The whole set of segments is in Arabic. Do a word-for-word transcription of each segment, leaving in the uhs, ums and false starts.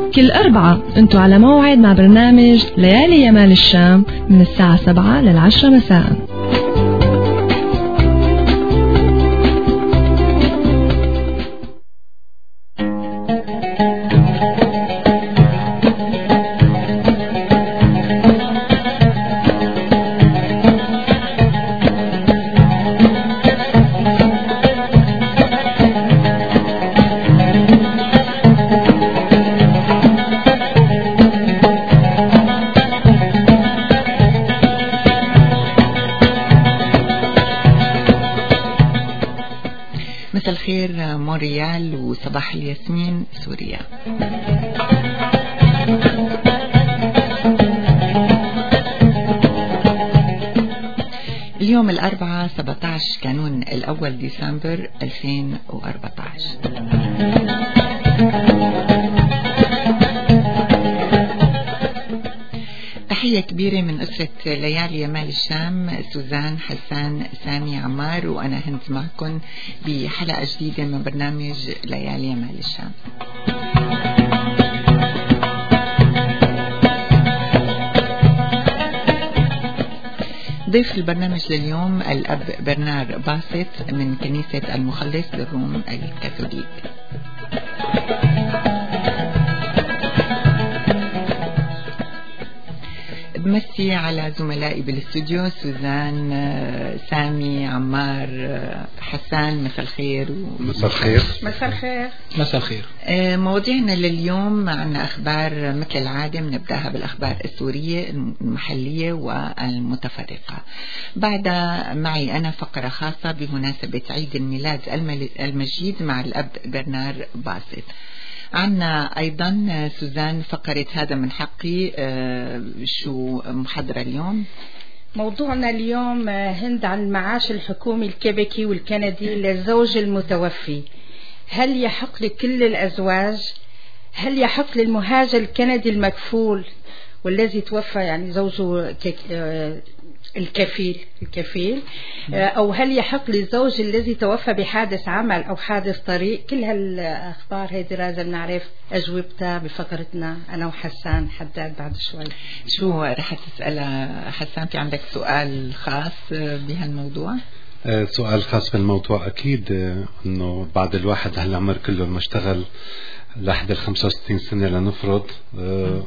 كل أربعة انتو على موعد مع برنامج ليالي يمال الشام من الساعة سبعة للعشرة مساء. مساء الخير مونريال وصباح الياسمين سوريا. اليوم الأربعاء سبعة عشر كانون الأول ديسمبر ألفين وأربعة عشر. تحية كبيرة من أسرة ليالي يمال الشام، سوزان، حسان، سامي، عمار، وأنا هند معكم بحلقة جديدة من برنامج ليالي يمال الشام. ضيف البرنامج لليوم الأب برنار باسط من كنيسة المخلص للروم الكاثوليك. بمسي على زملائي بالاستوديو، سوزان، سامي، عمار، حسان، مساء الخير. مساء الخير. مساء الخير. مساء الخير. مواضيعنا لليوم عنا أخبار مثل العادة، بنبدأها بالأخبار السورية المحلية والمتفرقة. بعد معي أنا فقرة خاصة بمناسبة عيد الميلاد المجيد مع الأب برنار باسط. عنا أيضا سوزان فقرة هذا من حقي. آه شو محضرة اليوم؟ موضوعنا اليوم هند عن المعاش الحكومي الكيبيكي والكندي للزوج المتوفي. هل يحق لكل الأزواج؟ هل يحق للمهاجر الكندي المكفول والذي توفى يعني زوجه الكفيل الكفيل أو هل يحق للزوج الذي توفى بحادث عمل أو حادث طريق؟ كل هالأخبار هيدي لازم نعرف أجوبتها بفقرتنا أنا وحسان حداد بعد شوي. شو رح تسألها حسان؟ في عندك سؤال خاص بهالموضوع؟ أه سؤال خاص بالموضوع أكيد. أه أنه بعد الواحد هالعمر كله ما اشتغل لحد الخمسة وستين سنة لنفرض، أه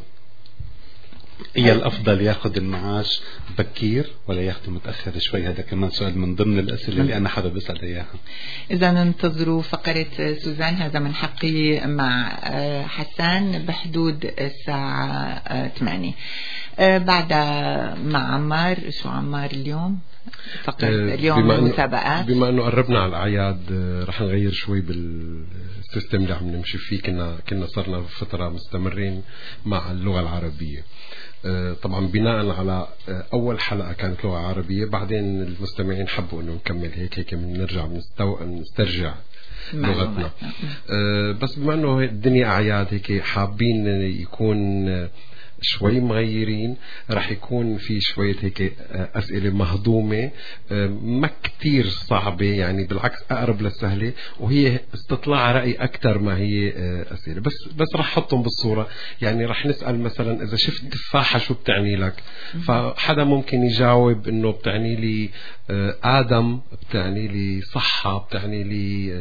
هي الأفضل ياخد المعاش بكير ولا ياخده متأخر شوي؟ هذا كمان سؤال من ضمن الأسئلة اللي أنا حابب أسأل إياها. إذا ننتظروا فقرة سوزان هذا من حقي مع حسان بحدود الساعة ثمانية. بعد مع عمار. شو عمار اليوم؟ فقط اليوم بما مسابقات. بما أنه قربنا على الأعياد رح نغير شوي بالسيستم اللي عم نمشي فيه. كنا كنا صرنا فترة مستمرين مع اللغة العربية. طبعا بناء على أول حلقة كانت لغة عربية، بعدين المستمعين حبوا أنه نكمل هيك هيك نرجع نسترجع لغتنا. بس بما أنه الدنيا أعياد هيك حابين يكون شوي مغيرين، رح يكون في شوية هيك أسئلة مهضومة ما كتير صعبة، يعني بالعكس أقرب للسهلة، وهي استطلاع رأي أكتر ما هي أسئلة. بس بس رح حطهم بالصورة. يعني رح نسأل مثلا إذا شفت تفاحة شو بتعني لك؟ فحدا ممكن يجاوب إنه بتعني لي آدم، بتعني لي صحة، بتعني لي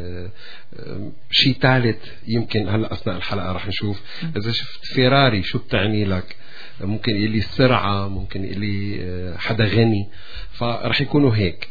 شيء ثالث. يمكن هلأ أثناء الحلقة رح نشوف. إذا شفت فيراري شو بتعني لك؟ ممكن يلي السرعة، ممكن يلي حدا غني. فرح يكونوا هيك.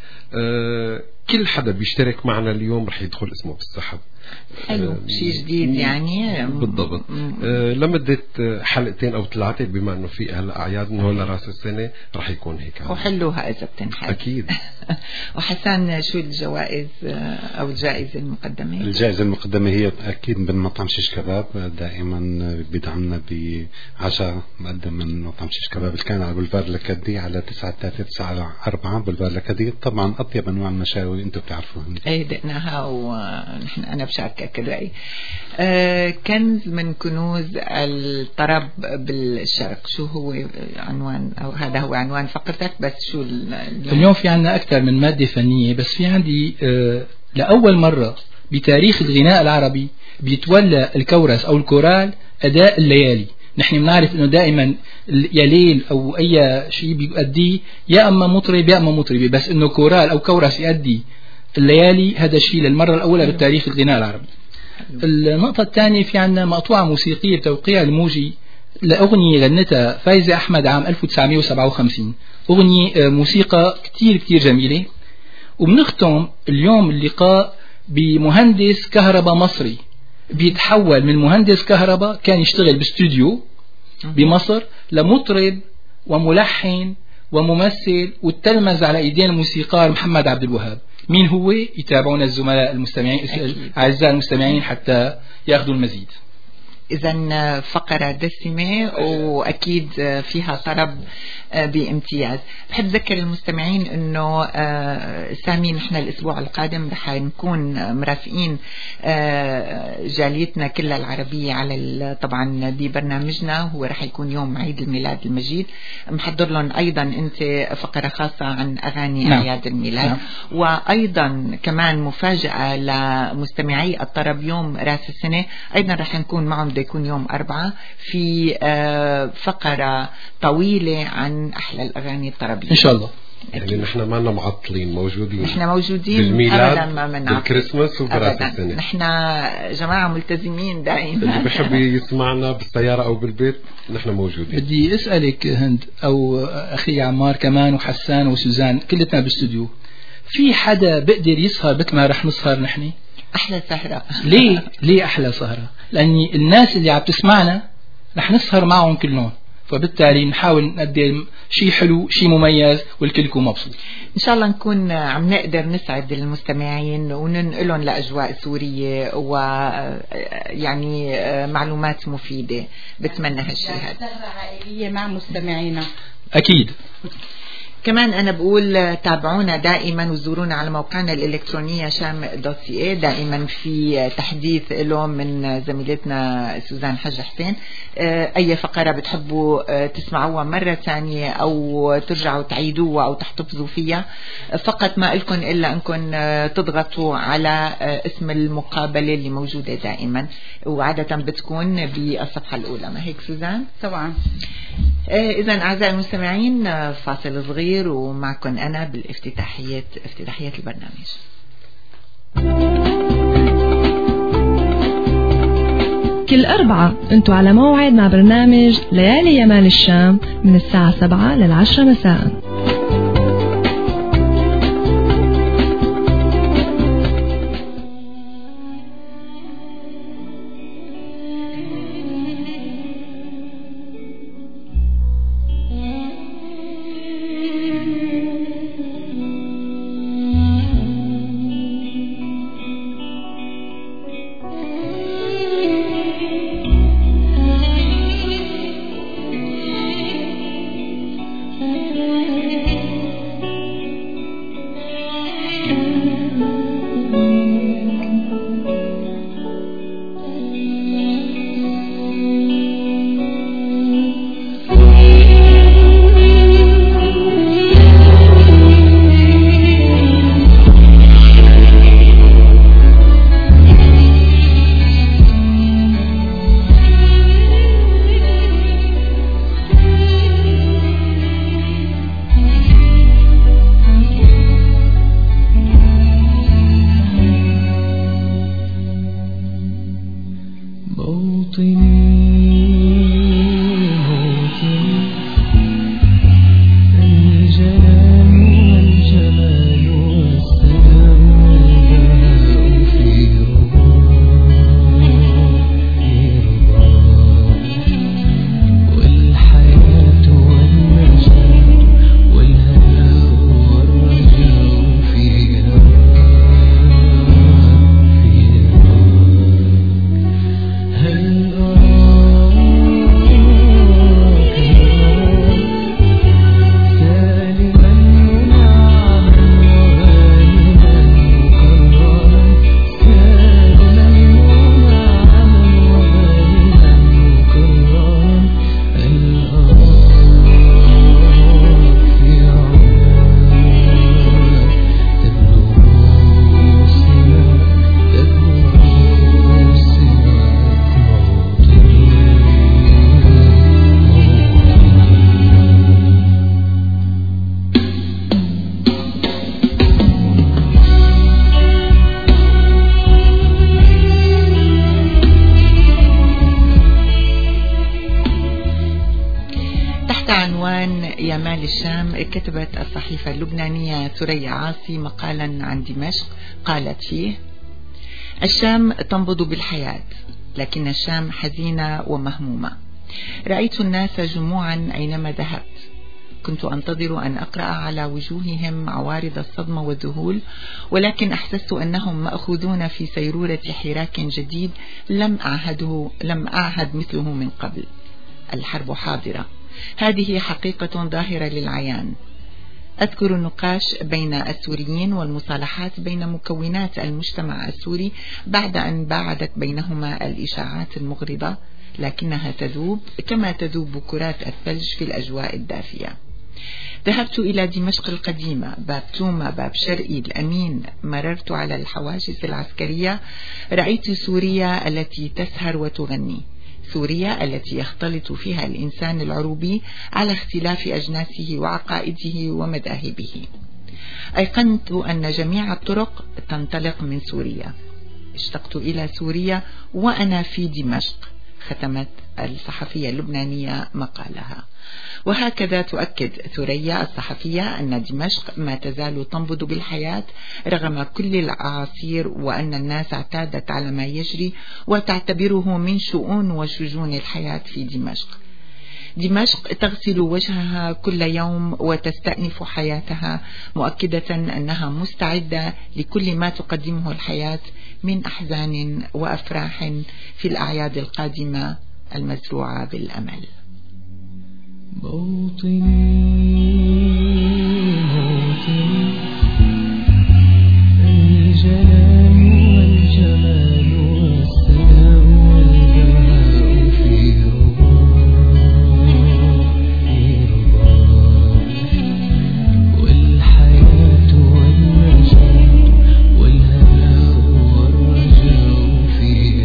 كل حدا بيشترك معنا اليوم رح يدخل اسمه بالسحب. حلو، شيء جديد يعني. بالضبط. آه لمدة حلقتين أو ثلاثة، بما أنه في هلا أعياد من هون لراس السنة رح يكون هيك. وحلوها إذا بتنحل. أكيد. وحسان شو الجوائز أو الجائزة المقدمة؟ الجائزة المقدمة هي أكيد من مطعم شيش كباب، دائما بدعمنا بعشاء مقدم من مطعم شيش كباب اللي كان على بلفار لكدي على تسعة ثلاثة تسعة أربعة بلفار لكدي. طبعا أطيب أنواع المشاوي أنتم بتعرفوها. إيه دقناها ونحن أنا بشاركك الرأي. آه كنز من كنوز الطرب بالشرق، شو هو عنوان أو هذا هو عنوان فقرتك؟ بس شو اليوم؟ اليوم في عنا أكثر من مادة فنية، بس في عندي آه لأول مرة بتاريخ الغناء العربي بيتولى الكورس أو الكورال أداء الليالي. نحن بنعرف انه دائما يا ليل او اي شيء بيؤديه يا اما مطرب يا اما مطربه، بس انه كورال او كورس يؤدي الليالي هذا الشيء للمرة الأولى بالتاريخ الغناء العربي. النقطة الثانية في عندنا مقطوعة موسيقية بتوقيع الموجي لأغنية غنتها فايزة أحمد عام ألف وتسعمائة وسبعة وخمسين، أغنية موسيقى كتير كتير جميلة. وبنختم اليوم اللقاء بمهندس كهرباء مصري بيتحول من مهندس كهرباء كان يشتغل باستوديو بمصر لمطرب وملحن وممثل وتلمذ على ايدين الموسيقار محمد عبد الوهاب. مين هو؟ يتابعون الزملاء المستمعين اعزائي المستمعين حتى ياخذوا المزيد. إذا فقرة دسمة وأكيد فيها طرب بامتياز. بحب ذكر المستمعين أنه سامي نحن الأسبوع القادم رح نكون مرافقين جاليتنا كلها العربية على طبعا ببرنامجنا، هو رح يكون يوم عيد الميلاد المجيد. محضر لهم أيضا أنت فقرة خاصة عن أغاني نعم. أعياد الميلاد نعم. وأيضا كمان مفاجأة لمستمعي الطرب يوم رأس السنة أيضا رح نكون معهم، يكون يوم أربعة في فقرة طويلة عن أحلى الأغاني الطربية إن شاء الله. يعني نحن ما لنا معطلين، موجودين نحن موجودين بالميلاد أبدا ما منعطل بالكريسماس وبراس السنة. نحن جماعة ملتزمين دائما. اللي بحب يسمعنا بالسيارة أو بالبيت نحن موجودين. بدي أسألك هند أو أخي عمار كمان وحسان وسوزان كلتنا بالاستوديو، في حدا بقدر يسهر مثل ما رح نسهر نحن؟ أحلى سهرة. ليه؟ ليه أحلى سهرة؟ لأن الناس اللي عم تسمعنا رح نسهر معهم كلهم، فبالتالي نحاول نقدم شيء حلو شيء مميز والكلكم مبسوط. إن شاء الله نكون عم نقدر نسعد المستمعين وننقلهم لأجواء سورية ويعني معلومات مفيدة. بتمنى هالشيء هذا. سهرة عائلية مع مستمعينا أكيد. كمان أنا بقول تابعونا دائما وزورونا على موقعنا الإلكترونية شام دوت سي اي، دائما في تحديث له من زميلتنا سوزان حج حسين. أي فقرة بتحبوا تسمعوها مرة ثانية أو ترجعوا تعيدوها أو تحتفظوا فيها، فقط ما لكم إلا أنكم تضغطوا على اسم المقابلة اللي موجودة دائما وعادة بتكون بالصفحة الأولى. ما هيك سوزان؟ طبعا. إذن أعزائي المستمعين فاصل صغير ومعكم أنا بالافتتاحية افتتاحية البرنامج. كل أربعة أنتوا على موعد مع برنامج ليالي يمال الشام من الساعة سبعة للعشرة مساء. هل أرى يمال الشام كتبت الصحيفة اللبنانية ثريا عاصي مقالا عن دمشق قالت فيه: الشام تنبض بالحياة، لكن الشام حزينة ومهمومة. رأيت الناس جموعا أينما ذهبت، كنت أنتظر أن أقرأ على وجوههم عوارض الصدمة والذهول، ولكن أحسست أنهم مأخوذون في سيرورة حراك جديد لم أعهده لم أعهد مثله من قبل. الحرب حاضرة، هذه حقيقة ظاهرة للعيان. أذكر النقاش بين السوريين والمصالحات بين مكونات المجتمع السوري بعد أن باعدت بينهما الإشاعات المغرضة، لكنها تذوب كما تذوب كرات الثلج في الأجواء الدافية. ذهبت إلى دمشق القديمة، باب توما، باب شرقي، الأمين، مررت على الحواجز العسكرية، رأيت سوريا التي تسهر وتغني، سوريا التي يختلط فيها الإنسان العروبي على اختلاف أجناسه وعقائده ومذاهبه. أيقنت أن جميع الطرق تنطلق من سوريا. اشتقت إلى سوريا وأنا في دمشق، ختمت الصحفية اللبنانية مقالها. وهكذا تؤكد ثريا الصحفية أن دمشق ما تزال تنبض بالحياة رغم كل الأعاصير، وأن الناس اعتادت على ما يجري وتعتبره من شؤون وشجون الحياة في دمشق. دمشق تغسل وجهها كل يوم وتستأنف حياتها، مؤكدة أنها مستعدة لكل ما تقدمه الحياة من أحزان وأفراح في الأعياد القادمة المزروعة بالأمل. موطني موطني الجلال والجمال والسلام والبهاء في رضاه والحياة والنجاة والهناء والرجاء في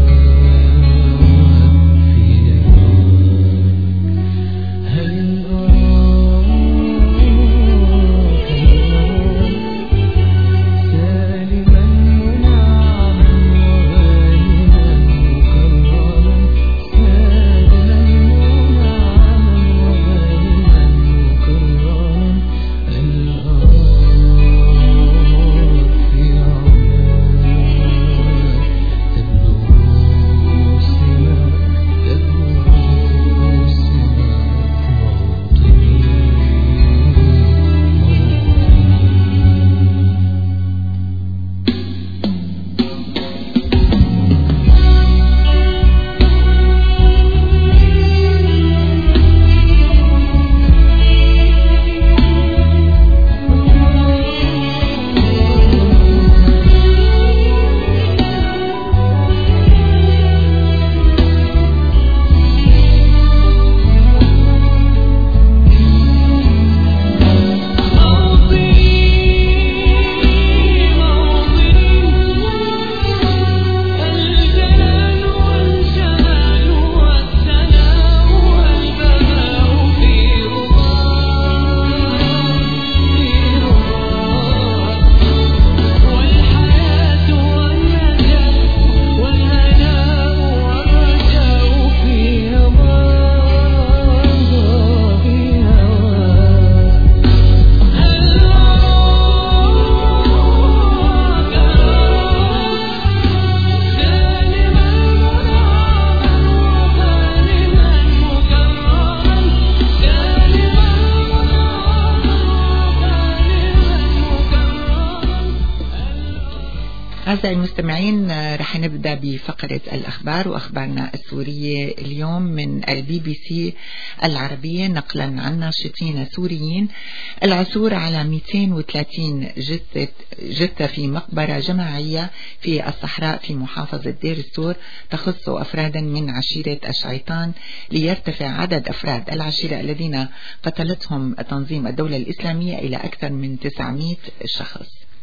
أعزائي المستمعين، رح نبدأ بفقرة الأخبار وأخبارنا السورية اليوم من البي بي سي العربية، نقلا عن ناشطين سوريين. العثور على مئتين وثلاثين جثة, جثة في مقبرة جماعية في الصحراء في محافظة دير السور تخص أفرادا من عشيرة الشيطان، ليرتفع عدد أفراد العشيرة الذين قتلتهم تنظيم الدولة الإسلامية إلى أكثر من تسعمئة شخص.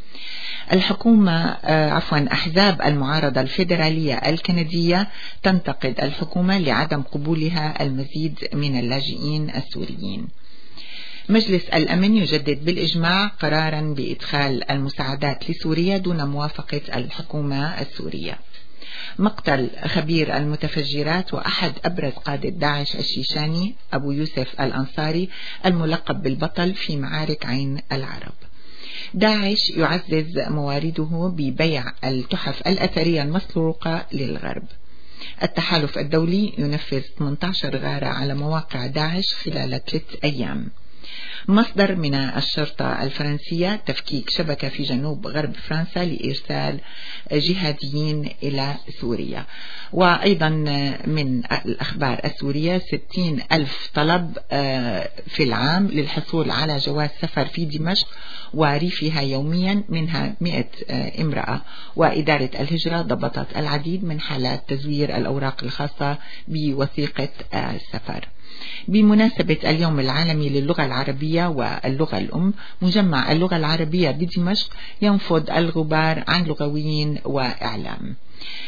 الحكومة عفوا أحزاب المعارضة الفيدرالية الكندية تنتقد الحكومة لعدم قبولها المزيد من اللاجئين السوريين. مجلس الأمن يجدد بالإجماع قرارا بإدخال المساعدات لسوريا دون موافقة الحكومة السورية. مقتل خبير المتفجرات وأحد أبرز قادة داعش الشيشاني أبو يوسف الأنصاري الملقب بالبطل في معارك عين العرب. داعش يعزز موارده ببيع التحف الأثرية المسروقة للغرب. التحالف الدولي ينفذ ثمانية عشر غارة على مواقع داعش خلال ثلاث أيام. مصدر من الشرطة الفرنسية تفكيك شبكة في جنوب غرب فرنسا لإرسال جهاديين إلى سوريا. وأيضا من الأخبار السورية ستين ألف طلب في العام للحصول على جواز سفر في دمشق وريفها يوميا، منها مئة امرأة. وإدارة الهجرة ضبطت العديد من حالات تزوير الأوراق الخاصة بوثيقة السفر. بمناسبة اليوم العالمي للغة العربية واللغة الأم، مجمع اللغة العربية بدمشق ينفض الغبار عن لغويين وإعلام.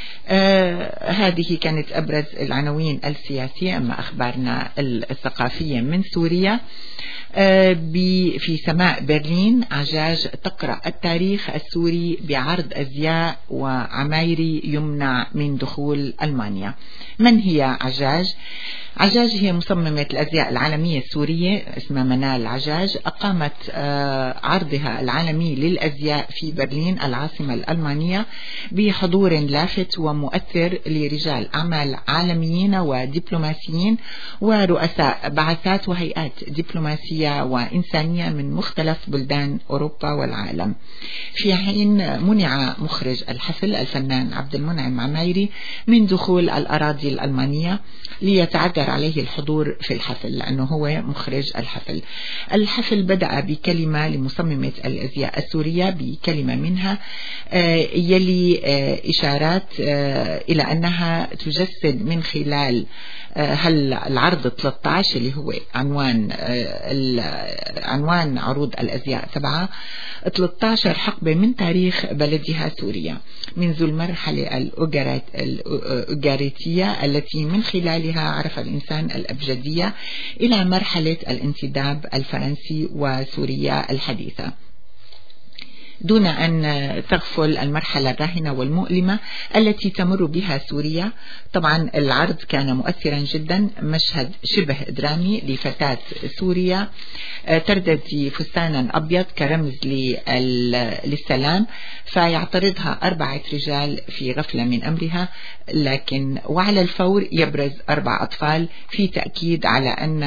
آه هذه كانت أبرز العناوين السياسية. أما أخبارنا الثقافية من سوريا، آه في سماء برلين عجاج تقرأ التاريخ السوري بعرض أزياء وعمايري يمنع من دخول ألمانيا. من هي عجاج؟ عجاج هي مصممة الأزياء العالمية السورية اسمها منال عجاج. أقامت آه عرضها العالمي للأزياء في برلين العاصمة الألمانية بحضور لافت ومؤثر لرجال أعمال عالميين ودبلوماسيين ورؤساء بعثات وهيئات دبلوماسية وإنسانية من مختلف بلدان أوروبا والعالم. في حين منع مخرج الحفل الفنان عبد المنعم عمايري من دخول الأراضي الألمانية ليتعذر عليه الحضور في الحفل لأنه هو مخرج الحفل. الحفل بدأ بكلمة لمصممة الأزياء السورية بكلمة منها يلي إشارات إلى أنها تجسد من خلال هل العرض ثلاثة عشر اللي هو عنوان عنوان عروض الأزياء تبعها ثلاثة عشر حقبة من تاريخ بلدها سوريا، منذ المرحلة الأوغاريتية التي من خلالها عرف الإنسان الأبجدية إلى مرحلة الانتداب الفرنسي وسوريا الحديثة، دون أن تغفل المرحلة الراهنة والمؤلمة التي تمر بها سوريا. طبعا العرض كان مؤثرا جدا، مشهد شبه درامي لفتاة سوريا ترتدي فستانا أبيض كرمز للسلام، فيعترضها أربعة رجال في غفلة من أمرها، لكن وعلى الفور يبرز أربع أطفال في تأكيد على أن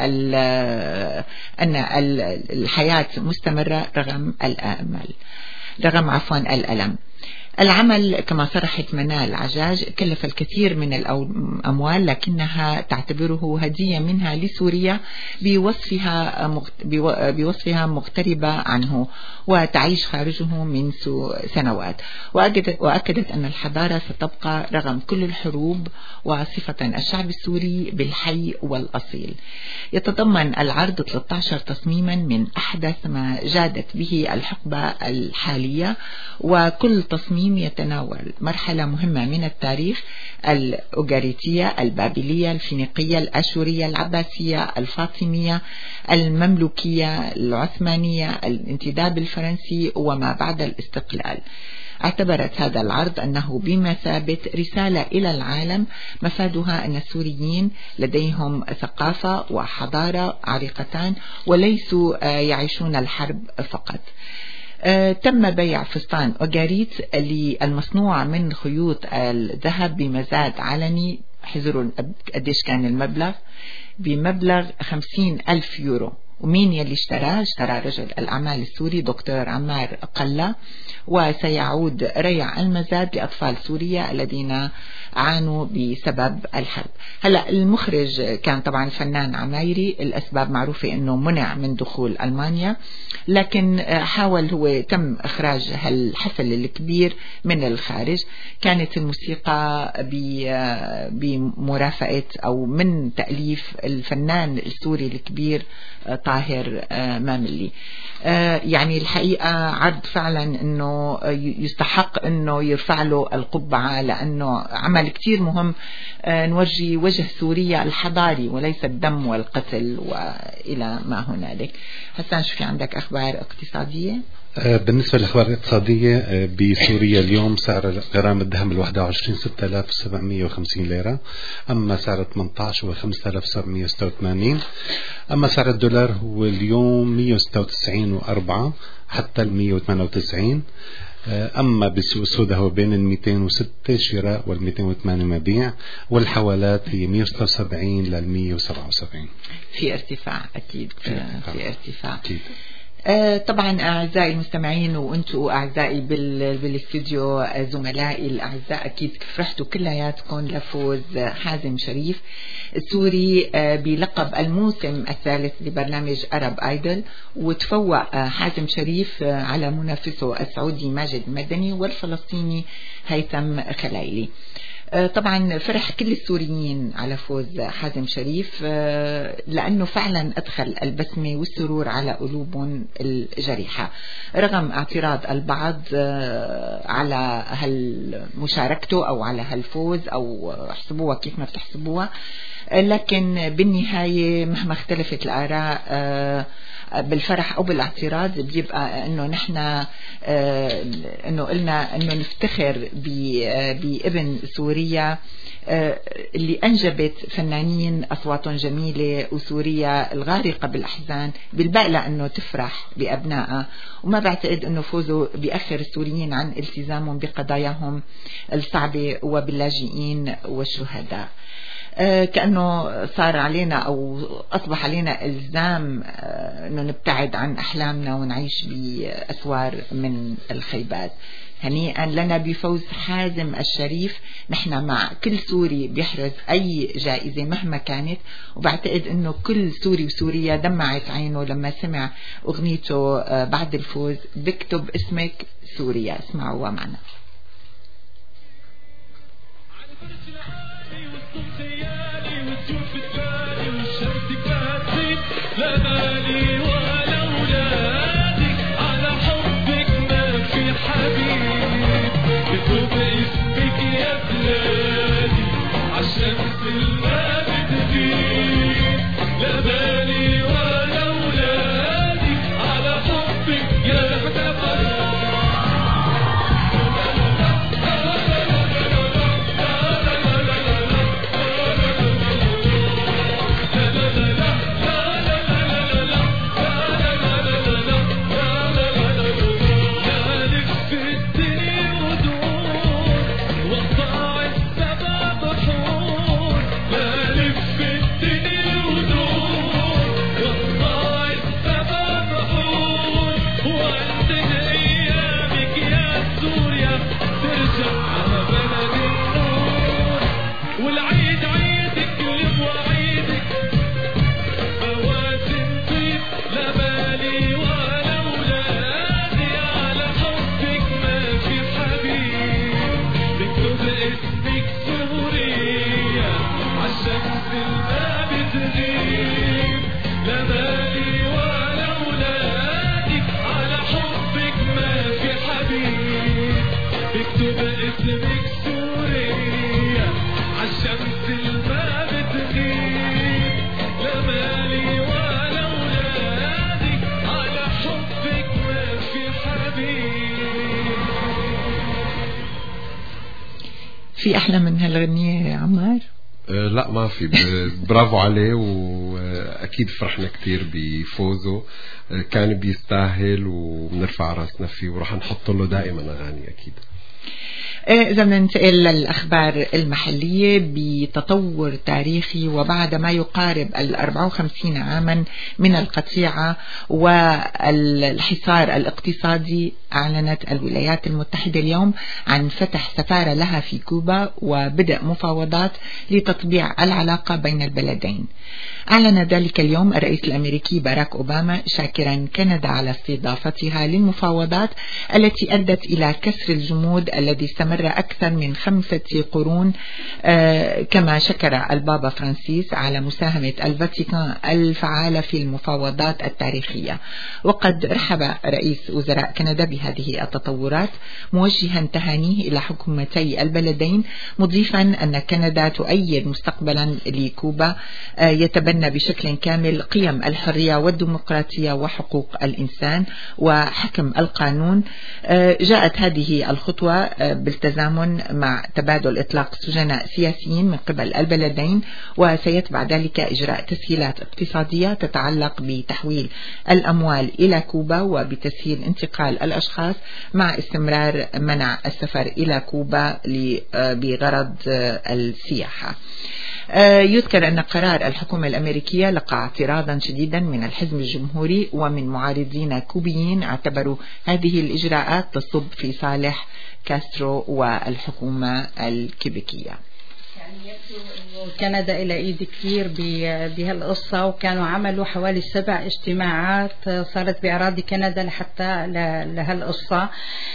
أن الحياة مستمرة رغم الآمال رغم عفوا الألم. العمل كما صرحت منال عجاج كلف الكثير من الأموال، لكنها تعتبره هدية منها لسوريا بوصفها بوصفها مغتربة عنه وتعيش خارجه من سنوات. وأكدت أن الحضارة ستبقى رغم كل الحروب، وصفة الشعب السوري بالحي والأصيل. يتضمن العرض ثلاثة عشر تصميما من أحدث ما جادت به الحقبة الحالية، وكل تصميم يتناول مرحلة مهمة من التاريخ: الأوغاريتية، البابلية، الفينيقية، الأشورية، العباسية، الفاطمية، المملوكية، العثمانية، الانتداب الفرنسي وما بعد الاستقلال. اعتبرت هذا العرض أنه بمثابة رسالة إلى العالم مفادها أن السوريين لديهم ثقافة وحضارة عريقتان وليسوا يعيشون الحرب فقط. آه تم بيع فستان أوغاريت المصنوع من خيوط الذهب بمزاد علني. حذروا قديش كان المبلغ؟ بمبلغ خمسين ألف يورو. ومين يلي اشتراه؟ اشترى رجل الأعمال السوري دكتور عمار قلة، وسيعود ريع المزاد لأطفال سوريا الذين عانوا بسبب الحرب. هلا المخرج كان طبعا الفنان عمايري، الأسباب معروفة أنه منع من دخول ألمانيا، لكن حاول هو تم إخراج هالحفل الكبير من الخارج. كانت الموسيقى بمرافقة أو من تأليف الفنان السوري الكبير طاهر ماملي. يعني الحقيقة عرض فعلا أنه يستحق أنه يرفع له القبعة، لأنه عمل كتير مهم نورجي وجه سوريا الحضاري وليس الدم والقتل وإلى ما هنالك. حسان، شو في عندك أخبار اقتصادية؟ بالنسبة للأخبار الاقتصادية، بسوريا اليوم سعر غرام الذهب الواحدة وعشرين ستة آلاف وسبعمية وخمسين ليرة، أما سعر ثمانية عشر هو خمسة آلاف وسبعمية وستة وثمانين، أما سعر الدولار هو اليوم مية وستة وتسعين وأربعة حتى المية وثمانية وتسعين، أما بالسوق السوداء هو بين المئتين وستة شراء والمئتين وثمانية مبيع، والحوالات هي مية وستة وسبعين للمية وسبعة وسبعين. في ارتفاع أكيد، في ارتفاع, في ارتفاع. أكيد. آه طبعا أعزائي المستمعين وأنتم أعزائي بالاستوديو، زملائي الأعزاء، أكيد فرحتوا كلياتكم لفوز حازم شريف السوري آه بلقب الموسم الثالث لبرنامج أرب آيدل، وتفوق آه حازم شريف آه على منافسه السعودي ماجد مدني والفلسطيني هيثم خلايلي. طبعا فرح كل السوريين على فوز حازم شريف، لأنه فعلا أدخل البسمة والسرور على قلوبهم الجريحة رغم اعتراض البعض على هالمشاركته أو على هالفوز أو احسبوها كيف ما بتحسبوها. لكن بالنهاية مهما اختلفت الآراء بالفرح أو بالاعتراض بيبقى أنه نحن أنه قلنا أنه نفتخر بابن سوريا اللي أنجبت فنانين أصواتهم جميلة، وسوريا الغارقة بالأحزان بالبقى أنه تفرح بأبنائها، وما بعتقد أنه فوزوا بيأخر السوريين عن التزامهم بقضاياهم الصعبة وباللاجئين والشهداء. آه كأنه صار علينا أو أصبح علينا إلزام آه أنه نبتعد عن أحلامنا ونعيش بأسوار من الخيبات. هنيئا لنا بفوز حازم الشريف. نحن مع كل سوري بيحرز أي جائزة مهما كانت، وبعتقد أنه كل سوري وسوريا دمعت عينه لما سمع أغنيته آه بعد الفوز بكتب اسمك سوريا. اسمعوا معنا. لا مالي ولا أولادي على حبك ما في حبيب، بكتب اسمك يا بلادي عالشمس ما بتغيب. لا مالي ولا أولادي على حبك يا حبيب. في أحلى من هالغنية يا عمار؟ أه لا ما في. برافو عليه، وأكيد فرحنا كتير بفوزه، كان بيستاهل وبنرفع راسنا فيه وراح نحط له دائما أغاني أكيد. إذا بننتقل للأخبار المحلية بتطور تاريخي، وبعد ما يقارب الأربعة وخمسين عاما من القطيعة والحصار الاقتصادي، أعلنت الولايات المتحدة اليوم عن فتح سفارة لها في كوبا وبدء مفاوضات لتطبيع العلاقة بين البلدين. أعلن ذلك اليوم الرئيس الأمريكي باراك أوباما شاكرا كندا على استضافتها للمفاوضات التي أدت إلى كسر الجمود الذي استمر أكثر من خمسة قرون، كما شكر البابا فرانسيس على مساهمة الفاتيكان الفعالة في المفاوضات التاريخية. وقد رحب رئيس وزراء كندا بهذه التطورات، موجها تهانيه إلى حكومتي البلدين، مضيفا أن كندا تؤيد مستقبلا لكوبا يتبنى بشكل كامل قيم الحرية والديمقراطية وحقوق الإنسان وحكم القانون. جاءت هذه الخطوة بالتزامن مع تبادل إطلاق سجناء سياسيين من قبل البلدين، وسيتبع ذلك إجراء تسهيلات اقتصادية تتعلق بتحويل الأموال إلى كوبا وبتسهيل انتقال الأشخاص، مع استمرار منع السفر إلى كوبا بغرض السياحة. يذكر أن قرار الحكومة الأمريكية لقى اعتراضا شديدا من الحزب الجمهوري ومن معارضين كوبيين، اعتبروا هذه الإجراءات تصب في صالح كاسترو والحكومة الكيبيكية. يعني يبدو أنه كندا إلى إيد كثير بهالقصة، وكانوا عملوا حوالي سبع اجتماعات صارت بأراضي كندا لحتى لهالقصة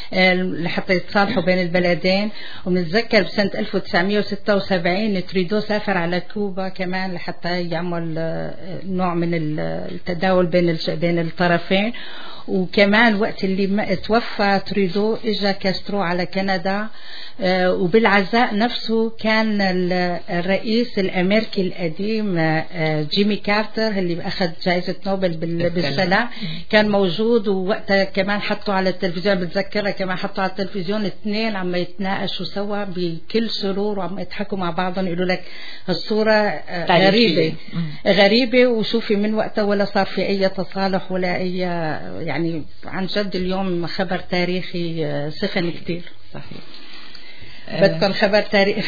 لحتى يتصالحوا بين البلدين. ومنتذكر بسنة ألف وتسعمائة وستة وسبعين تريدو سافر على كوبا كمان لحتى يعمل نوع من التداول بين بين الطرفين. وكمان وقت اللي توفى تريدو اجا كاسترو على كندا، وبالعزاء نفسه كان الرئيس الامريكي القديم جيمي كارتر اللي اخذ جائزة نوبل بالسلام كان موجود، ووقتها كمان حطوا على التلفزيون، بتذكرها كمان حطوا على التلفزيون اثنين عم يتناقشوا سوا بكل سرور وعم يضحكوا مع بعضهم، يقولوا لك الصورة غريبة غريبة وشوفي من وقتها ولا صار في اي تصالح ولا اي، يعني عن جد اليوم خبر تاريخي سخن كتير. صحيح. بدكم خبر تاريخ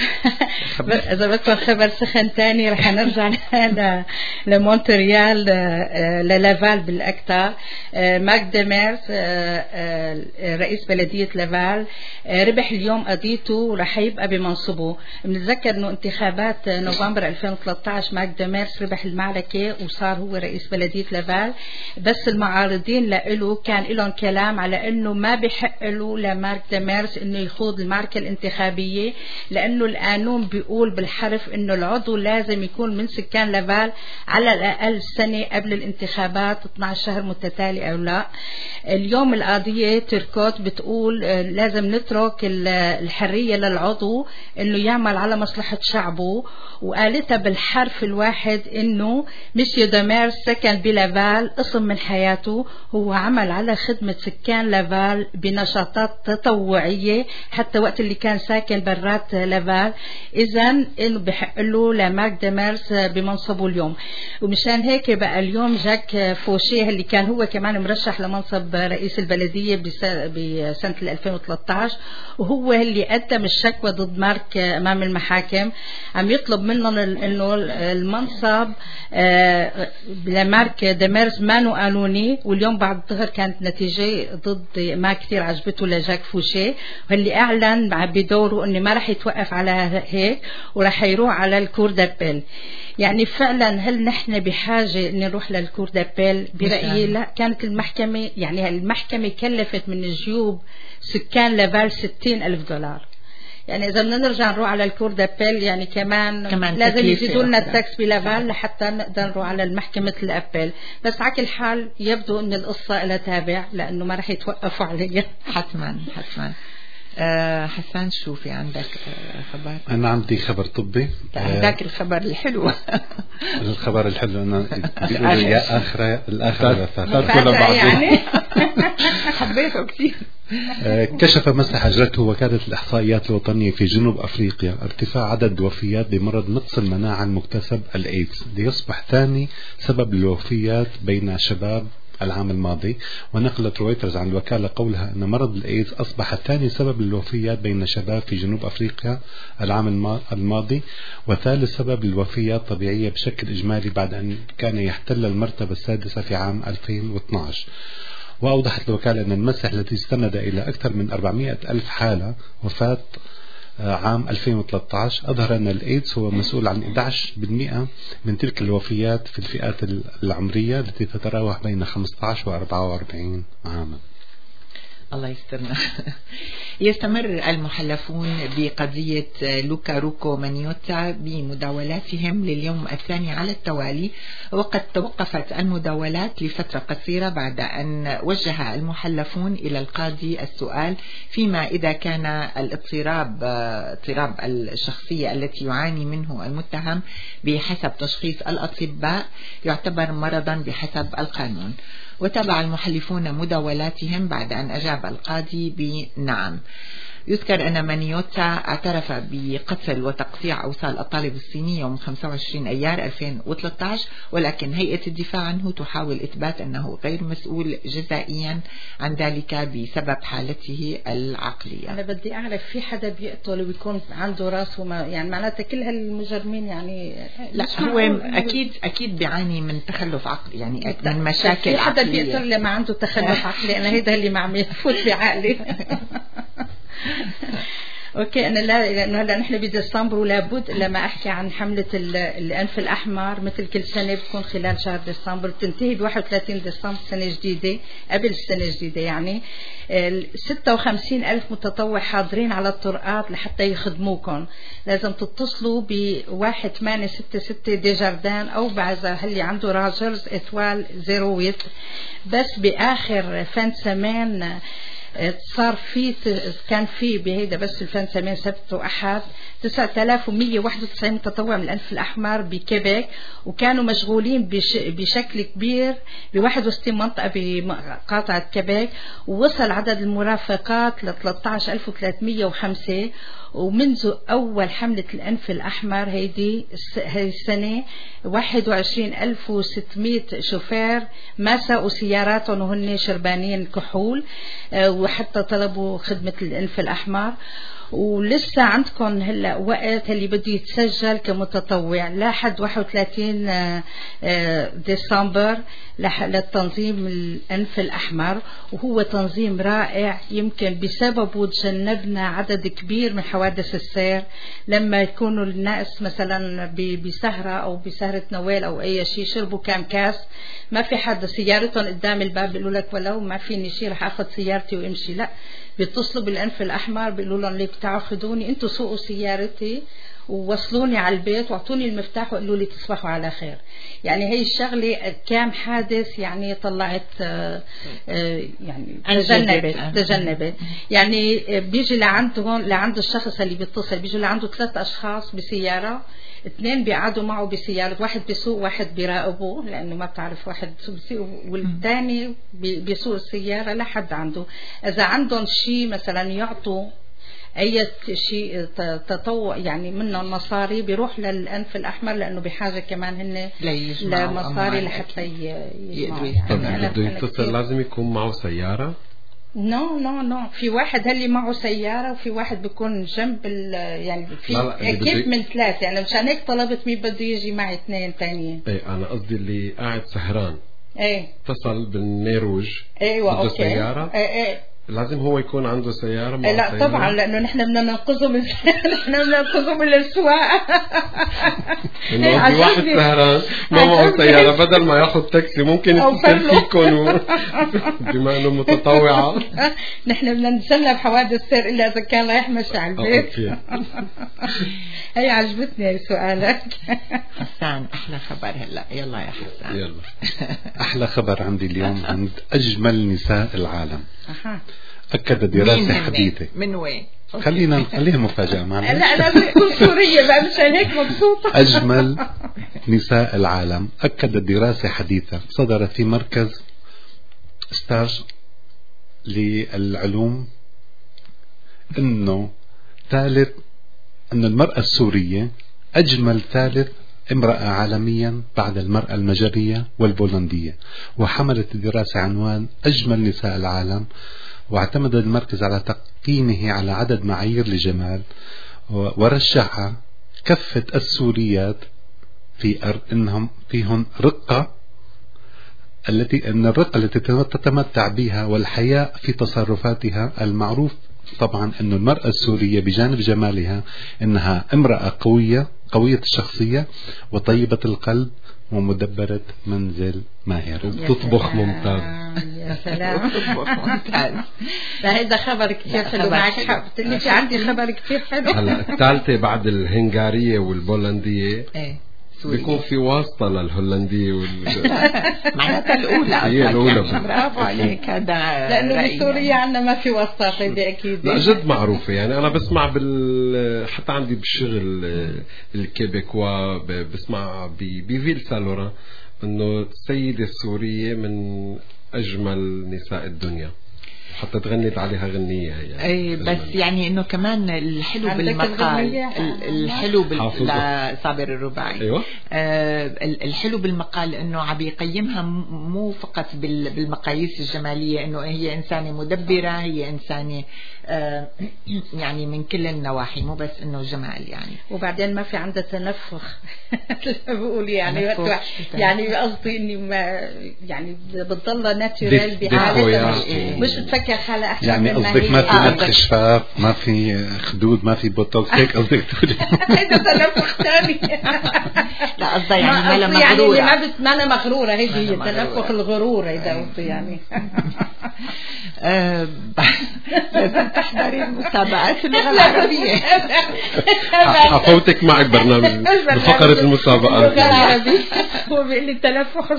إذا بدكم خبر سخن تاني رح نرجع لمونتريال للافال بالأكثر. ماك ديميرس رئيس بلدية لافال ربح اليوم قضيته ورح يبقى بمنصبه. بنتذكر انه انتخابات نوفمبر ألفين وثلاثة عشر ماك ديميرس ربح المعركة وصار هو رئيس بلدية لافال، بس المعارضين له كان لهم كلام على انه ما بحق له لماك ديميرس انه يخوض المعركة الانتخابية، لأنه القانون بيقول بالحرف إنه العضو لازم يكون من سكان لافال على الأقل سنة قبل الانتخابات اثني عشر شهر متتالي أو لا. اليوم القضية تركوت بتقول لازم نترك الحرية للعضو إنه يعمل على مصلحة شعبه، وقالتها بالحرف الواحد إنه ميسيو ديميرس سكن بلافال قسم من حياته، هو عمل على خدمة سكان لافال بنشاطات تطوعية حتى وقت اللي كان ساكن ساكن برات لافال. إذن إنه بحق له لماك ديميرس بمنصبه اليوم. ومشان هيك بقى اليوم جاك فوشيه اللي كان هو كمان مرشح لمنصب رئيس البلدية بسنة ألفين وثلاثة عشر، وهو اللي قدم الشكوى ضد مارك أمام المحاكم، عم يطلب منهم إنه المنصب لمارك ديميرس مانو قانوني. واليوم بعد الظهر كانت نتيجة ضد ما كثير عجبته لجاك فوشيه، واللي أعلن بدوره انه ما رح يتوقف على هيك ورح يروح على الكور دابيل. يعني فعلا هل نحن بحاجة ان نروح للكور دابيل؟ برأيي لا. كانت المحكمة يعني المحكمة كلفت من جيوب سكان لافال ستين ألف دولار. يعني إذا بدنا نرجع نروح على الكور دابيل يعني كمان, كمان لازم يزيدوا لنا التاكس بلافال لحتى نقدر نروح على المحكمة الأبيل. بس على كل حال يبدو ان القصة لها تابع لأنه ما رح يتوقفوا عليها. حتما حتما. أه حسان شو في عندك أه خبر؟ أنا عندي خبر طبي. عندك الخبر الحلو. الخبر الحلو أنا بيقولوا يا آخرة الآخرة فاتحة يعني حبيته كثير. كشف مسح أجرته وكالة الإحصائيات الوطنية في جنوب أفريقيا ارتفاع عدد الوفيات بمرض نقص المناعة المكتسب الإيدز ليصبح ثاني سبب الوفيات بين شباب العام الماضي. ونقلت رويترز عن الوكالة قولها أن مرض الإيدز أصبح ثاني سبب للوفيات بين شباب في جنوب أفريقيا العام الماضي، وثالث سبب للوفيات طبيعية بشكل إجمالي بعد أن كان يحتل المرتبة السادسة في عام ألفين واثني عشر. وأوضحت الوكالة أن المسح الذي استند إلى أكثر من أربعمائة ألف حالة وفاة عام ألفين وثلاثة عشر أظهر أن الإيدز هو مسؤول عن إحدى عشر بالمئة من تلك الوفيات في الفئات العمرية التي تتراوح بين خمسة عشر و أربعة وأربعين عاما. الله يسترنا. يستمر المحلفون بقضية لوكا روكو مانيوتا بمداولاتهم لليوم الثاني على التوالي، وقد توقفت المداولات لفترة قصيرة بعد أن وجه المحلفون إلى القاضي السؤال فيما إذا كان الاضطراب اضطراب الشخصية التي يعاني منه المتهم بحسب تشخيص الأطباء يعتبر مرضا بحسب القانون. وتابع المحلفون مداولاتهم بعد أن أجاب القاضي بنعم. يذكر أن مانيوتا اعترف بقتل وتقطيع أوصال الطالب الصيني يوم خمسة وعشرين أيار ألفين وثلاثة عشر، ولكن هيئة الدفاع عنه تحاول إثبات أنه غير مسؤول جزائيا عن ذلك بسبب حالته العقلية. أنا بدي أعرف في حدا بيقتل ويكون عنده راس وما يعني معناتها كل هالمجرمين يعني لا هو أكيد أكيد بيعاني من تخلف عقلي يعني من مشاكل في حدا عقلية. بيقتل لما عنده تخلف عقلي، أنا هيدا اللي ما عم يفوت بعقلي. اوكي انا لا لانه هلا نحن بديسمبر ولابد لما احكي عن حمله الانف الاحمر مثل كل سنه بتكون خلال شهر ديسمبر، بتنتهي ب واحد وثلاثين ديسمبر سنه جديده قبل السنه الجديده. يعني ستة وخمسين ألف متطوع حاضرين على الطرقات لحتى يخدموكم. لازم تتصلوا ب واحد ثمانية ستة ستة ديجاردان او بعد اللي عنده راجرز اتوال صفر ثمانية. بس باخر فان سمان صار في كان في بهيدا بس الفن سمين سبت وأحد تسعة آلاف ومية وواحد وتسعين متطوع من الأنف الأحمر بكيبيك، وكانوا مشغولين بش بشكل كبير ب واحد وستين منطقة بمقاطعة كيبيك، ووصل عدد المرافقات ل ثلاثة عشر ألف وثلاثمية وخمسة. ومنذ أول حملة الأنف الأحمر هيدي هاي السنة واحد وعشرين ألف وستمية شوفير ما ساقوا سياراتهم وهن شربانين كحول وحتى طلبوا خدمة الأنف الأحمر. ولسه عندكم هلا وقت اللي بده يتسجل كمتطوع لحد واحد وثلاثين ديسمبر للتنظيم الأنف الأحمر، وهو تنظيم رائع. يمكن بسببه تجنبنا عدد كبير من حوادث السير لما يكونوا الناس مثلا بسهرة أو بسهرة نوال أو أي شيء شربوا كام كاس، ما في حد سيارتهم قدام الباب بيقولوا لك ولو ما فيني شيء رح أخذ سيارتي وامشي، لا بيتصلوا بالأنف الأحمر بيقولوا لهم ليك تعالوا خذوني انتوا سوقوا سيارتي ووصلوني على البيت واعطوني المفتاح وقالوا لي تصبحوا على خير. يعني هي الشغله كام حادث يعني طلعت يعني تجنبت تجنبت يعني بيجي لعندهم لعند الشخص اللي بيتصل بيجي لعنده ثلاث اشخاص بسياره، اثنين بيقعدوا معه بسيارة، واحد بيسوق واحد بيراقبه لأنه ما بتعرف واحد بيسوق والثاني بيسوق السيارة لحد عنده. إذا عندهم شيء مثلا يعطوا أي شيء تطوع يعني منه المصاري بيروح للأنف الأحمر لأنه بحاجة كمان هن لمصاري لحتى يجمعوا. يعني بده يتصل لازم يكون معه سيارة؟ نو نو نو في واحد هلي معه سيارة وفي واحد بيكون جنب يعني في اكيد من ثلاثة. يعني مشان هيك طلبت مين بده يجي معي اثنين تانيين. ايه انا قصدي اللي قاعد سهران ايه اتصل بالنيروج ايوه بده اوكي سيارة ايه ايه لازم هو يكون عنده سيارة معه لا سيارة. طبعا لأنه نحن بدنا ننقذه من نحن بدنا ننقذه من السواقة. إنه في واحد سهران ما معه سيارة بدل ما ياخذ تاكسي ممكن يتصل فيكم و... بما إنه متطوعة. نحن بدنا نتجنب حوادث السير إلا إذا كان رايح مشي على البيت. هي عجبتني سؤالك. حسان أحلى خبر هلا يلا يا حسان. يلا أحلى خبر عندي اليوم عند أجمل نساء العالم. أها. أكد دراسة حديثة. من وين؟ خلينا نخليها مفاجأة معنا. لا لا بتكون سورية بقى مشان هيك مبسوطة. أجمل نساء العالم أكدت دراسة حديثة صدرت في مركز ستاج للعلوم إنه ثالث أن المرأة السورية أجمل ثالث امرأة عالميا بعد المرأة المجرية والبولندية. وحملت الدراسة عنوان أجمل نساء العالم، واعتمد المركز على تقييمه على عدد معايير لجمال، ورشح كفة السوريات في انهم فيهم رقة التي ان الرقة التي تتمتع بها والحياء في تصرفاتها. المعروف طبعا أن المرأة السورية بجانب جمالها أنها امرأة قوية قوية الشخصية وطيبة القلب ومدبرة منزل ماهرة. تطبخ ممتاز. يا سلام. تطبخ ممتاز. فهذا خبر كثير حلو. معك حق، قلت لي في عندي خبر كثير حلو. هلا الثالثة بعد الهنغارية والبولندية ايه بيكون في واسطة للهولندية وال معناتها الأولى. هي الأولى. برافو عليك. هذا لأنه بسوريا عندنا ما في واسطة، هذه أكيد. لا جد معروفة يعني. أنا بسمع بال حتى عندي بالشغل الكيبيكوا بسمع بفيل سالوران إنه السيدة السورية من أجمل نساء الدنيا، حتى تغنيت عليها غنية هي. اي بس يعني انه كمان الحلو بالمقال، الحلو بال صابر الرباعي. ايوه. آه الحلو بالمقال انه عم يقيمها مو فقط بالمقاييس الجمالية، انه هي انسانة مدبرة، هي انسانة آه يعني من كل النواحي، مو بس انه جمال يعني. وبعدين ما في عندها تنفخ. بقول يعني يعني قصدي اني ما يعني بتضلها ناتشورال بحالتها، مش بتفكر حالها احسن. يعني قصدك ما في نفخ شفاف، ما في خدود، ما في بوتوكس، هيك قصدك تقولي؟ هذا تنفخ ثاني. لا قصدي يعني ما لها مغرورة، يعني ما بت ما لها مغرورة، هيدي هي تنفخ الغرور. هيدا قصدي يعني. لازم تحضري المسابقات اللغة العربية. حفوتك معك برنامج بفقرة المسابقات اللغة العربية. هو بيقول لي التنفخ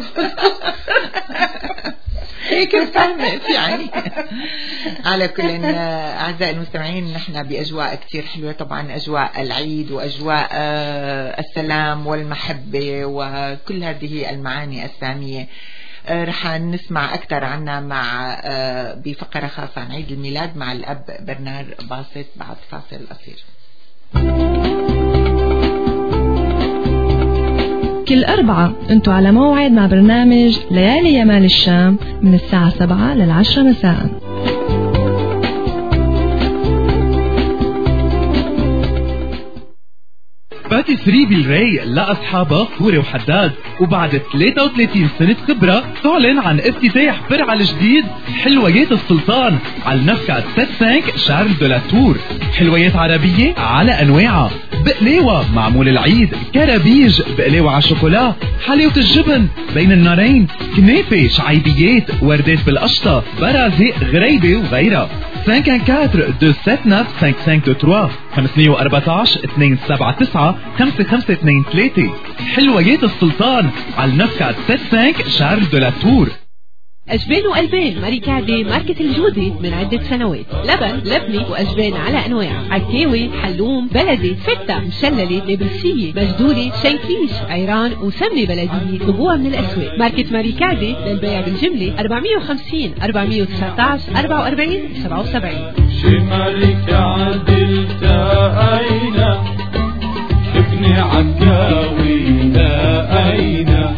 هيك فهمت يعني. على كل أعزائي المستمعين، نحن بأجواء كتير حلوة طبعا، أجواء العيد وأجواء السلام والمحبة وكل هذه المعاني السامية. رح نسمع أكثر عنها مع بفقرة خاصة عن عيد الميلاد مع الأب برنار باسط بعد فاصل قصير. كل أربعة أنتوا على موعد مع برنامج ليالي يمال الشام من الساعة سبعة للعشرة مساء. باتيسري بالراي لأصحابها فوري وحداد، وبعد ثلاثة وثلاثين سنة خبرة تعلن عن افتتاح فرع الجديد حلويات السلطان على النفكة خمسة خمسة شارل دو لا تور. حلويات عربية على أنواعها، بقلاوة معمول العيد، كرابيج، بقلاوة على شوكولا، حلاوة الجبن بين النارين، كنافة، شعيبيات، وردات بالقشطة، برازق، غريبة وغيرها. خمسة أربعة اثنين سبعة تسعة خمسة خمسة ثلاثة خمسمية وأربعتاشر اثنين سبعة تسعة خمسة خمسة اثنين ثلاثة. حلويات السلطان على النفكة خمسة خمسة شارل دو لا تور. أجبان وألبان ماريكاردي ماركة الجودة من عدة سنوات. لبن، لبني وأجبان على أنواع، عكاوي، حلوم، بلدي، فتة، مشللة، نابلسية، مجدولة، شنكيش، عيران وسمنة بلدية. طلبوها من الأسواق. ماركة ماريكاردي للبيع بالجملة أربعمية وخمسين أربعمية وتسعتاشر أربعة وأربعين سبعة وسبعين. شمالك عدل تأينا، ابن عكاوي تأينا.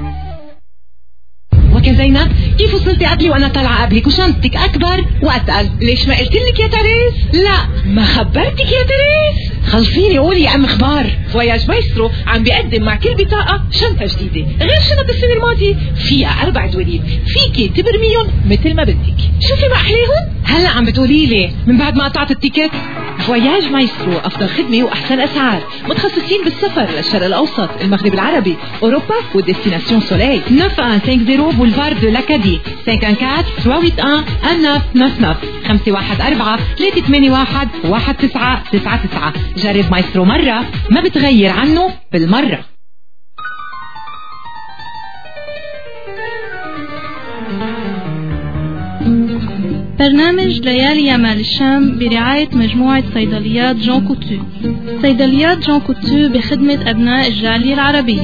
وكزينة كيف وصلتي قبلي وانا طالعه قبلك وشنطتك اكبر واتقل؟ ليش ما قلت لك يا تريس؟ لا ما خبرتك يا تريس. خلصيني قولي يا ام اخبار. فواياج مايسترو عم بيقدم مع كل بطاقه شنطه جديده غير شنط السنه الماضيه، فيها اربع دواليب فيكي تبرميهم مثل ما بدك. شوفي ما احليهم. هلا عم بتقولي لي من بعد ما قطعت التيكت؟ فواياج مايسترو افضل خدمه واحسن اسعار، متخصصين بالسفر للشرق الاوسط، المغرب العربي، اوروبا وديستيناسيون سولي. تسعة واحد خمسين بولفار دو لاكادي خمسة أربعة ثمانية واحد واحد تسعة تسعة تسعة خمسة واحد أربعة ثلاثة ثمانية واحد واحد تسعة تسعة تسعة. جرب مايسترو مرة ما بتغير عنه بالمرة. برنامج ليالي يمال الشام برعاية مجموعة صيدليات جون كوتو. صيدليات جون كوتو بخدمة أبناء الجالية العربية.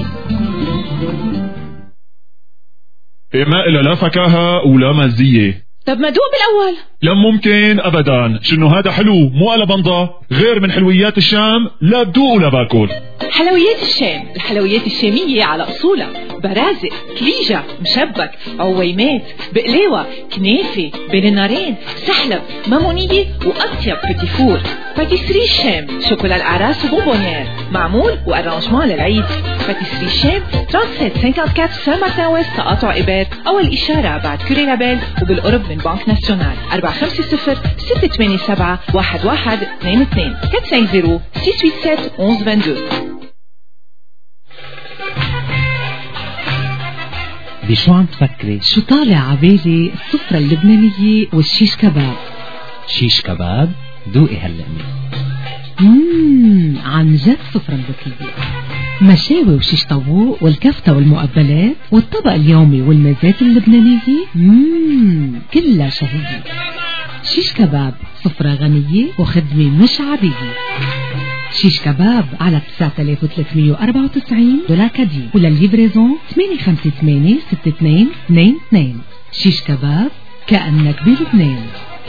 ما إلا لا فكاهة ولا مزية. طب ما دوق بالأول. لا ممكن أبدا، شنو هذا حلو مو على بنضة، غير من حلويات الشام لا بدوق ولا باكل. حلويات الشام، الحلويات الشامية على أصولها، برازق، كليجة، مشبك، عويمات، بقلاوة، كنافة، بين النارين، سحلب، مامونية وأطيب بتيفور. باتيسري الشام، شوكولا الأعراس وبونبونيير، معمول وأرانجمان للعيد. باتيسري الشام سبعة وثلاثين أربعة وخمسين سان مارتن ويست تقاطع إباد، أول إشارة بعد كوري لابيل وبالقرب من بنك ناسيونال. أربعة خمسة صفر ستة ثمانية سبعة واحد واحد اثنين اثنين أربعة خمسة صفر ستة ثمانية سبعة واحد واحد اثنين اثنين. بشو عم تفكري؟ شو طالع عبالي السفرة اللبنانية والشيش كباب. شيش كباب؟ دوقي هاللقمة. مم عن جد سفرة ذكية. مشاوي وشيش طاووق والكفتة والمقبلات والطبق اليومي والمزات اللبنانية. مم كلها شهية. شيش كباب سفرة غنية وخدمة مش عادية. شيش كباب على تسعة آلاف وثلاثمية وأربعة وتسعين دولار كادي، وللليفريزون ثمانية خمسة ثمانية ستة اثنين اثنين اثنين. شيش كباب كأنك بلبنان.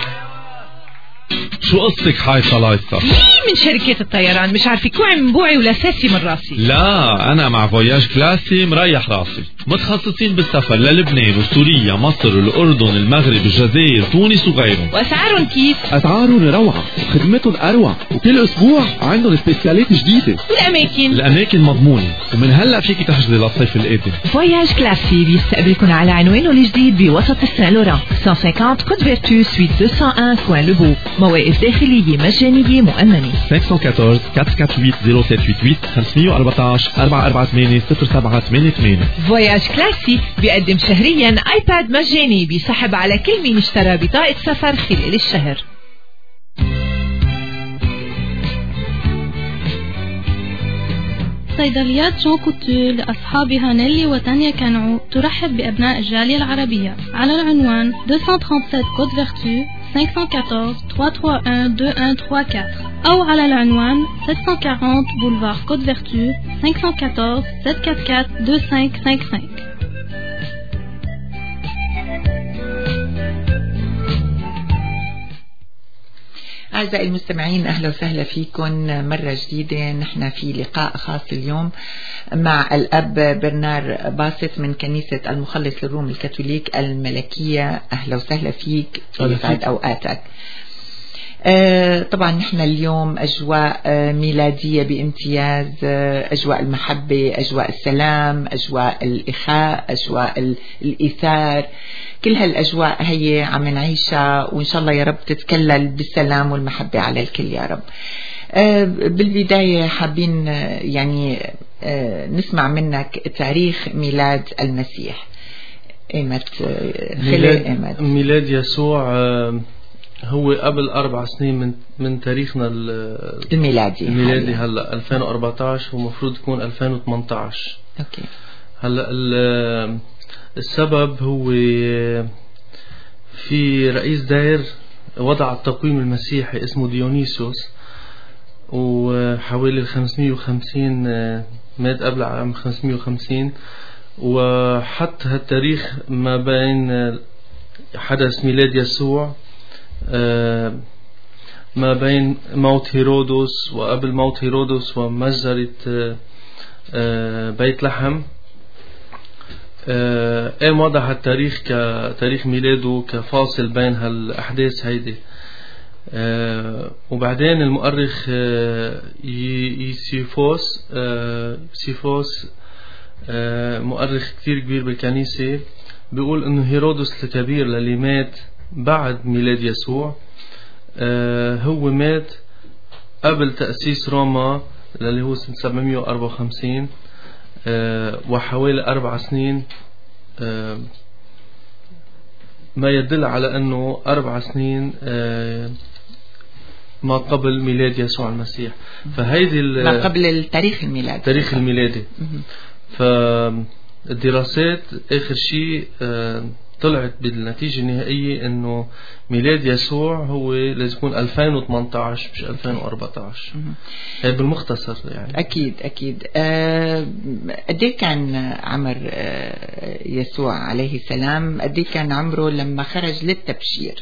شو قصتك حايصة لايصة؟ من شركة الطيران مش عارفة كوعي من بوعي ولا ساسي من راسي. لا أنا مع فوياج كلاسي مريح راسي، متخصصين بالسفر للبنان وسوريا مصر الأردن المغرب الجزائر تونس وغيرهم. وأسعارهم كيف؟ أسعارهم روعة وخدمتهم أروع، وكل أسبوع عندهم سبيسيالات جديدة. والأماكن؟ الأماكن مضمونة، ومن هلأ فيكي تحجزي للصيف القادم. فوياج كلاسي بيستقبلكم على عنوانه الجديد بوسط السان لوران مئتين وخمسين كود فيرتو سويت مئتين وواحد كوان لوبو. مواقف داخلية مجانية مؤمنة. خمسة واحد أربعة أربعة أربعة ثمانية صفر سبعة ثمانية خمسة أربعة أربعة أربعة ثمانية صفر سبعة ثمانية ثمانية. فوياج كلاسي بيقدم شهريا ايباد مجاني بيسحب على كل مين اشترى بطاقة سفر خلال الشهر. صيدليات جون كوتو لأصحابها نيلي وتانيا كانعو ترحب بأبناء الجالية العربية على العنوان مئتين وسبعة وثلاثين كود فيرتو خمسة أربعة أربعة ثلاثة واحد واحد اثنين واحد ثلاثة أربعة أو على العنوان سبعمية وأربعين بولفار كود فيرتو خمسة أربعة أربعة سبعة أربعة أربعة اثنين خمسة خمسة خمسة. أعزائي المستمعين أهلا وسهلا فيكم مرة جديدة. نحن في لقاء خاص اليوم مع الأب برنار باسط من كنيسة المخلص للروم الكاثوليك الملكية. أهلا وسهلا فيك، يسعد أوقاتك. آه طبعا نحن اليوم أجواء آه ميلادية بامتياز، آه أجواء المحبة، أجواء السلام، أجواء الإخاء، أجواء الإيثار. كل هالأجواء هي عم نعيشها، وإن شاء الله يا رب تتكلل بالسلام والمحبة على الكل يا رب. آه بالبداية حابين آه يعني آه نسمع منك تاريخ ميلاد المسيح. إيمت ميلاد, إيمت. ميلاد يسوع آه هو قبل أربع سنين من من تاريخنا الميلادي الميلادي هلا ألفين وأربعة عشر، ومفروض يكون ألفين وثمانية عشر. اوكي. هلا السبب هو في رئيس داير وضع التقويم المسيحي اسمه ديونيسوس، وحوالي خمسمية وخمسين مات قبل عام خمسمية وخمسين، وحط هالتاريخ ما بين حدث ميلاد يسوع ما بين موت هيرودس وقبل موت هيرودس ومجزرة بيت لحم. قام وضع التاريخ كتاريخ ميلاده كفاصل بين هالأحداث هيدي. وبعدين المؤرخ يوسيفوس سيفوس مؤرخ كتير كبير بالكنيسة بيقول انه هيرودس الكبير اللي مات بعد ميلاد يسوع آه هو مات قبل تأسيس روما اللي هو سنة سبعمية وأربعة وخمسين آه وحوالي أربع سنين، آه ما يدل على أنه أربع سنين آه ما قبل ميلاد يسوع المسيح. فهيدي ما قبل التاريخ الميلادي تاريخ الميلادي. فالدراسات آخر شيء آه طلعت بالنتيجة النهائية انه ميلاد يسوع هو لازم يكون ألفين وثمانية عشر مش ألفين وأربعة عشر. هي بالمختصر يعني. اكيد اكيد. أه قد ايه كان عمر أه يسوع عليه السلام، قد ايه كان عمره لما خرج للتبشير؟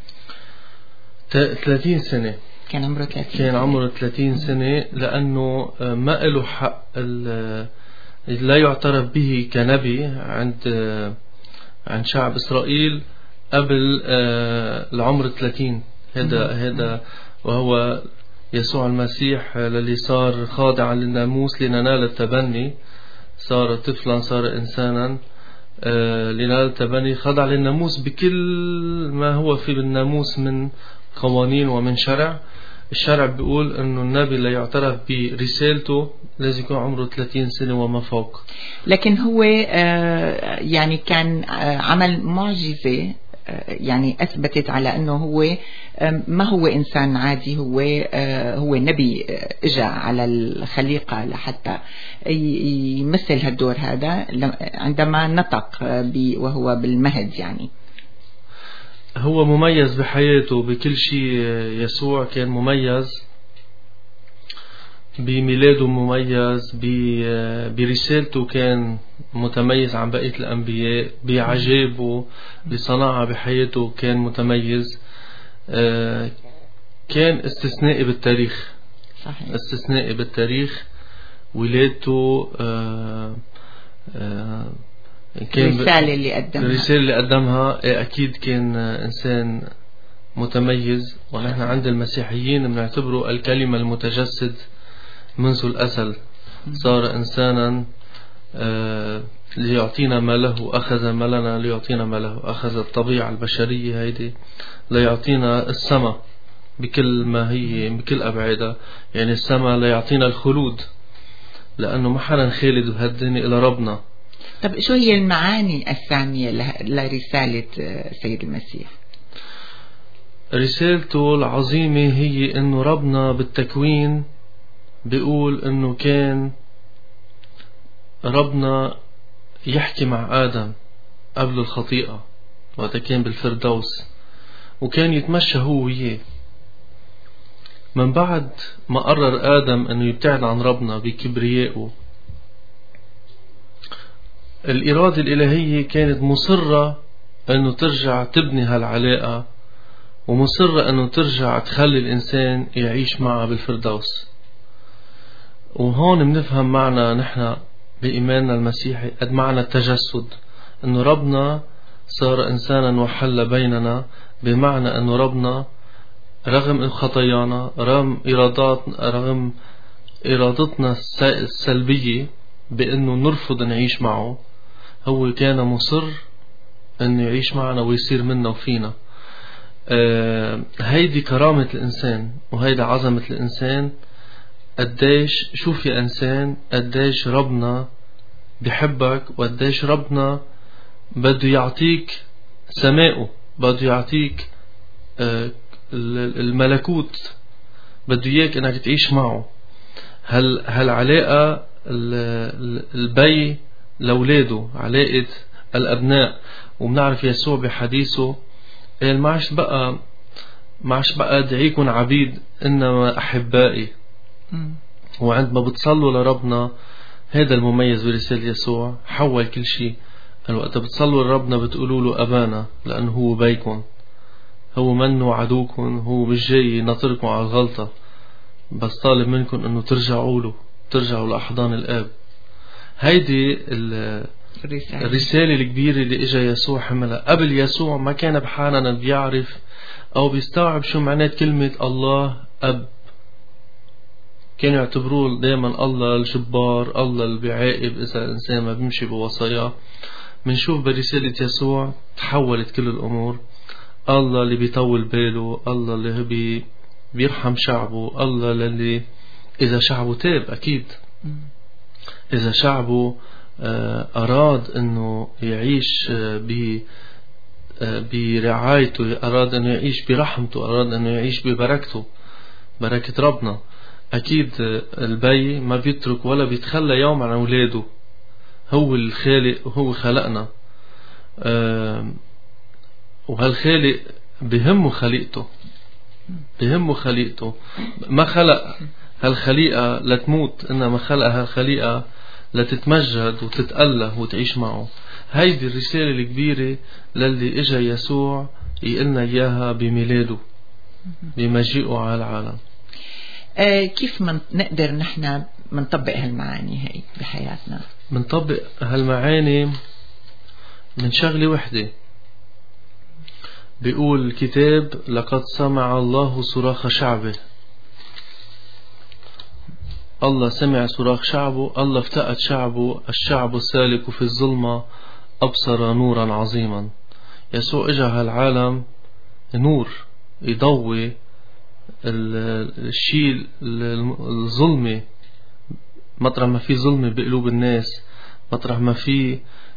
ثلاثين سنة. كان عمره ثلاثين كان عمره ثلاثين سنة، لانه ما له حق لا يعترف به كنبي عند عن شعب إسرائيل قبل آه العمر ثلاثين. هذا هذا وهو يسوع المسيح الذي صار خاضعا للناموس لننال التبني، صار طفلا صار إنسانا آه لننال التبني، خضع للناموس بكل ما هو في بالناموس من قوانين ومن شرع، الشرع بيقول انه النبي اللي يعترف برسالته لازم يكون عمره ثلاثين سنة وما فوق. لكن هو يعني كان عمل معجزة يعني أثبتت على أنه هو ما هو إنسان عادي، هو هو نبي إجا على الخليقة لحتى يمثل هالدور هذا عندما نطق وهو بالمهد. يعني هو مميز بحياته بكل شيء. يسوع كان مميز بميلاده، مميز برسالته، كان متميز عن بقية الأنبياء بعجائبه بصناعة بحياته، كان متميز. كان استثنائي بالتاريخ. صحيح. استثنائي بالتاريخ. ولادته كان الرسالة اللي قدمها الرسالة اللي قدمها أكيد كان إنسان متميز. ونحن عند المسيحيين بنعتبره الكلمة المتجسد منذ الأزل، صار إنسانا ليعطينا ما له أخذ ما لنا، ليعطينا ما له أخذ الطبيعة البشرية هيدي، ليعطينا السماء بكل ما هي بكل أبعادها. يعني السماء ليعطينا الخلود، لأنه ما حدا خالد بهالدنيا إلا ربنا. طب شو هي المعاني الثانية لرسالة سيد المسيح؟ رسالته العظيمة هي إنه ربنا بالتكوين بيقول إنه كان ربنا يحكي مع آدم قبل الخطيئة وقت كان بالفردوس، وكان يتمشى هو وياه. من بعد ما قرر آدم إنه يبتعد عن ربنا بكبريائه، الإرادة الإلهية كانت مصرة أنه ترجع تبني هالعلاقة، ومصرة أنه ترجع تخلي الإنسان يعيش معها بالفردوس. وهون بنفهم معنا نحن بإيماننا المسيحي قد معنى التجسد، أنه ربنا صار إنسانا وحل بيننا، بمعنى أنه ربنا رغم خطايانا، رغم إرادات رغم إرادتنا السلبية بأنه نرفض نعيش معه، هو كان مصر أنه يعيش معنا ويصير منا وفينا. آه هيدي كرامة الإنسان وهيدي عظمة الإنسان. قديش شوف يا إنسان قديش ربنا بحبك، وقديش ربنا بده يعطيك سمائه، بده يعطيك آه الملكوت، بده إياك أنك تعيش معه. هل هالعلاقة البي لولاده، علاقة الأبناء. وبنعرف يسوع بحديثه قال ما عادش بقى ما عادش بقى أدعيكم عبيد إنما أحبائي. وعندما بتصلوا لربنا، هذا المميز برسالة يسوع، حول كل شيء. الوقت بتصلوا لربنا بتقولوا له أبانا، لأنه هو بيكم، هو منه عدوكم، هو مش جاي ينطركم على الغلطة، بس طالب منكم أنه ترجعوا له، ترجعوا لأحضان الآب. هيدي الرسالة الكبيرة اللي إجا يسوع حملها. قبل يسوع ما كان بحالنا بيعرف أو بيستوعب شو معنات كلمة الله أب. كانوا يعتبروه دائما الله الجبار، الله اللي بيعاقب إذا الإنسان ما بيمشي بوصاياه. منشوف برسالة يسوع تحولت كل الأمور. الله اللي بيطول باله، الله اللي بي بيرحم شعبه، الله اللي إذا شعبه تاب، أكيد إذا شعبه أراد أنه يعيش برعايته، أراد أنه يعيش برحمته، أراد أنه يعيش ببركته، بركة ربنا. أكيد البي ما بيترك ولا بيتخلى يوم عن أولاده. هو الخالق وهو خلقنا، وهالخالق بهمه خليقته، بهمه خليقته. ما خلق هالخليقة لتموت، إنما خلق هالخليقة لتتمجد وتتأله وتعيش معه. هيدي الرسالة الكبيرة للي إجا يسوع يقلنا إياها بميلاده، بمجيئه على العالم. آه كيف من نقدر نحن منطبق هالمعاني هاي بحياتنا؟ منطبق هالمعاني من شغلة وحدة. بيقول الكتاب لقد سمع الله صراخ شعبه. الله سمع صراخ شعبه، الله افتقد شعبه. الشعب السالك في الظلمة أبصر نورا عظيما. يسوع اجى هالعالم نور يضوي الشيء الظلمة، مطرح ما في ظلمة بقلوب الناس، مطرح ما في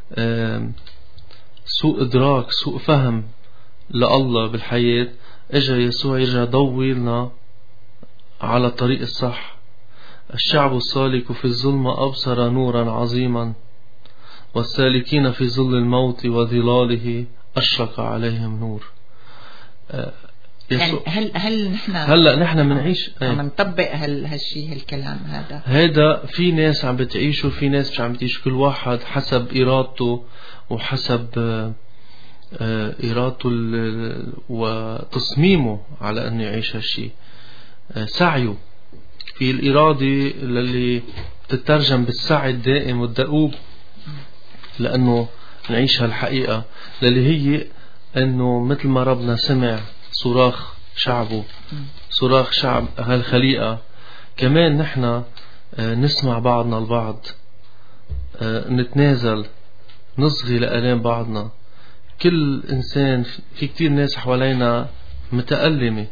سوء إدراك سوء فهم لله بالحياة، اجا يسوع يرجع ضوي لنا على الطريق الصح. الشعب السالك في الظلمة أبصر نورا عظيما، والسالكين في ظل الموت وظلاله أشرق عليهم نور. يعني هل هل نحن هلا نحن بنعيش عم نطبق هال هالشيء هالكلام هذا؟ هذا في ناس عم بتعيشه، في ناس مش عم بتعيش، كل واحد حسب إرادته وحسب إرادته وتصميمه على أنه يعيش هالشيء، سعيه في الإرادة اللي تترجم بالسعي الدائم والدؤوب، لأنه نعيش هالحقيقة اللي هي أنه مثل ما ربنا سمع صراخ شعبه، صراخ شعب هالخليقة، كمان نحن نسمع بعضنا البعض، نتنازل، نصغي لآلام بعضنا. كل إنسان، في كتير ناس حوالينا متألمة،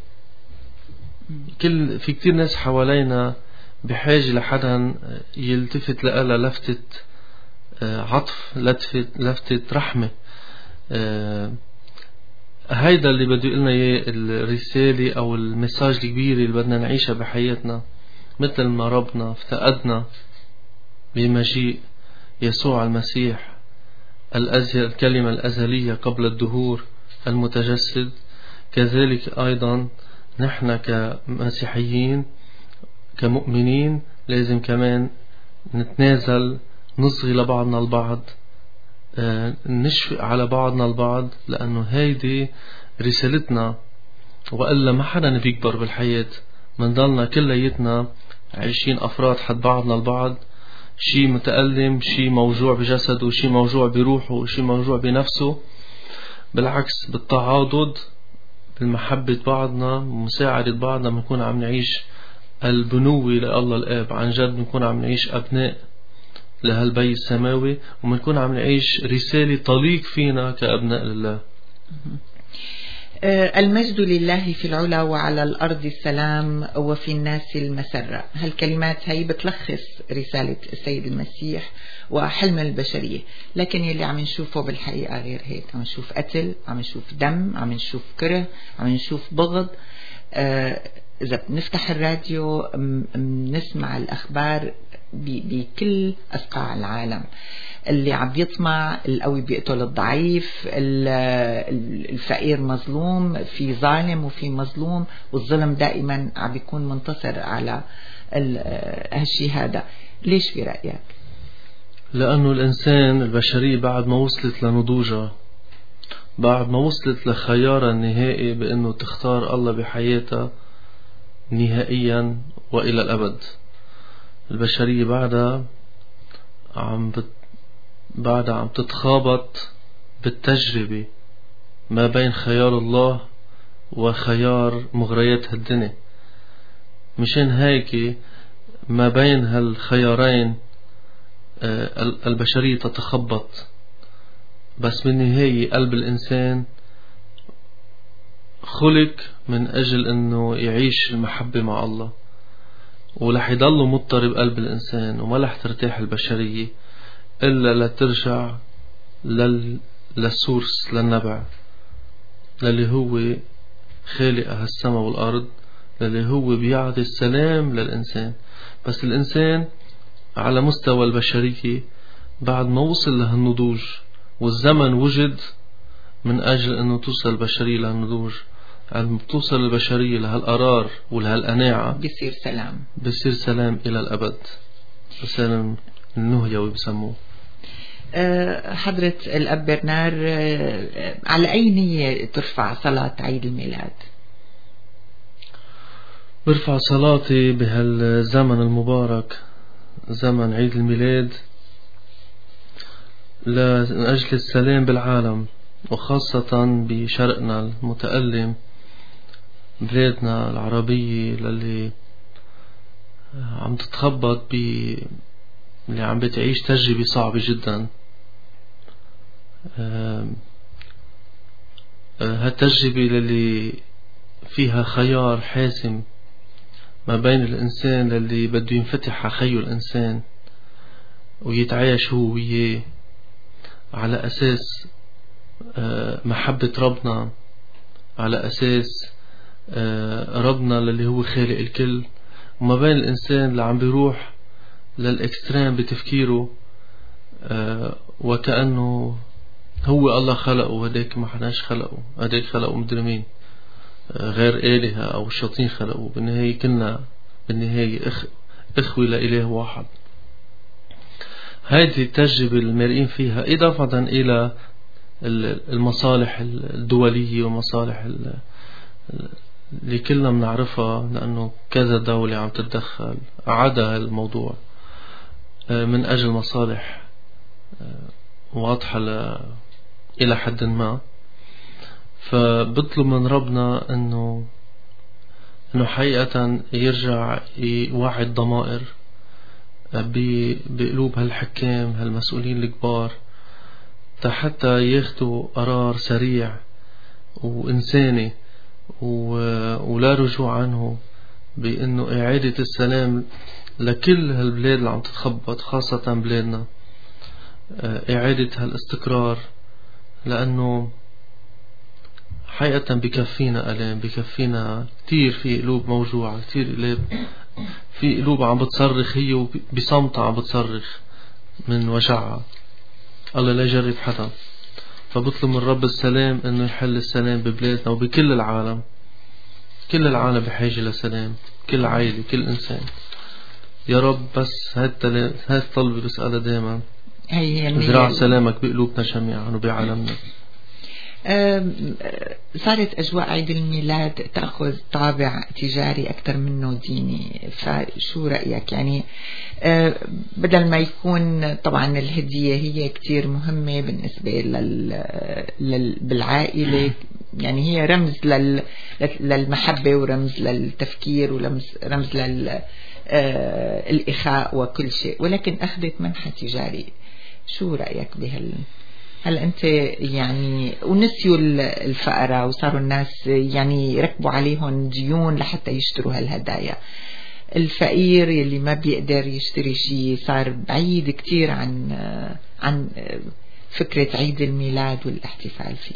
كل في كتير ناس حوالينا بحاجة لحدا يلتفت لها لفتة عطف، لفتة, لفتة رحمة. هيدا اللي بده يقولنا اياه الرسالة او المساج الكبيرة اللي بدنا نعيشها بحياتنا، مثل ما ربنا افتقدنا بمجيء يسوع المسيح الأزل، الكلمة الأزلية قبل الدهور المتجسد، كذلك أيضا نحن كمسيحيين كمؤمنين لازم كمان نتنازل، نصغي لبعضنا البعض، نشفق على بعضنا البعض، لأنه هيدي رسالتنا، وإلا ما حدا بيكبر بالحياة، منضلنا كليتنا عايشين أفراد حد بعضنا البعض، شي متألم، شي موجوع بجسده، شي موجوع بروحه، شي موجوع بنفسه. بالعكس، بالتعاضد، بالمحبة بعضنا، مساعدة بعضنا، بنكون عم نعيش البنوة لله الآب، عن جد بنكون عم نعيش أبناء لهالبي السماوي، ومنكون عم نعيش رسالة طليق فينا كأبناء لله. المجد لله في العلا وعلى الأرض السلام وفي الناس المسرة. هالكلمات هي بتلخص رسالة السيد المسيح وحلم البشرية، لكن يلي عم نشوفه بالحقيقة غير هيك. عم نشوف قتل، عم نشوف دم، عم نشوف كره، عم نشوف بغض. إذا بنفتح الراديو بنسمع الأخبار بكل أصقاع العالم، اللي عم يطمع، القوي بيقتل الضعيف، الفقير مظلوم، في ظالم وفي مظلوم، والظلم دائما عم بيكون منتصر على هالشي هذا. ليش برأيك؟ لأنه الإنسان البشرية بعد ما وصلت لنضوجها، بعد ما وصلت لخيارها النهائي بأنه تختار الله بحياتها نهائيا وإلى الأبد، البشرية بعدها عم بت... بعدها عم تتخابط بالتجربة ما بين خيار الله وخيار مغريات هالدنيا. مشان هيك ما بين هالخيارين البشرية تتخبط، بس بالنهاية قلب الإنسان خلق من أجل أنه يعيش المحبة مع الله، ولح يضل مضطرب قلب الإنسان، وما لح ترتاح البشرية إلا لترجع لل... للسورس، للنبع، للي هو خالق هالسما والأرض، للي هو بيعطي السلام للإنسان. بس الإنسان على مستوى البشرية بعد ما وصل لهالنضوج، والزمن وجد من أجل أنه توصل البشرية لهالنضوج، عندما توصل البشرية لهالقرار ولهالقناعة بيصير سلام، بيصير سلام إلى الأبد، سلام النهيوي بسموه. أه حضرة الأب برنار، أه على أي نية ترفع صلاة عيد الميلاد؟ برفع صلاتي بهالزمن المبارك، زمن عيد الميلاد، لأجل السلام بالعالم، وخاصة بشرقنا المتألم، بلادنا العربية للي عم تتخبط ب اللي عم بتعيش تجربة صعبة جدا. هالتجربة للي فيها خيار حاسم ما بين الإنسان اللي بده ينفتح على خيه الإنسان ويتعايش هو وياه على أساس محبة ربنا، على أساس ربنا اللي هو خالق الكل، وما بين الإنسان اللي عم بيروح للإكستريم بتفكيره وكأنه هو الله خلقه وهداك ما حناش خلقه، هداك خلقه مدري مين غير آلهة أو الشياطين خلقه. بالنهاية كلنا بالنهاية إخ إخوة لإله واحد. هذه التجربة المرئين فيها إضافة إلى المصالح الدولية والمصالح اللي كلنا بنعرفها، لأنه كذا دولة عم تتدخل عدا الموضوع من أجل مصالح واضحة إلى حد ما. فبطلب من ربنا أنه أنه حقيقة يرجع يوعي الضمائر بقلوب هالحكام هالمسؤولين الكبار حتى ياخدوا قرار سريع وإنساني ولا رجوع عنه، بأنه إعادة السلام لكل هالبلاد اللي عم تتخبط، خاصة بلادنا، إعادة هالاستقرار، لأنه حقيقة بكفينا ألام، بكفينا كتير في قلوب موجوعة، كتير قلوب في قلوب عم بتصرخ هي بصمتها عم بتصرخ من وجعها. الله لا يجرب حدا. فبطلب من رب السلام انه يحل السلام ببلادنا وبكل العالم. كل العالم بحاجة لسلام، كل عائلة، كل انسان. يا رب بس هاد الطلبة بسألها دائما، ازرع سلامك بقلوبنا جميعا وبعالمنا. صارت أجواء عيد الميلاد تأخذ طابع تجاري أكثر منه ديني، فشو رأيك؟ يعني بدل ما يكون طبعا الهدية هي كتير مهمة بالنسبة لل... لل... بالعائلة، يعني هي رمز لل... للمحبة ورمز للتفكير ورمز رمز للإخاء وكل شيء، ولكن أخذت منحى تجاري. شو رأيك بهال؟ هل أنت يعني ونسيوا الفقراء وصاروا الناس يعني يركبوا عليهم ديون لحتى يشتروا هالهدايا، الفقير يلي ما بيقدر يشتري شيء صار بعيد كتير عن عن فكرة عيد الميلاد والاحتفال فيه.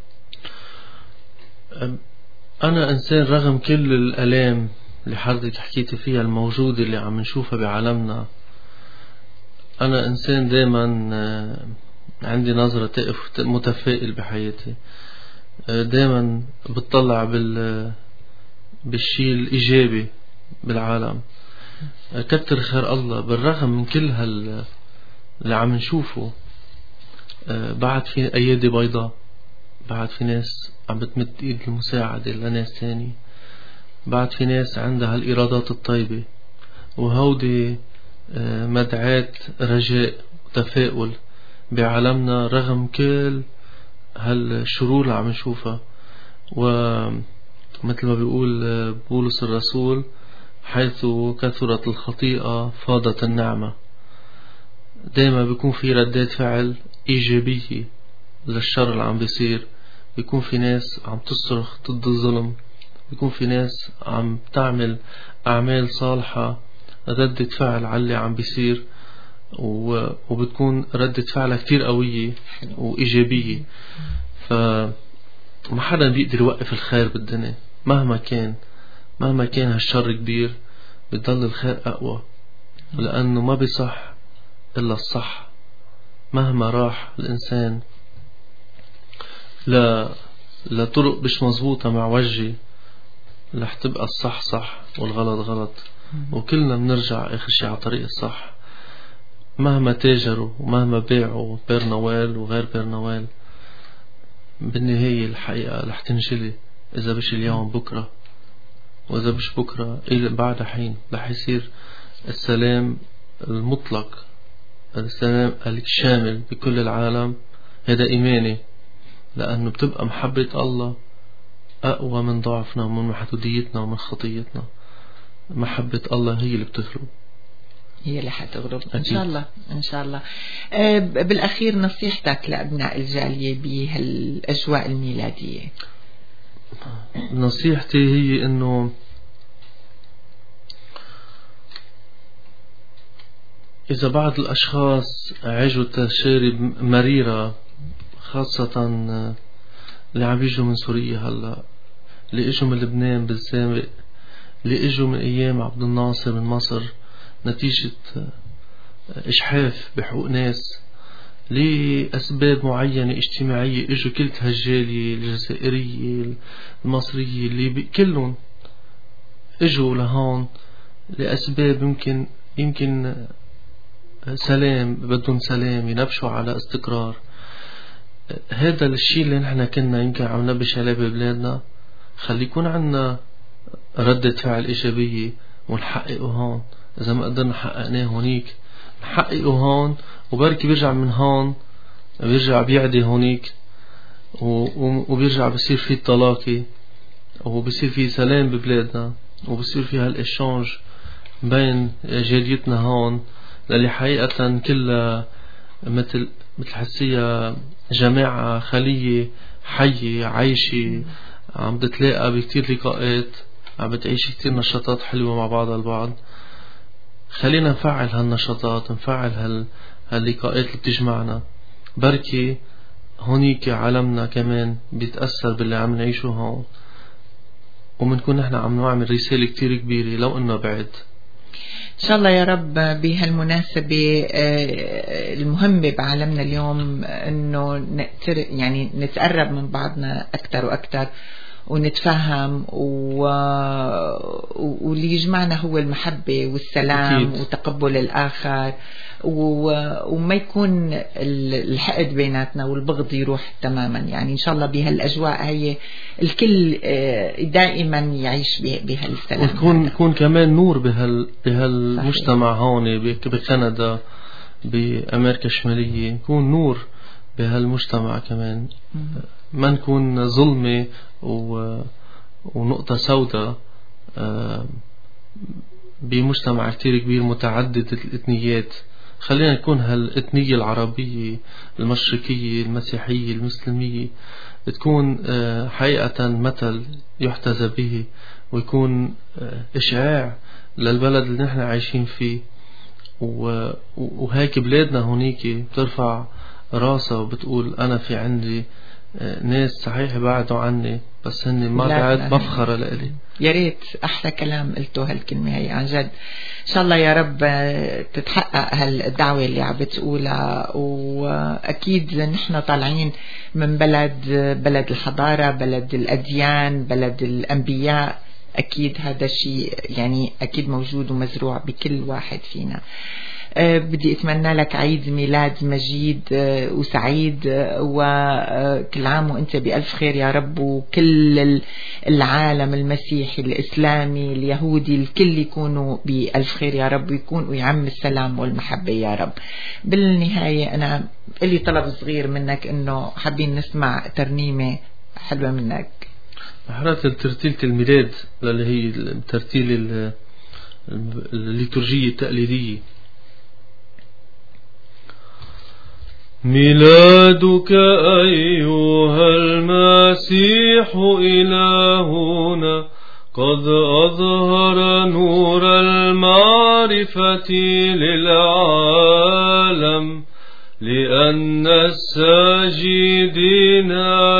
أنا إنسان رغم كل الآلام اللي حضرتك حكيتي فيها الموجودة اللي عم نشوفها بعالمنا، أنا إنسان دايما عندي نظرة متفائل بحياتي، دايما بتطلع بال بالشيء الإيجابي بالعالم. كتر خير الله بالرغم من كل هال اللي عم نشوفه، بعد في أيادي بيضاء، بعد في ناس عم بتمد إيد المساعدة لناس تاني، بعد في ناس عندها الإرادات الطيبة، وهودي مدعاة رجاء وتفاؤل بعالمنا رغم كل هالشرور اللي عم نشوفها. ومثل ما بيقول بولس الرسول، حيث كثرت الخطيئة فاضت النعمة. دايما بيكون في ردات فعل إيجابية للشر اللي عم بيصير، بيكون في ناس عم تصرخ ضد الظلم، بيكون في ناس عم تعمل أعمال صالحة ردة فعل على اللي عم بيصير، وبتكون ردة فعلها كتير قوية وإيجابية. فما حدا بيقدر يوقف الخير بالدنيا مهما كان، مهما كان هالشر كبير بيضل الخير أقوى، لأنه ما بيصح إلا الصح. مهما راح الإنسان لا لطرق مش مظبوطة مع وجهي، رح تبقى الصح صح والغلط غلط، وكلنا بنرجع آخر شي على طريق الصح. مهما تاجروا ومهما باعوا بيرنوال وغير بيرنوال، بالنهاية الحقيقة رح تنجلي. إذا بش اليوم بكرة، وإذا بش بكرة إلى بعد حين رح يصير السلام المطلق، السلام الشامل بكل العالم. هذا إيماني، لأنه بتبقى محبة الله أقوى من ضعفنا ومن محدوديتنا ومن خطيتنا. محبة الله هي اللي بتغلب، هي اللي حتغلب إن شاء الله. إن شاء الله. أه بالأخير نصيحتك لأبناء الجالية بهالأجواء الميلادية؟ نصيحتي هي انه اذا بعض الاشخاص عاشوا تجارب مريرة، خاصة اللي عم يجوا من سوريا هلا، اللي اجوا من لبنان بالسابق، اللي اجوا من ايام عبد الناصر من مصر نتيجة إجحاف بحقوق ناس لأسباب معينة اجتماعية، اجوا كل هالجالية الجزائرية المصرية اللي كلهم اجوا لهون لأسباب يمكن يمكن سلام، بدهم سلام، ينبشوا على استقرار. هذا الشيء اللي نحن كنا يمكن عم نبش عليه ببلادنا، خلي يكون عنا ردة فعل إيجابية ونحققه هون. إذا ما قدرنا حققناه هونيك نحققه هون، وبركي بيرجع من هون بيرجع بيعدي هونيك، وبيرجع بصير في طلاقي، وبصير في سلام ببلادنا، وبصير في هالإشانج بين جاليتنا هون، للي حقيقة كلها مثل مثل حسية جماعة خلية حية عايشة، عم بتلاقى بكتير لقاءات، عم بتعيش كتير نشاطات حلوة مع بعض البعض. خلينا نفعل هالنشاطات، نفعل هال هاللقاءات اللي بتجمعنا، بركي هونيك عالمنا كمان بيتأثر باللي عم نعيشه هون، ومنكون نحن عم نعمل رسالة كتير كبيرة لو انه بعد. إن شاء الله يا رب. بهالمناسبة المهمة بعالمنا اليوم إنه يعني نتقرب من بعضنا أكتر وأكتر، ونتفهم، و... واللي يجمعنا هو المحبة والسلام أكيد. وتقبل الآخر، و... وما يكون الحقد بيناتنا والبغض يروح تماما. يعني إن شاء الله بهالأجواء هي الكل دائما يعيش بهالسلام، وتكون يكون كمان نور بهال بهالمجتمع هون بكندا بأمريكا الشمالية، يكون نور بهالمجتمع كمان، ما نكون ظلمة و... ونقطة سوداء بمجتمع كتير كبير متعدد الإثنيات. خلينا نكون هالإثنية العربية المشرقية المسيحية المسلمية تكون حقيقة مثل يحتذى به، ويكون إشعاع للبلد اللي نحن عايشين فيه. وهيك بلادنا هونيك بترفع راسها وبتقول أنا في عندي ناس صحيح بعدوا عني، بس هن ما بعد مفخرة لإلي. يا ريت أحلى كلام قلته هالكلمة هي عن جد. إن شاء الله يا رب تتحقق هالدعوة اللي عم بتقولها. وأكيد نحن طالعين من بلد بلد الحضارة، بلد الأديان، بلد الأنبياء. أكيد هذا الشيء يعني أكيد موجود ومزروع بكل واحد فينا. أه بدي أتمنى لك عيد ميلاد مجيد أه وسعيد، أه وكل عام وأنت بألف خير يا رب، وكل العالم المسيحي الإسلامي اليهودي الكل يكونوا بألف خير يا رب، ويكون ويعم السلام والمحبة يا رب. بالنهاية أنا لي طلب صغير منك، إنه حابين نسمع ترنيمة حلوة منك. حرات ترتيلة الميلاد اللي هي الترتيل الليتورجية التقليدية. ميلادك أيها المسيح إلهنا قد أظهر نور المعرفة للعالم، لأن الساجدين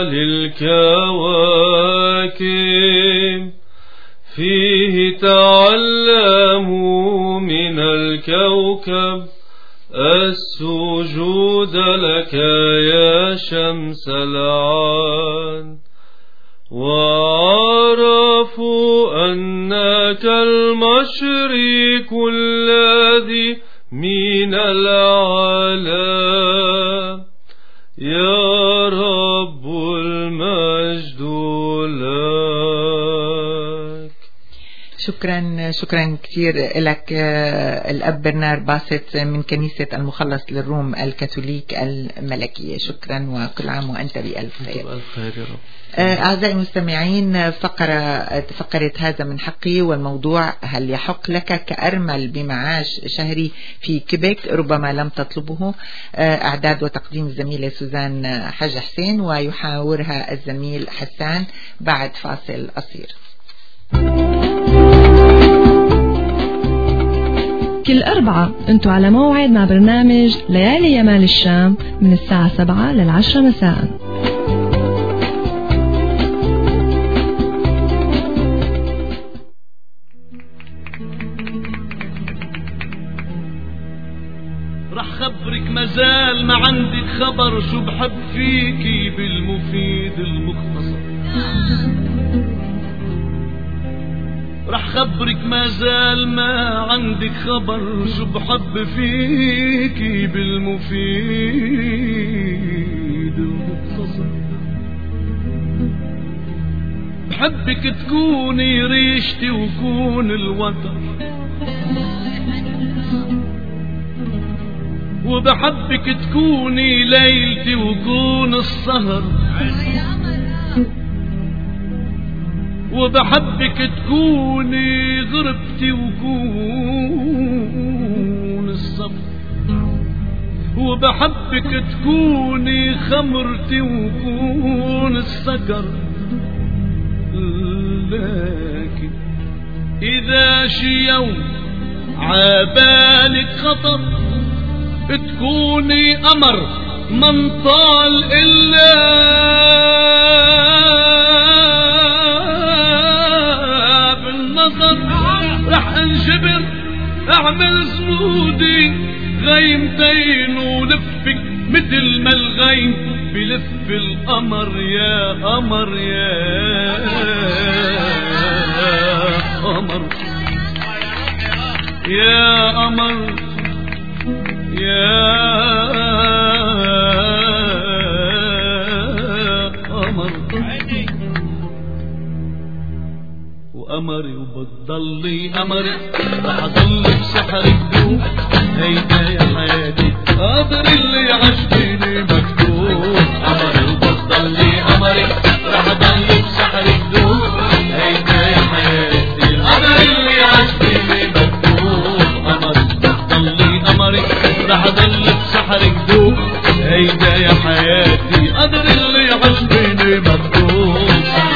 للكواكب فيه تعلموا من الكوكب السجود لك يا شمس العان، وعرفوا أنك المشرق الذي من العالم، يا رب المجد لك. شكرا شكرا كثير لك الأب برنار باسط من كنيسة المخلص للروم الكاثوليك الملكية. شكرا وكل عام وأنت بألف خير. خير يا رب. أعزائي المستمعين، فقرة فقرة هذا من حقي، والموضوع هل يحق لك كأرمل بمعاش شهري في كيبيك؟ ربما لم تطلبه. أعداد وتقديم الزميلة سوزان حاج حسين، ويحاورها الزميل حسان بعد فاصل قصير. كل أربعة أنتوا على موعد مع برنامج ليالي يمال الشام من الساعة سبعة للعشرة مساء. رح خبرك مازال ما عندك خبر شو بحب فيكي بالمفيد المختصر. رح خبرك مازال ما عندك خبر شو بحب فيكي بالمفيد المختصر. بحبك تكوني ريشتي وكون الوتر، وبحبك تكوني ليلتي وكون السهر، وبحبك تكوني غربتي وكون الصفر، وبحبك تكوني خمرتي وكون السكر. لكن إذا شي يوم عبالك خطر تكوني قمر من طال إلا بالنظر. رح انجبر اعمل زمودي غيمتين ولفك مثل ما الغيم بلف القمر. يا قمر يا قمر يا قمر يا قمر وقمري وبتضلي قمري رح ضل بسحرك دوب. هيدا يا حياتي قدر اللي عشتيني مكتوب. قمري وبتضلي قمري رح ضل بسحرك دوب. هيدا يا حياتي قدر اللي عشتيني مكتوب. قمري وبتضلي قمري رح ضل بسحرك دوب. هيدا يا حياتي قدر اللي عشتيني مكتوب.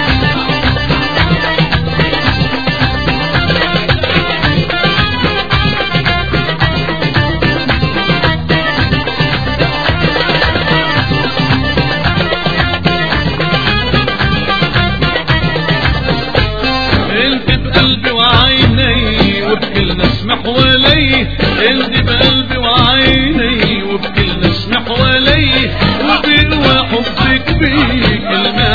وبكل نسمح ولي انت بقلبي وعيني، وبكل نسمح ولي وبقوى حبك بيك الماء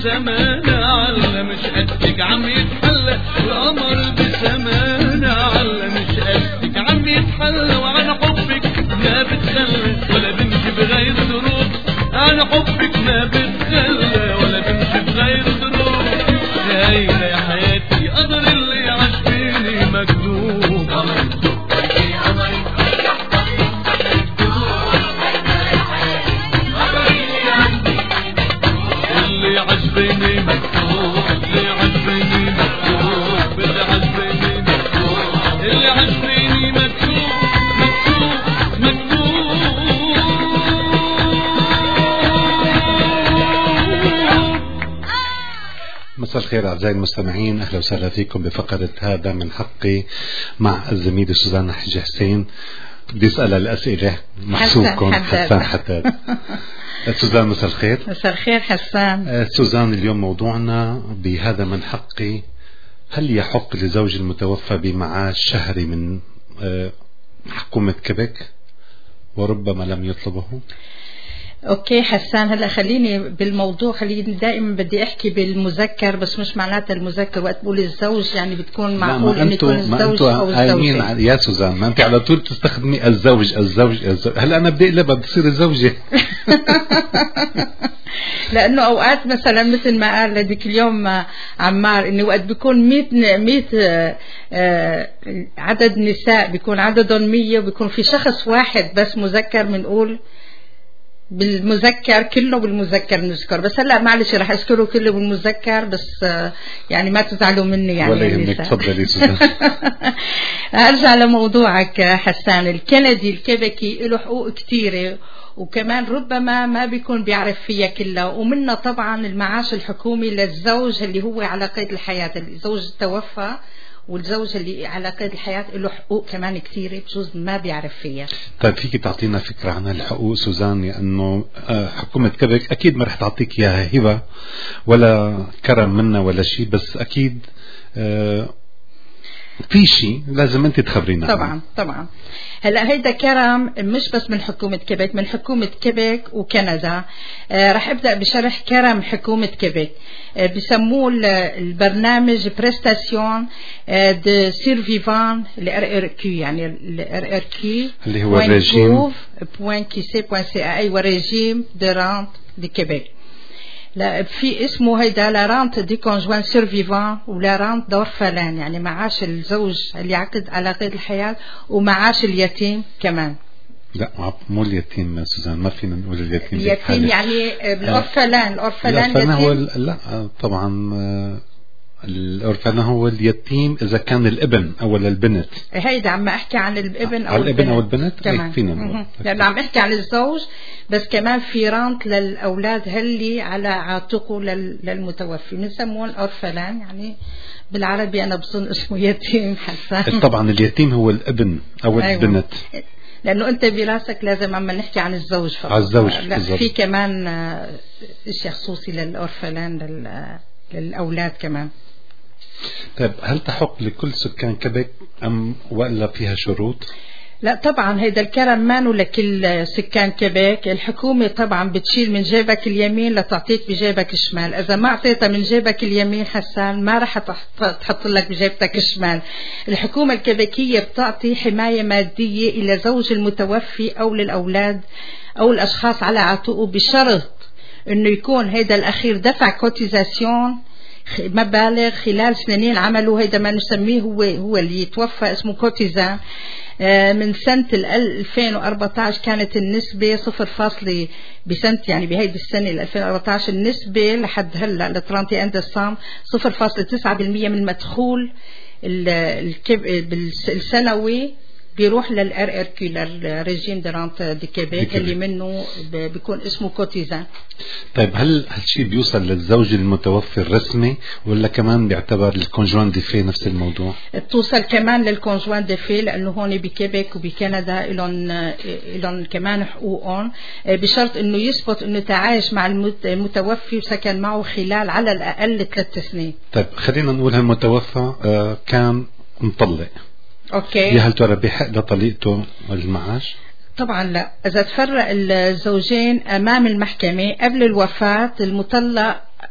بسمانة على مش قدك عم يتحلى القمر بسمانة على مش قدك عم يتحلى وعن حبك ما بتخلى ولا بمشي بغير ظروف عن حبك ما بتخلى ولا بمشي بغير ظروف يا هيدا يا حياتي قدر اللي عجبيني مكتوب اللي عجبيني مكتوب اللي عجبيني مكتوب اللي عجبيني مكتوب اللي عجبيني مكتوب مكتوب مكتوب. مساء الخير أعزائي المستمعين، أهلا وسهلا فيكم بفقرة هذا من حقي مع الزميلة سوزان حجي حسين. بدي أسأل الأسئلة محسوبكم حسان حداد. سوزان مساء الخير. مساء الخير حسان. سوزان، اليوم موضوعنا بهذا من حقي، هل يحق لزوج المتوفى بمعاش شهري من حكومة كيبيك وربما لم يطلبه؟ اوكي حسان، هلا خليني بالموضوع، خليني دائما بدي احكي بالمذكر، بس مش معناتها المذكر وقت بقول الزوج يعني بتكون معقول ان يكون الزوج او الزوجة. يا سوزان، ما انت على طول تستخدمي الزوج الزوج الزوج، هلا انا بدي اقلبها بتصير الزوجة. لانه اوقات مثلا مثل ما قال هذيك اليوم عمار، انه وقت بيكون مية مية عدد نساء بيكون عددهم مية وبيكون في شخص واحد بس مذكر، بنقول بالمذكر كله بالمذكر نذكر، بس هلا معلش رح اذكره كله بالمذكر، بس يعني ما تزعلوا مني يعني. ولا يهمك، تفضلي سوزان. ارجع لموضوعك حسان. الكندي الكيبيكي له حقوق كثيره، وكمان ربما ما بيكون بيعرف فيها كلها، ومنها طبعا المعاش الحكومي للزوج اللي هو على قيد الحياه، الزوج توفى والزوج اللي على قيد الحياة له حقوق كمان كثيرة بجوز ما بيعرف فيها. طيب فيك تعطينا فكرة عن الحقوق سوزان؟ لأنه حكومة كيبيك أكيد ما رح تعطيك إياها هبة ولا كرم منا ولا شيء، بس أكيد في شيء لازم أنت تخبرينا. طبعا عنه. طبعا هلا هيدا كرم مش بس من حكومة كيبيك، من حكومة كيبيك وكندا. آه رح ابدأ بشرح كرم حكومة كيبيك. آه بسموه البرنامج بريستاسيون دو سيرفيفان الار ار كيو، يعني الار ار كيو اللي هو الرجيم بوين كي سي بوين سي اي وريجيم دو رانت دي كيبيك. لا في اسمه هيدا لا رانت دي كونجوان سيرفيفان ولا رانت دورفلان، يعني معاش الزوج اللي عقد على قيد الحياة ومعاش اليتيم كمان. لا مو اليتيم سوزان، ما فينا نقول اليتيم. اليتيم يعني الأورفلان. الأورفلان يتيم هو لا طبعا الأورفلان هو اليتيم إذا كان الابن أو البنت. هيدا عم أحكي عن الابن أو البنت. الابن أو البنت كمان فينا نقول، لأنه عم أحكي عن الزوج، بس كمان في رانت للأولاد هلي على عاتقه للمتوفي، بنسموه الأورفلان، يعني بالعربي أنا بظن اسمه يتيم حسان. طبعا اليتيم هو الابن أو أيوة. البنت، لأنه أنت براسك لازم عم نحكي عن الزوج فقط. على الزوج لا بالزبط. في كمان شيء خصوصي للأورفلان لل... للأولاد كمان. طيب هل تحق لكل سكان كيبيك أم وإلا فيها شروط؟ لا طبعا هيدا الكرم مانو لكل سكان كيبيك. الحكومة طبعا بتشيل من جيبك اليمين لتعطيك بجيبك الشمال. إذا ما أعطيتها من جيبك اليمين حسان ما رح تحط لك بجيبتك الشمال. الحكومة الكيبيكية بتعطي حماية مادية إلى زوج المتوفي أو للأولاد أو الأشخاص على عاتقه، بشرط إنه يكون هيدا الأخير دفع كوتيزاسيون مبالغ خلال سنين عمله. هيدا ما نسميه هو هو اللي يتوفى اسمه كوتيزان. من سنة ألفين وأربعة عشر كانت النسبة صفر فاصلة بسنة، يعني بهيدي السنة ألفين وأربعة عشر النسبة لحد هلا ل واحد وثلاثين ديسمبر صفر فاصلة تسعة بالمئة من المدخول السنوي بيروح للار ار كيو، للريجيم دي رانت دي كيبيك اللي منه بيكون اسمه كوتيزان. طيب هل هالشيء بيوصل للزوج المتوفي الرسمي ولا كمان بيعتبر الكونجوان دي في نفس الموضوع؟ بتوصل كمان للكونجوان دي في، لانه هون بكيبيك وبكندا لهم لهم كمان حقوقهم، بشرط انه يثبت انه تعايش مع المتوفي وسكن معه خلال على الاقل ثلاث سنين. طيب خلينا نقول هالمتوفى كان مطلق، اوكي، هل ترى بحق لطليقته المعاش؟ طبعا لا. اذا تفرق الزوجين امام المحكمة قبل الوفاة، المطلق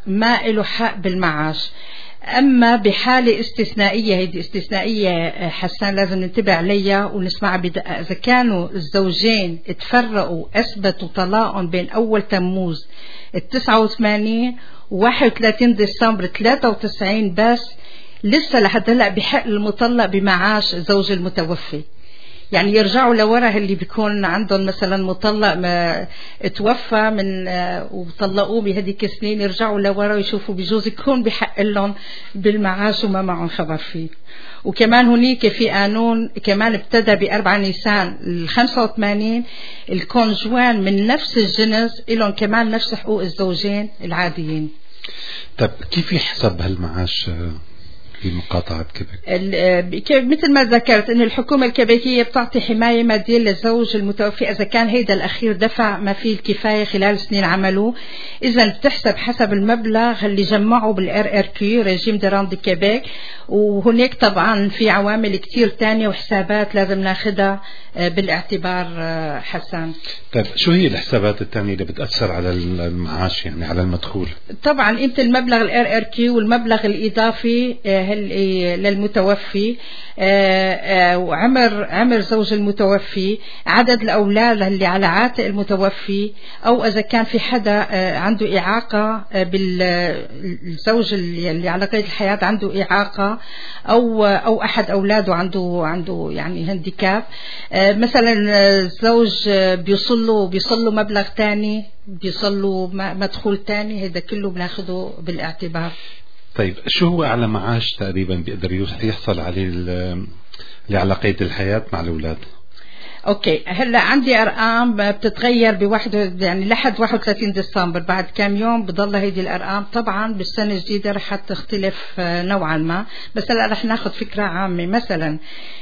ما له حق بالمعاش. أما بحالة استثنائية، هيدي استثنائية حسان لازم ننتبه عليها ونسمعها بدقة. إذا كانوا الزوجين اتفرقوا أثبتوا طلاقهم بين أول تموز التسعة وثمانين وواحد وثلاثين ديسمبر ثلاثة وتسعين بس، لسه لحد هلأ بحق المطلق بمعاش زوج المتوفي. يعني يرجعوا لورا اللي بيكون عندهم مثلا مطلق ما توفى من وطلقوه بهديك السنين، يرجعوا لورا ويشوفوا بجوز يكون بحق لهم بالمعاش وما معهم خبر فيه. وكمان هنيك في قانون كمان ابتدى بأربعة نيسان الخمسة وثمانين، الكونجوان من نفس الجنس لهم كمان نفس حقوق الزوجين العاديين. طب كيف يحسب هالمعاش بمقاطعة كيبك؟ مثل ما ذكرت أن الحكومة الكيبيكية بتعطي حماية مادية للزوج المتوفي إذا كان هيدا الأخير دفع ما فيه الكفاية خلال سنين عمله. إذا بتحسب حسب المبلغ اللي جمعه بالار ار كيو ريجيم دي راند كيبيك. وهناك طبعا في عوامل كتير تانية وحسابات لازم ناخدها بالاعتبار حسن. طيب شو هي الحسابات التانية اللي بتأثر على المعاش يعني على المدخول؟ طبعا قيمة المبلغ الار ار كيو والمبلغ الإضافي للمتوفي، وعمر عمر زوج المتوفي، عدد الأولاد اللي على عاتق المتوفي، أو إذا كان في حدا عنده إعاقة بالزوج اللي على قيد الحياة عنده إعاقة، أو أو أحد أولاده عنده عنده يعني هانديكاب. مثلا الزوج بيوصل له بيوصل له مبلغ تاني، بيوصل له مدخول تاني، هذا كله بناخده بالاعتبار. طيب شو هو أعلى معاش تقريبا بيقدر يحصل عليه اللي على قيد الحياة مع الأولاد؟ اوكي هلا عندي ارقام بتتغير بواحد يعني لحد واحد وثلاثين ديسمبر، بعد كم يوم بضل هيدي الارقام. طبعا بالسنه الجديده رح تختلف نوعا ما، بس هلا رح ناخذ فكره عامه. مثلا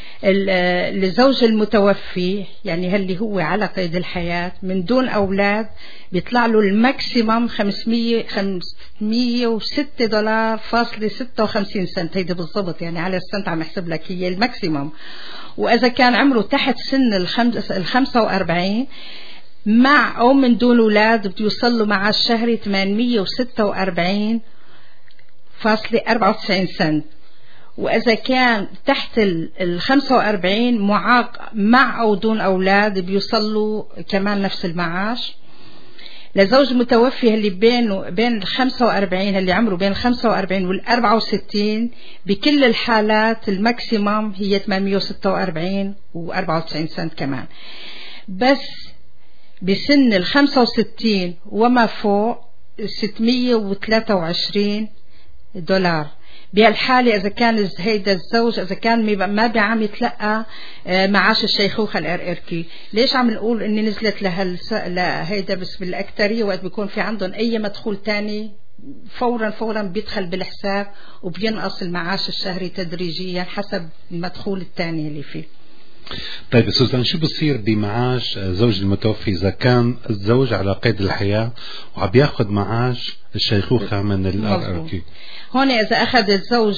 الزوج المتوفي يعني اللي هو على قيد الحياة من دون أولاد بيطلع له الماكسيمم خمسمية خمسمية وستة دولار فاصلة ستة وخمسين سنت، هيدا بالضبط يعني على السنت عم يحسب لك هي الماكسيمم. وإذا كان عمره تحت سن الخمسة وأربعين مع أو من دون أولاد بيوصل له معاش شهري ثمانمية وستة وأربعين فاصلة أربعة وتسعين سنت. وإذا كان تحت ال خمسة وأربعين معاق مع أو دون أولاد بيوصل له كمان نفس المعاش. لزوج متوفي اللي بينه بين ال خمسة وأربعين اللي عمره بين ال خمسة وأربعين وال أربعة وستين بكل الحالات الماكسيمم هي ثمانمية وستة وأربعين وأربعة وتسعين سنت كمان. بس بسن ال خمسة وستين وما فوق ستمية وثلاثة وعشرين دولار. بهالحالة إذا كان هيدا الزوج إذا كان ما بعم يتلقى معاش الشيخوخة الار ار كي. ليش عم نقول إني نزلت لهيدا بس بالأكترية؟ وقت بيكون في عندهم أي مدخول تاني فورا فورا بيدخل بالحساب وبينقص المعاش الشهري تدريجيا حسب المدخول التاني اللي فيه. طيب سوزان شو بصير بمعاش زوج المتوفي إذا كان الزوج على قيد الحياة وعم ياخذ معاش الشيخوخة من الار ار كي؟ هون إذا أخذ الزوج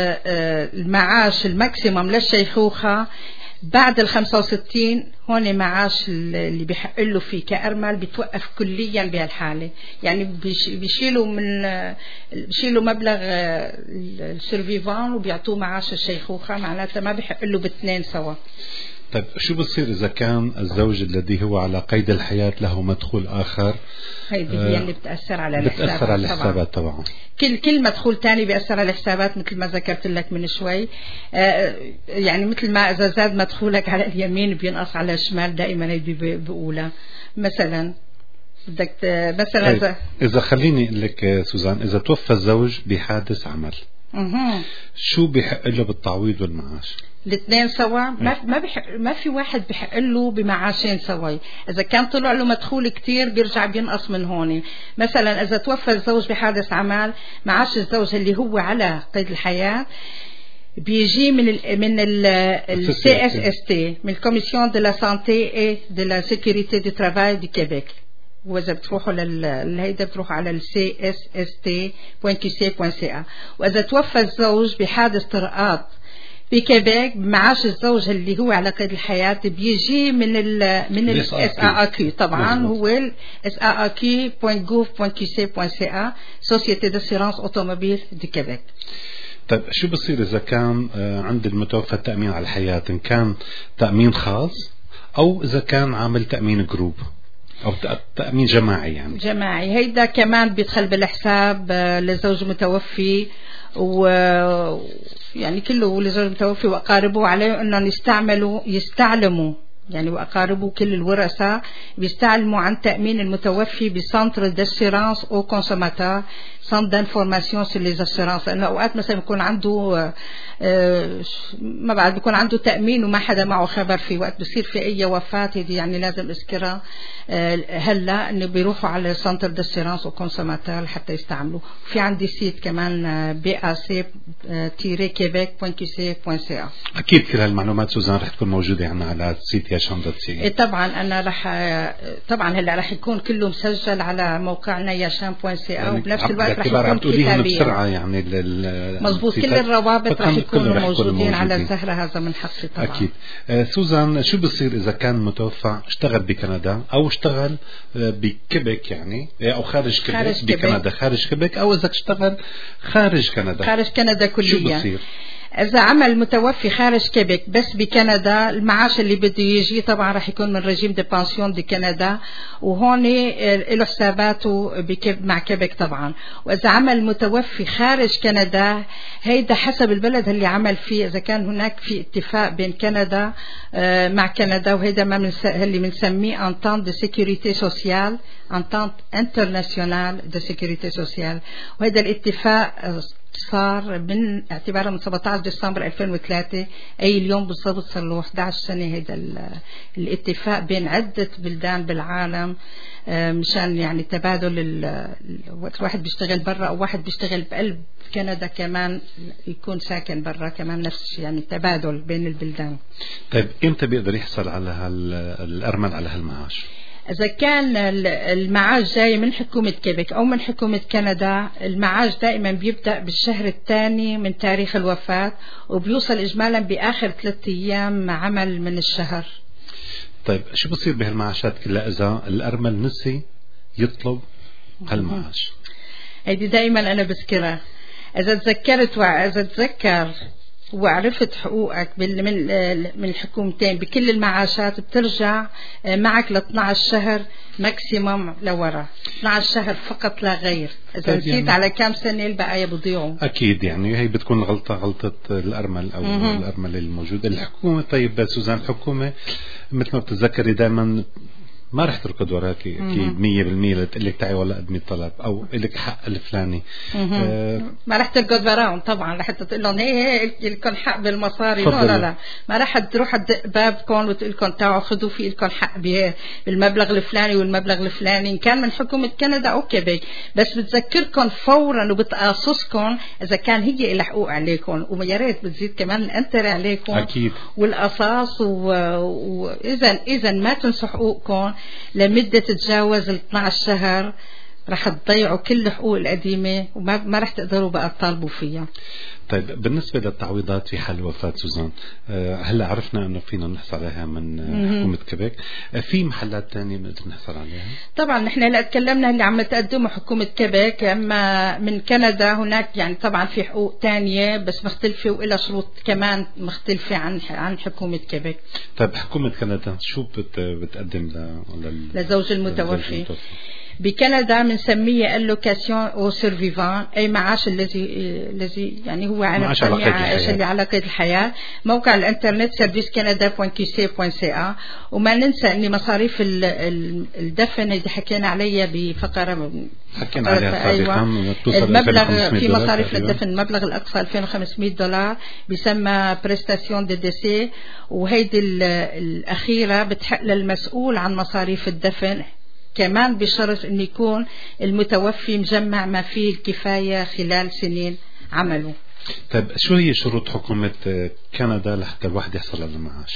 المعاش الماكسيمم للشيخوخة بعد ال خمسة وستين، هون معاش اللي بيحق له فيه كأرمل بيتوقف كليا بهالحالة. يعني بيشيلوا من بيشيلوا مبلغ السيرفيفان وبيعطوه معاش الشيخوخة، معناتها ما بيحق له باثنين سوا. طيب شو بصير إذا كان الزوج الذي هو على قيد الحياة له مدخول آخر؟ هيدي هي اللي بتأثر على الحسابات. بتأثر على الحسابات طبعا. طبعا. كل كل مدخول تاني بيأثر على الحسابات مثل ما ذكرت لك من شوي. آه يعني مثل ما إذا زاد مدخولك على اليمين بينقص على الشمال دائما، هيدي بقولها. مثلا بدك مثلا طيب. إذا إذا خليني أقول لك سوزان، إذا توفى الزوج بحادث عمل مه. شو بيحق له بالتعويض والمعاش؟ الاثنين سوا. ما ما بيحق ما في واحد بيحق له بمعاشين سوا. اذا كان طلع له مدخول كتير بيرجع بينقص من هون. مثلا اذا توفى الزوج بحادث عمل، معاش الزوج اللي هو على قيد الحياة بيجي من ال من ال سي اس اس تي، من الكوميسيون دو لا سانتي اي دو لا سيكوريتي دو ترافاي دو كيبيك. وإذا بتروحوا للهيدا بتروحوا على ال سي اس اس تي دوت كيو سي دوت سي إيه. وإذا توفى الزوج بحادث طرقات بكيبيك معاش الزوج اللي هو على قيد الحياة بيجي من ال من ال إس إيه إيه كيو طبعا هو ال إس إيه إيه كيو دوت جوف دوت كيو سي دوت سي إيه Société d'assurance automobile du Québec. طيب شو بصير إذا كان عند المتوفى التأمين على الحياة إن كان تأمين خاص أو إذا كان عامل تأمين جروب أو تأمين جماعي يعني جماعي هيدا كمان بيدخل بالحساب لزوج متوفي و يعني كله لزوج متوفي وأقاربه عليه أنهم يستعملوا يستعلموا يعني وأقاربه كل الورثة بيستعلموا عن تأمين المتوفي بسنتر داسيرانس أو كونسوماتور سنتر دانفورماسيون سي لي زاسيرانس لأنه أوقات مثلا بيكون عنده ما بعد بيكون عنده تأمين وما حدا معه خبر في وقت بصير في أي وفاة هذه يعني لازم أذكرها هلا إنه بيروحوا على سنتر داسيرانس أو كونسوماتور حتى يستعملوا. في عندي سيت كمان بي إيه سي تيري كيبيك دوت كيو سي دوت سي إيه. أكيد كل هالمعلومات سوزان رح تكون موجودة عنا على السيت ياشام دوت سي إيه. طبعا أنا رح طبعا هلا رح يكون كله مسجل على موقعنا ياشام دوت سي إيه وبنفس الوقت رح يكون كتابيا بسرعة يعني مظبوط كل الروابط رح يكونوا موجودين على الزهرة هذا من حقي طبعا. أكيد. آه سوزان شو بصير إذا كان متوفى اشتغل بكندا أو اشتغل بكيبك يعني أو خارج كيبك خارج بكندا خارج كيبك أو إذا اشتغل خارج كندا خارج كندا كليا شو بصير؟ إذا عمل متوفي خارج كيبك بس بكندا المعاش اللي بده يجي طبعا راح يكون من رجيم دي بانسيون دي كندا وهون له حساباته مع كيبك طبعا. وإذا عمل متوفي خارج كندا هيدا حسب البلد اللي عمل فيه إذا كان هناك في اتفاق بين كندا مع كندا وهيدا ما من اللي بنسميه entente de sécurité sociale entente internationale de sécurité sociale وهيدا الاتفاق صار من اعتباره من سبعة عشر ديسمبر ألفين وثلاثة أي اليوم بالضبط صار له إحدى عشر سنة. هذا الاتفاق بين عدة بلدان بالعالم مشان يعني تبادل وقت واحد بيشتغل برا أو واحد بيشتغل بقلب كندا كمان يكون ساكن برا كمان نفس الشيء يعني تبادل بين البلدان. طيب إمتى بيقدر يحصل على هالأرمل على هالمعاش؟ إذا كان المعاش جاي من حكومة كيبك أو من حكومة كندا المعاش دائما بيبدأ بالشهر الثاني من تاريخ الوفاة وبيوصل إجمالا بآخر ثلاثة أيام عمل من الشهر. طيب شو بصير بهالمعاشات كلها إذا الأرمل نسي يطلب هالمعاش؟ هيدي دائما أنا بذكرها. إذا تذكرت وإذا تذكر وعرفت حقوقك من من الحكومتين بكل المعاشات بترجع معك ل اثني عشر شهر ماكسيموم لورا اثني عشر شهر فقط لا غير. إذا نسيت يعني على كم سنة البقايا بضيعوا. أكيد يعني هي بتكون غلطة غلطة الأرمل أو م-م. الأرمل الموجود الحكومة. طيب سوزان الحكومة مثل ما بتتذكري دائما ما رح تركض وراكي اكيد مية بالمية لتقول لك تعي ولا قدمي طلب او لك حق الفلاني آه ما رح تركض وراهم طبعا رح تقول لهم هي هي لكم حق بالمصاري لا لا لا ما رح تروح تدق بابكم وتقول لكم تعالوا خذوا في لكم حق بالمبلغ الفلاني والمبلغ الفلاني ان كان من حكومه كندا او كيبيك بس بتذكركم فورا وبتقاصصكم اذا كان هي لها حقوق عليكم ويا ريت بتزيد كمان الانتر عليكم أكيد. والقصاص واذا اذا ما تنسوا حقوقكم لمدة تتجاوز ال اثني عشر شهر رح تضيعوا كل الحقوق القديمة وما ما رح تقدروا بقى تطالبوا فيها. طيب بالنسبة للتعويضات في حال وفاة سوزان أه هلا عرفنا انه فينا نحصل عليها من حكومة كيبيك. أه في محلات تانية بنقدر نحصل عليها؟ طبعا نحن هلا تكلمنا اللي عم تقدمه حكومة كيبيك اما من كندا هناك يعني طبعا في حقوق تانية بس مختلفة وإلى شروط كمان مختلفة عن عن حكومة كيبيك. طيب حكومة كندا شو بت بتقدم ل لزوج المتوفي؟ بكندا بنسميه اللوكاسيون او سيرفيفان اي معاش الذي الذي يعني هو على معاش اللي على قيد الحياه. موقع الانترنت سيرفيس كندا دوت كيو سي دوت سي إيه. وما ننسى ان مصاريف الدفن اللي حكينا عليها بفقره حكينا عليها أيوة. المبلغ في مصاريف للدفن المبلغ الاقصى ألفين وخمسمية دولار بيسمى بريستاسيون دي ديسي وهيدي الاخيره بتحق للمسؤول عن مصاريف الدفن كمان بشرط أن يكون المتوفي مجمع ما فيه الكفاية خلال سنين عمله. طيب شو هي شروط حكومة كندا لحتى الواحد يحصل على المعاش؟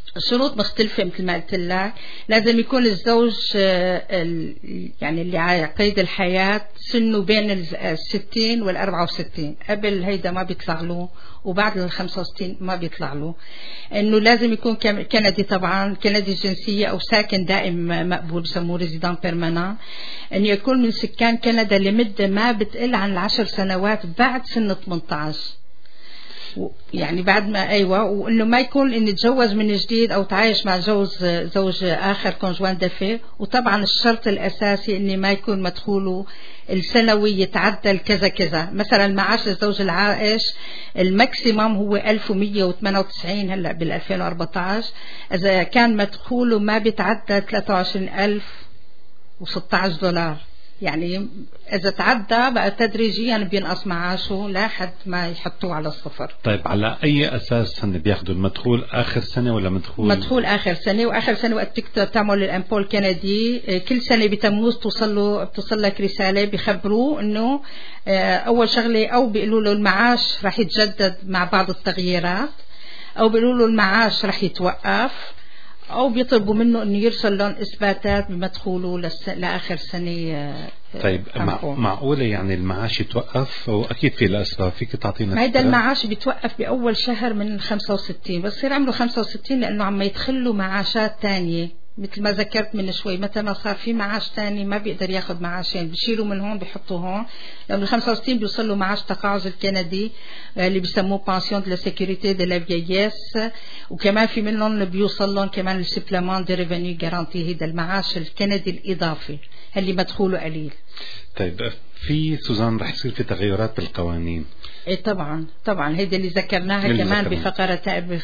شروط مختلفة مثل ما قلت لك. لازم يكون الزوج يعني اللي على قيد الحياة سنه بين الستين والأربعة وستين، قبل هيدا ما بيطلع له وبعد الخمسة وستين ما بيطلع له. انه لازم يكون كندي طبعا، كندي الجنسية او ساكن دائم مقبول بسموه ريزيدان بيرمانان. انه يكون من سكان كندا لمدة ما بتقل عن العشر سنوات بعد سن ثمانية عشر، يعني بعد ما ايوه، وانه ما يكون انه يتجوز من جديد او تعايش مع زوج زوج اخر كونجوان دافي. وطبعا الشرط الاساسي انه ما يكون مدخوله السنوي يتعدى كذا كذا. مثلا معاش الزوج العائش الماكسيمم هو ألف ومية وثمانية وتسعين هلا بال ألفين وأربعة عشر، اذا كان مدخوله ما بيتعدى ثلاثة وعشرين ألف وستة عشر دولار. يعني إذا تعدى بقى تدريجيا بينقص معاشه لحد ما يحطوه على الصفر. طيب على أي أساس هن بياخدوا المدخول آخر سنة ولا مدخول؟ مدخول آخر سنة، وآخر سنة وقت تعمل الأمبول الكندي كل سنة بتموز توصل له بتصل لك رسالة بيخبروه إنه أول شغلة أو بيقولوا له المعاش رح يتجدد مع بعض التغييرات، أو بيقولوا له المعاش رح يتوقف، أو بيطلبوا منه إنه يرسل لهم إثباتات بمدخوله لس... لآخر سنة. طيب مع... معقولة يعني المعاش يتوقف؟ وأكيد في الأسباب، فيك تعطينا؟ هيدا المعاش بيتوقف بأول شهر من خمسة وستين، بس يصير عمره خمسة وستين لأنه عم يدخلوا معاشات تانية مثل ما ذكرت من شوي. متى ما صار في معاش تاني ما بيقدر ياخد معاشين، بيشيلوا من هون بيحطوا هون. لأنه خمسة وستين بيوصل له معاش تقاعد الكندي اللي بيسموه بانسيون دو لا سيكوريتي دو لا فييس، وكمان في منهم بيوصل لهم كمان السبلمان دي ريفينيو جارانتي، هذا المعاش الكندي الإضافي اللي مدخوله قليل. طيب في سوزان رح يصير في تغيرات بالقوانين؟ ايه طبعا طبعا، هيدا اللي ذكرناها اللي كمان بفقرة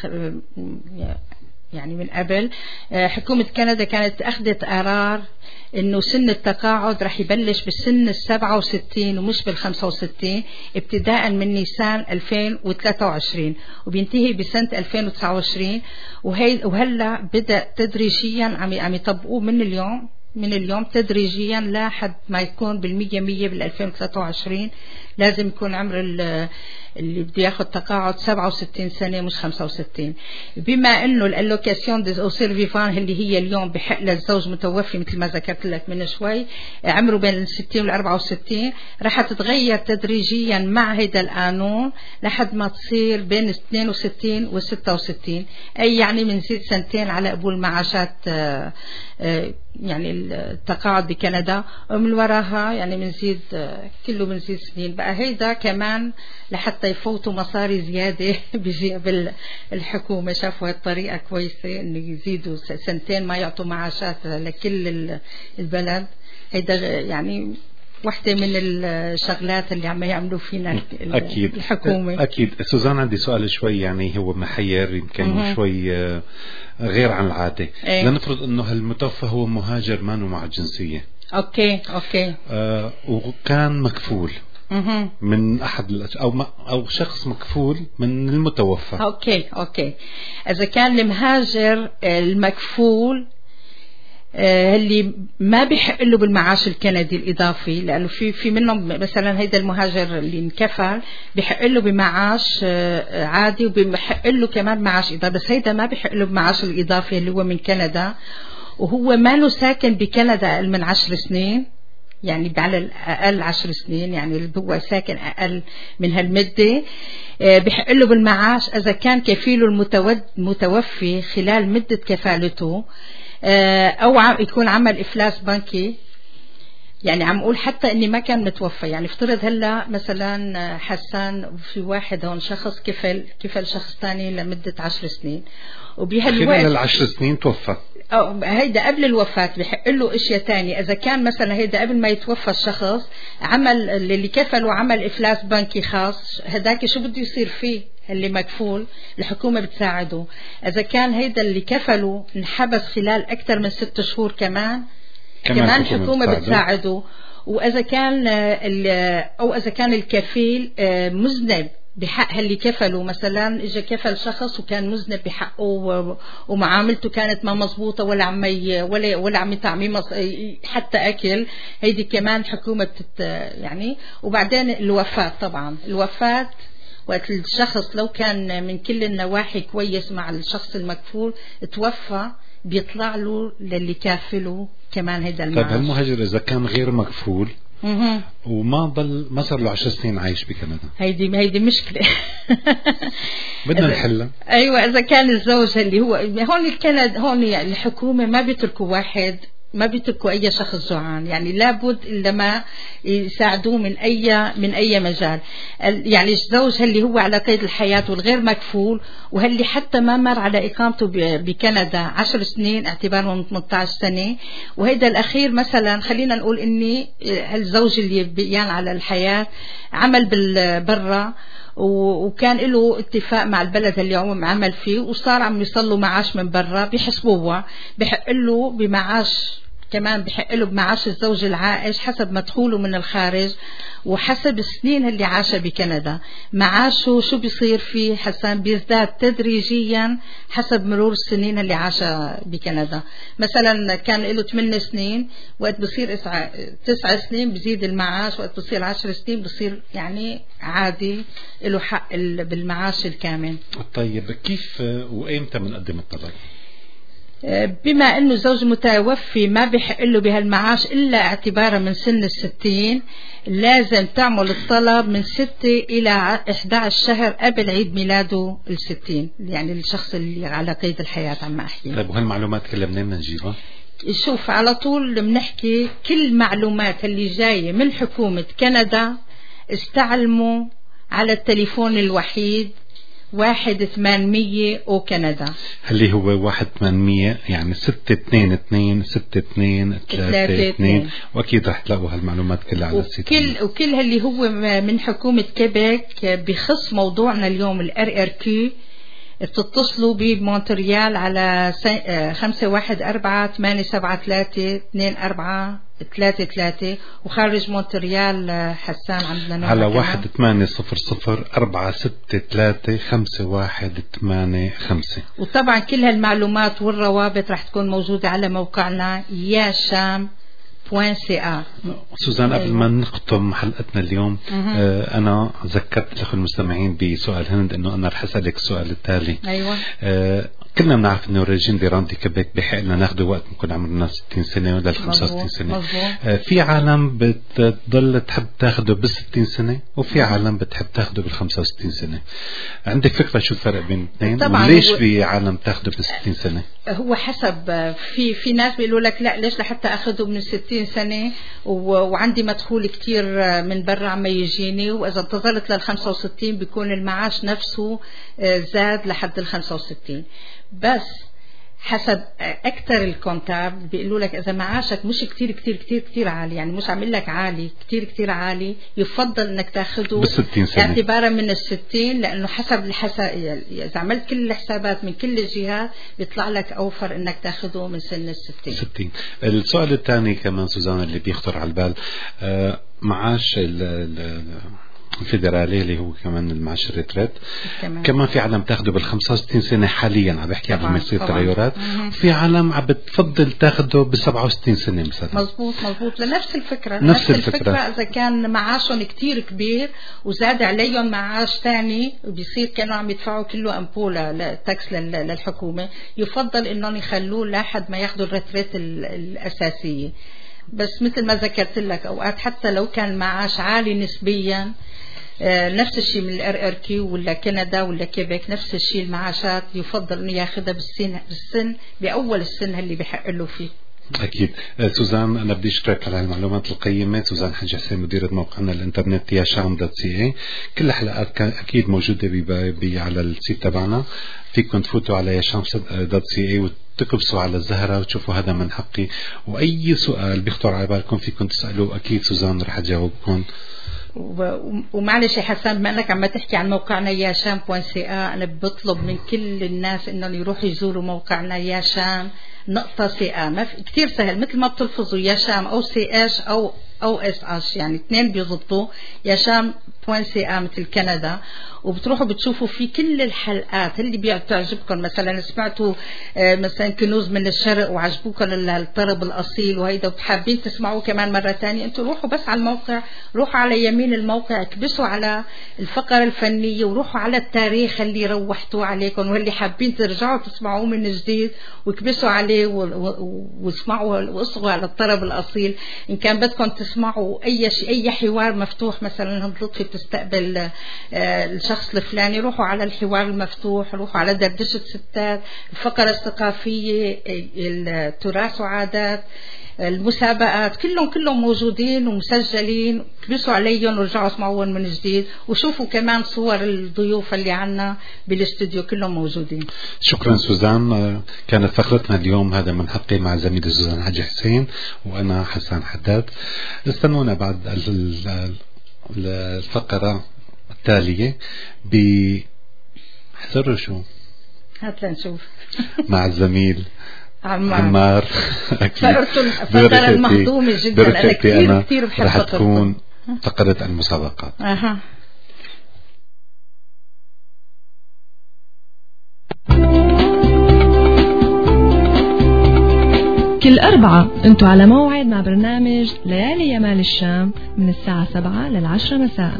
يعني من قبل. حكومة كندا كانت أخذت قرار إنه سن التقاعد رح يبلش بالسن السبعة وستين ومش بالخمسة وستين ابتداء من نيسان ألفين وثلاثة وعشرين وبينتهي بسنة ألفين وتسعة وعشرين. وهي وهلا بدأ تدريجيا عم عم يطبقوه من اليوم من اليوم تدريجيا لحد ما يكون بالمية مية بالألفين وثلاثة وعشرين. لازم يكون عمر اللي بده ياخذ تقاعد سبعة وستين سنة مش خمسة وستين. بما انه الالوكاسيون دي او سيرفيفان اللي هي اليوم بحق للزوج متوفي مثل ما ذكرت لك من شوي عمره بين الستين والأربعة وستين، رح تتغير تدريجيا مع هيدا القانون لحد ما تصير بين اثنين وستين وستة وستين، اي يعني بنزيد سنتين على قبول معاشات يعني التقاعد بكندا، ومن وراها يعني بنزيد كله بنزيد سنين بقى. هيدا كمان لحتى يفوتوا مصاري زيادة بالحكومة شافوا هالطريقة كويسة إنه يزيدوا سنتين ما يعطوا معاشات لكل البلد. هيدا يعني واحدة من الشغلات اللي عم يعملوا فينا أكيد الحكومة. أكيد. سوزان عندي سؤال شوي يعني هو محير يمكن شوي غير عن العادة. ايه؟ لنفرض أنه هالمتوفى هو مهاجر ما مع الجنسية، أوكي أوكي آه وكان مكفول مه. من أحد أو ما أو شخص مكفول من المتوفى. أوكي أوكي إذا كان المهاجر المكفول اللي ما بيحق له بالمعاش الكندي الإضافي، لأنه في في منهم مثلا هيدا المهاجر اللي انكفل بيحق له بمعاش عادي وبيحق له كمان معاش إضافي، بس هيدا ما بيحق له بمعاش الإضافي اللي هو من كندا وهو ما له ساكن بكندا أقل من عشر سنين، يعني على الأقل عشر سنين، يعني اللي هو ساكن أقل من هالمدة بيحق له بالمعاش إذا كان كفيله المتوفي خلال مدة كفالته أو يكون عمل إفلاس بنكي. يعني عم أقول حتى إني ما كان متوفى، يعني افترض هلا مثلا حسان في واحد هون شخص كفل كفل شخص تاني لمدة عشر سنين وبهالوقت خلال العشر سنين توفى، أو هيدا قبل الوفاة بيحق له اشياء تانية. اذا كان مثلا هيدا قبل ما يتوفى الشخص عمل اللي كفله عمل افلاس بنكي خاص، هداك شو بده يصير فيه اللي مكفول؟ الحكومة بتساعده. اذا كان هيدا اللي كفله انحبس خلال اكثر من ست شهور كمان كمان, كمان الحكومة بتساعده. واذا كان او اذا كان الكفيل مذنب بحق اللي كفله، مثلا اجى كفل شخص وكان مذنب بحقه ومعاملته كانت ما مزبوطه ولا عم ولا ولا عم يطعميه حتى اكل، هيدي كمان الحكومه بتت يعني. وبعدين الوفاه، طبعا الوفاه وقت الشخص لو كان من كل النواحي كويس مع الشخص المكفول توفى بيطلع له للي كافله كمان هيدا المعاش. طيب هالمهاجر إذا كان غير مكفول مه. وما ضل ما صار له عشر سنين عايش بكندا، هيدي هيدي مشكلة بدنا نحلها. أيوة، إذا كان الزوج اللي هو هون الكندا هون يعني الحكومة ما بيتركوا واحد، ما بيتركوا أي شخص جوعان، يعني لابد إلا ما يساعدوه من أي من أي مجال. يعني الزوج اللي هو على قيد الحياة والغير مكفول وهاللي حتى ما مر على إقامته بكندا عشر سنين اعتبارا من ثمانية عشر سنة، وهذا الأخير مثلا خلينا نقول إني هالزوج اللي بيان على الحياة عمل بالبرة وكان له اتفاق مع البلد اللي هو عمل فيه وصار عم يصلوا معاش من برا بيحسبوه، بحق له بمعاش كمان، بحق له بمعاش الزوج العائش حسب مدخوله من الخارج وحسب السنين اللي عاشها بكندا. معاشه شو بيصير فيه حسن بيزداد تدريجيا حسب مرور السنين اللي عاشها بكندا. مثلا كان له ثمان سنين، وقت بصير تسع سنين بزيد المعاش، وقت بصير عشر سنين بصير يعني عادي له حق بالمعاش الكامل. طيب كيف وإمتى بنقدم الطلب؟ بما انه زوج متوفي ما بيحق له بهالمعاش الا اعتبارا من سن الستين، لازم تعمل الطلب من ستة الى احد عشر شهر قبل عيد ميلاده الستين، يعني الشخص اللي على قيد الحياة عم احكي. طيب وهالمعلومات كلها منين نجيبها؟ شوف على طول بنحكي كل معلومات اللي جاية من حكومة كندا استعلموا على التليفون الوحيد واحد ثمانمية او كندا، اللي هو واحد ثمانمية يعني ستة اثنين اثنين ستة اثنين ثلاثة اثنين، واكيد رح تلاقوا هالمعلومات كلها على السيت. وكل وكل اللي هو من حكومة كيبيك بخص موضوعنا اليوم الار ار كيو بتتصلوا بمونتريال على خمسة واحد أربعة ثمانية سبعة ثلاثة اثنين أربعة ثلاثة ثلاثة، وخارج مونتريال حسان عندنا على واحد ثمانية صفر صفر أربعة ستة ثلاثة خمسة واحد ثمانية خمسة. وطبعا كل هالمعلومات والروابط رح تكون موجودة على موقعنا يا شام بوين سي آ. سوزان قبل ما نختم حلقتنا اليوم آه أنا ذكرت الأخوة المستمعين بسؤال هند إنه أنا رح أسألك السؤال التالي. أيوة. آه كلنا بنعرف إنه الريجيم دي راندي كيبيك بحق لنا ناخده وقت نكون عمرنا ستين سنة ولا خمسة وستين سنة. آه في عالم بتضل تحب تاخده بالستين سنة وفي عالم بتحب تاخده بالخمسة وستين سنة. عندك فكرة شو الفرق بين الاثنين؟ وليش في عالم تاخده بالستين سنة؟ هو حسب، في في ناس بيقولوا لك لا ليش لحتى اخذه من ستين سنة وعندي مدخول كتير من برا عم يجيني، واذا انتظرت لل خمسة وستين بيكون المعاش نفسه زاد لحد ال خمسة وستين. بس حسب اكثر الكونتاب بيقولوا لك اذا معاشك مش كتير كتير كتير كتير عالي، يعني مش عامل لك عالي كتير كتير عالي، يفضل انك تاخده بالستين سنة اعتبارا من الستين، لانه حسب الحساب اذا عملت كل الحسابات من كل الجهات بيطلع لك اوفر انك تاخده من سن الستين. ستين. السؤال الثاني كمان سوزان اللي بيخطر على البال، آه معاش ال الفيدرالي اللي هو كمان المعاش الريتريت كمان. كمان في عالم تاخده بال خمسة وستين سنة حاليا، عم بحكي قبل ما يصير تغيرات، في عالم عم بتفضل تاخده ب سبعة وستين سنة مثلا. مظبوط مظبوط لنفس الفكرة. نفس, نفس الفكرة. الفكرة إذا كان معاشهم كتير كبير وزاد عليهم معاش تاني بيصير كانوا عم يدفعوا كله أمبولة تاكس للحكومة، يفضل إنهم يخلوه لحد ما ياخدوا الريتريت الأساسية. بس مثل ما ذكرت لك أوقات حتى لو كان معاش عالي نسبيا، آه نفس الشيء من الار ار كيو ولا كندا ولا كيبيك، نفس الشيء المعاشات يفضل انه ياخذها بالسن بالسن باول السن اللي بحق له فيه. أكيد. سوزان أنا بدي أشكرك على المعلومات القيمة. سوزان حج حسين مديرة موقعنا الإنترنت يا شام دوت سي اي. كل الحلقات أكيد موجودة بي بي على السيت تبعنا، فيكم تفوتوا على يا شام دوت سي اي وتكبسوا على الزهرة وتشوفوا هذا من حقي، وأي سؤال بيخطر على بالكم فيكم تسألوا، أكيد سوزان رح تجاوبكم. ومعلش يا حسن بما انك عم تحكي عن موقعنا يا شام بوين سي آ، انا بطلب من كل الناس انهم يروحوا يزوروا موقعنا يا شام نقطة سي آ. ما في كتير سهل، مثل ما بتلفظوا يا شام او سي اش او او اس اش، يعني اثنين بيضبطوا. يا شام بوان سي ا مثل كندا، وبتروحوا بتشوفوا في كل الحلقات اللي بتعجبكم. مثلا سمعتوا مثلا كنوز من الشرق وعجبوكم الطرب الأصيل وهيدا وحابين تسمعوه كمان مرة تانية، انتوا روحوا بس على الموقع، روحوا على يمين الموقع، اكبسوا على الفقرة الفنية وروحوا على التاريخ اللي روحتوه عليكم واللي حابين ترجعوا تسمعوه من جديد، واكبسوا عليه واسمعوا واصغوا على الطرب الأصيل. إن كان بدكم تسمعوا أي شيء، أي حوار مفتوح، مثلا هند لطفي بتستقبل الشخص الفلاني، روحوا على الحوار المفتوح، روحوا على دردشة ستات، الفقرة الثقافية، التراث وعادات، المسابقات، كلهم كلهم موجودين ومسجلين، كبسوا عليهم ورجعوا اسمعوهم من جديد، وشوفوا كمان صور الضيوف اللي عنا بالاستوديو كلهم موجودين. شكرا سوزان. كانت فقرتنا اليوم هذا من حقي مع زميلي سوزان حاجي حسين وأنا حسان حداد. استنونا بعد الفقرة التالية بحضروا شو هات لنشوف مع الزميل عمار, عمار. فقرة المهضومة جدا، أنا كثير كثير بحب رح تكون فقرة المسابقات. أها. كل أربعة أنتوا على موعد مع برنامج ليالي يمال الشام من الساعة سبعة للعشرة مساء.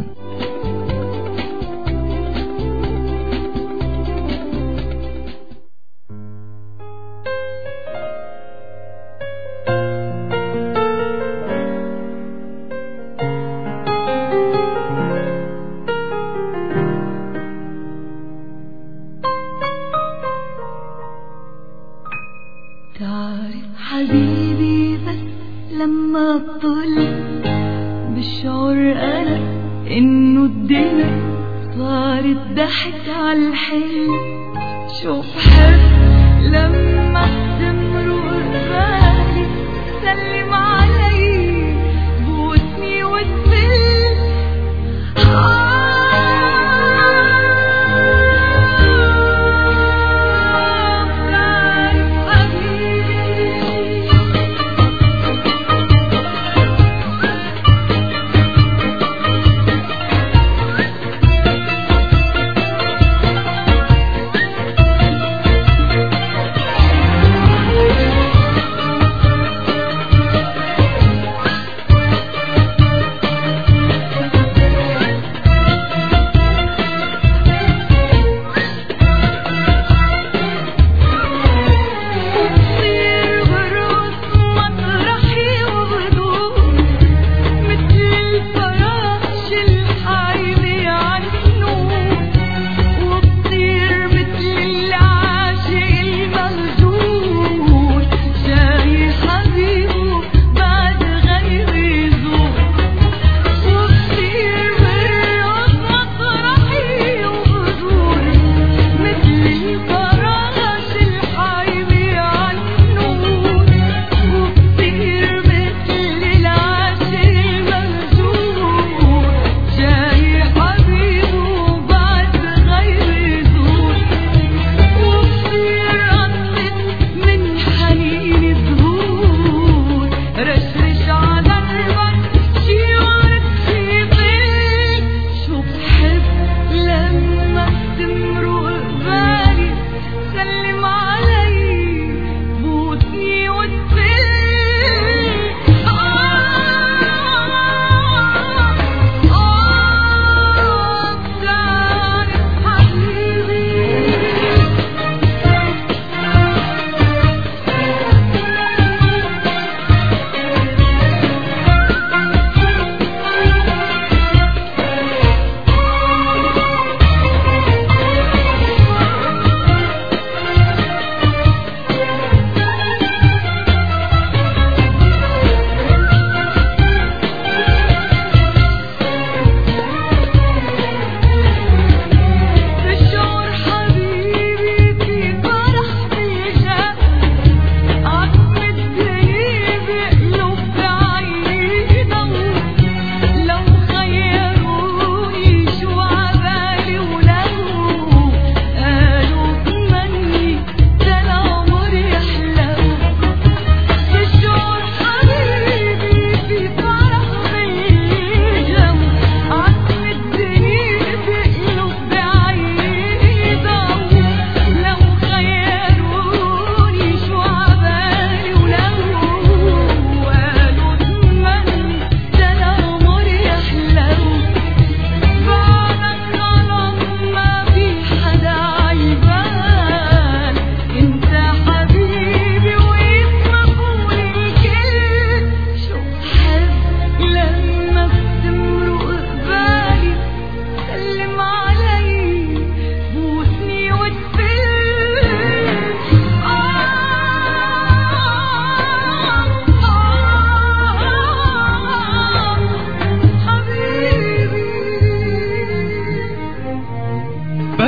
حبيبي بس لما طلع بالشعور أنا إنه الدنيا صارت ضحك عالحلم. شوف حب لما تمرق بالي سلم علي بوسني وتفل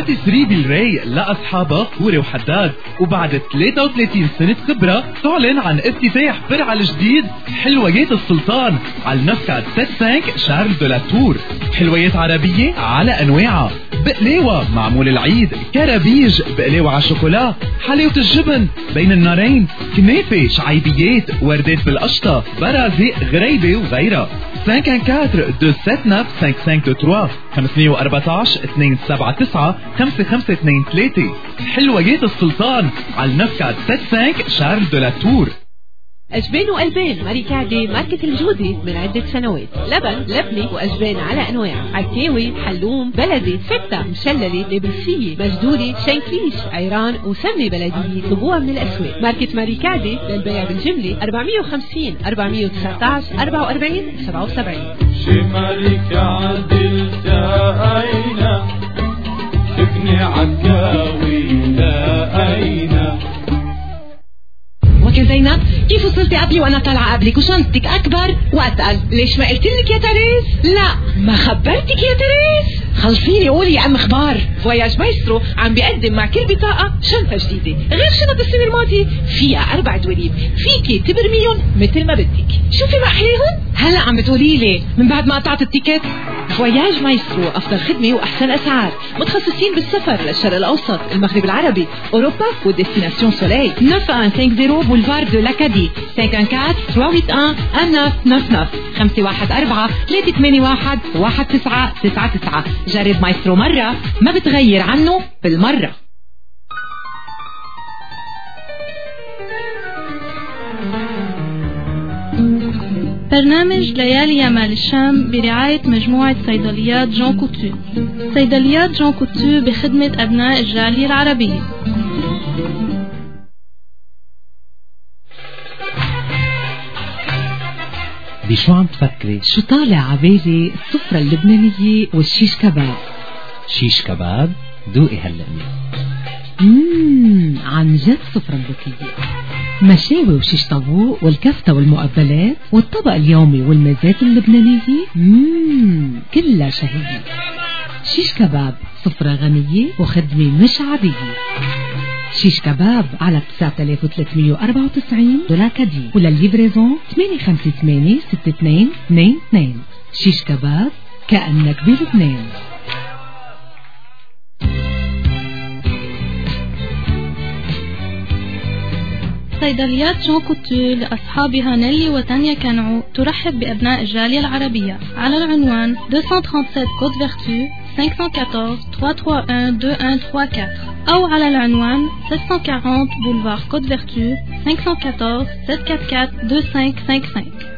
باتيسري بالراي لأصحابها كوري وحداد، وبعد ثلاثة وثلاثين سنة خبرة تعلن عن افتتاح فرع الجديد حلويات السلطان على النفقة خمسة وستين شارل دو لا تور. حلويات عربية على أنواعها، بقلاوة معمول العيد، كرابيج، بقلاوة على شوكولا، حلاوة الجبن بين النارين، كنافة، شعيبيات، وردات بالقشطة، برازق، غريبة وغيرها. خمسة أربعة اثنين سبعة تسعة خمسة خمسة ثلاثة خمسمية وأربعتاشر اثنين سبعة تسعة خمسة خمسة اثنين ثلاثة. حلويات السلطان على النفقة خمسة وستين شارل دو لا تور. أجبان وألبان ماريكاردي ماركة الجودة من عدة سنوات. لبن، لبنة وأجبان على أنواع، عكاوي، حلوم، بلدي، فتة، مشللة، نابلسية، مجدولة، شنكليش، عيران وسمنة بلدية. طلبوها من الأسواق. ماركة ماريكاردي للبيع بالجملة أربعمية وخمسين أربعمية وتسعتاشر أربعة وأربعين سبعة وسبعين. شي ماريكاردي التقينا تبني عكاوي لقينا. وكا زينب، كيف وصلتي قبلي وانا طالعه قبلك وشنطتك اكبر واتقل؟ ليش ما قلت لك يا تريس؟ لا ما خبرتك يا تريس. خلصيني قولي يا ام اخبار. فواياج مايسترو عم بيقدم مع كل بطاقه شنطه جديده غير شنط السنه الماضيه، فيها اربع دواليب فيكي تبرميهم مثل ما بدك. شوفي ما احلاهم. هلا عم بتقولي لي من بعد ما قطعت التيكت؟ فواياج مايسترو افضل خدمه واحسن اسعار، متخصصين بالسفر للشرق الاوسط، المغرب العربي، اوروبا وديستيناسيون سولي. تسعة واحد خمسين بولفار دو لاكادي خمسة واحد واحد ثلاثة ثمانية واحد تسعة تسعة خمسة واحد أربعة ثلاثة ثمانية واحد واحد تسعة تسعة تسعة. جرب مايسترو مرة ما بتغير عنه بالمرة. برنامج ليالي يمال الشام برعاية مجموعة صيدليات جون كوتو. صيدليات جون كوتو بخدمة أبناء الجالية العربية. بشو عم تفكري؟ شو طالع عبالي؟ السفرة اللبنانية والشيش كباب. شيش كباب؟ دوقي هاللقمة. مم عن جد سفرة ذكية. مشاوي وشيش طاووق والكفتة والمقبلات والطبق اليومي والمزات اللبنانية. مم كلها شهية. شيش كباب سفرة غنية وخدمة مش عادية. شيش كباب على تسعة آلاف وثلاثمية وأربعة وتسعين دولار كادي، وللليفريزون ثمانية خمسة ثمانية ستة اثنين اثنين اثنين. شيش كباب كأنك بلبنان. صيدليات جون كوتو لأصحابها نيلي وتانيا كانعو ترحب بأبناء الجالية العربية على العنوان مئتين وسبعة وثلاثين كوت فيرتو خمسة أربعة واحد ثلاثة ثلاثة واحد اثنين واحد ثلاثة أربعة أو على العنوان ستمية وأربعين بولفار كوت فيرتو خمسة أربعة أربعة سبعة أربعة أربعة اثنين خمسة خمسة خمسة.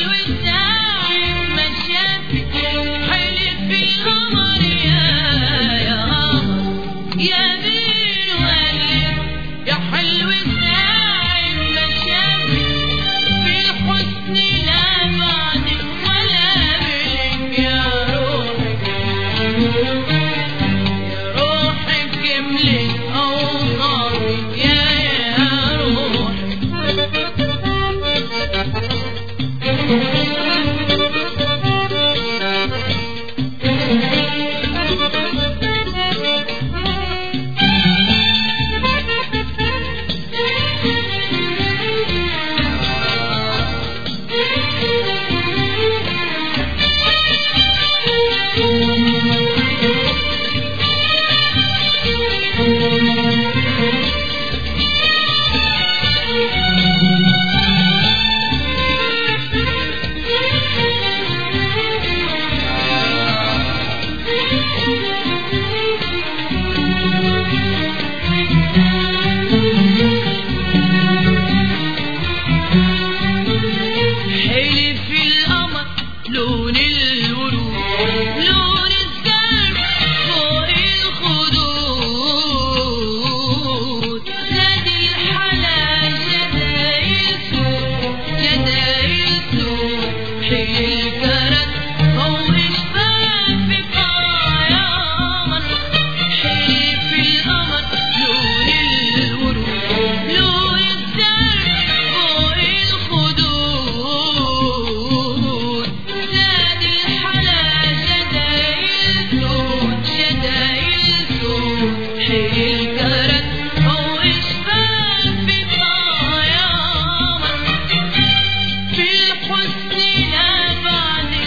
في الحسن لا بعد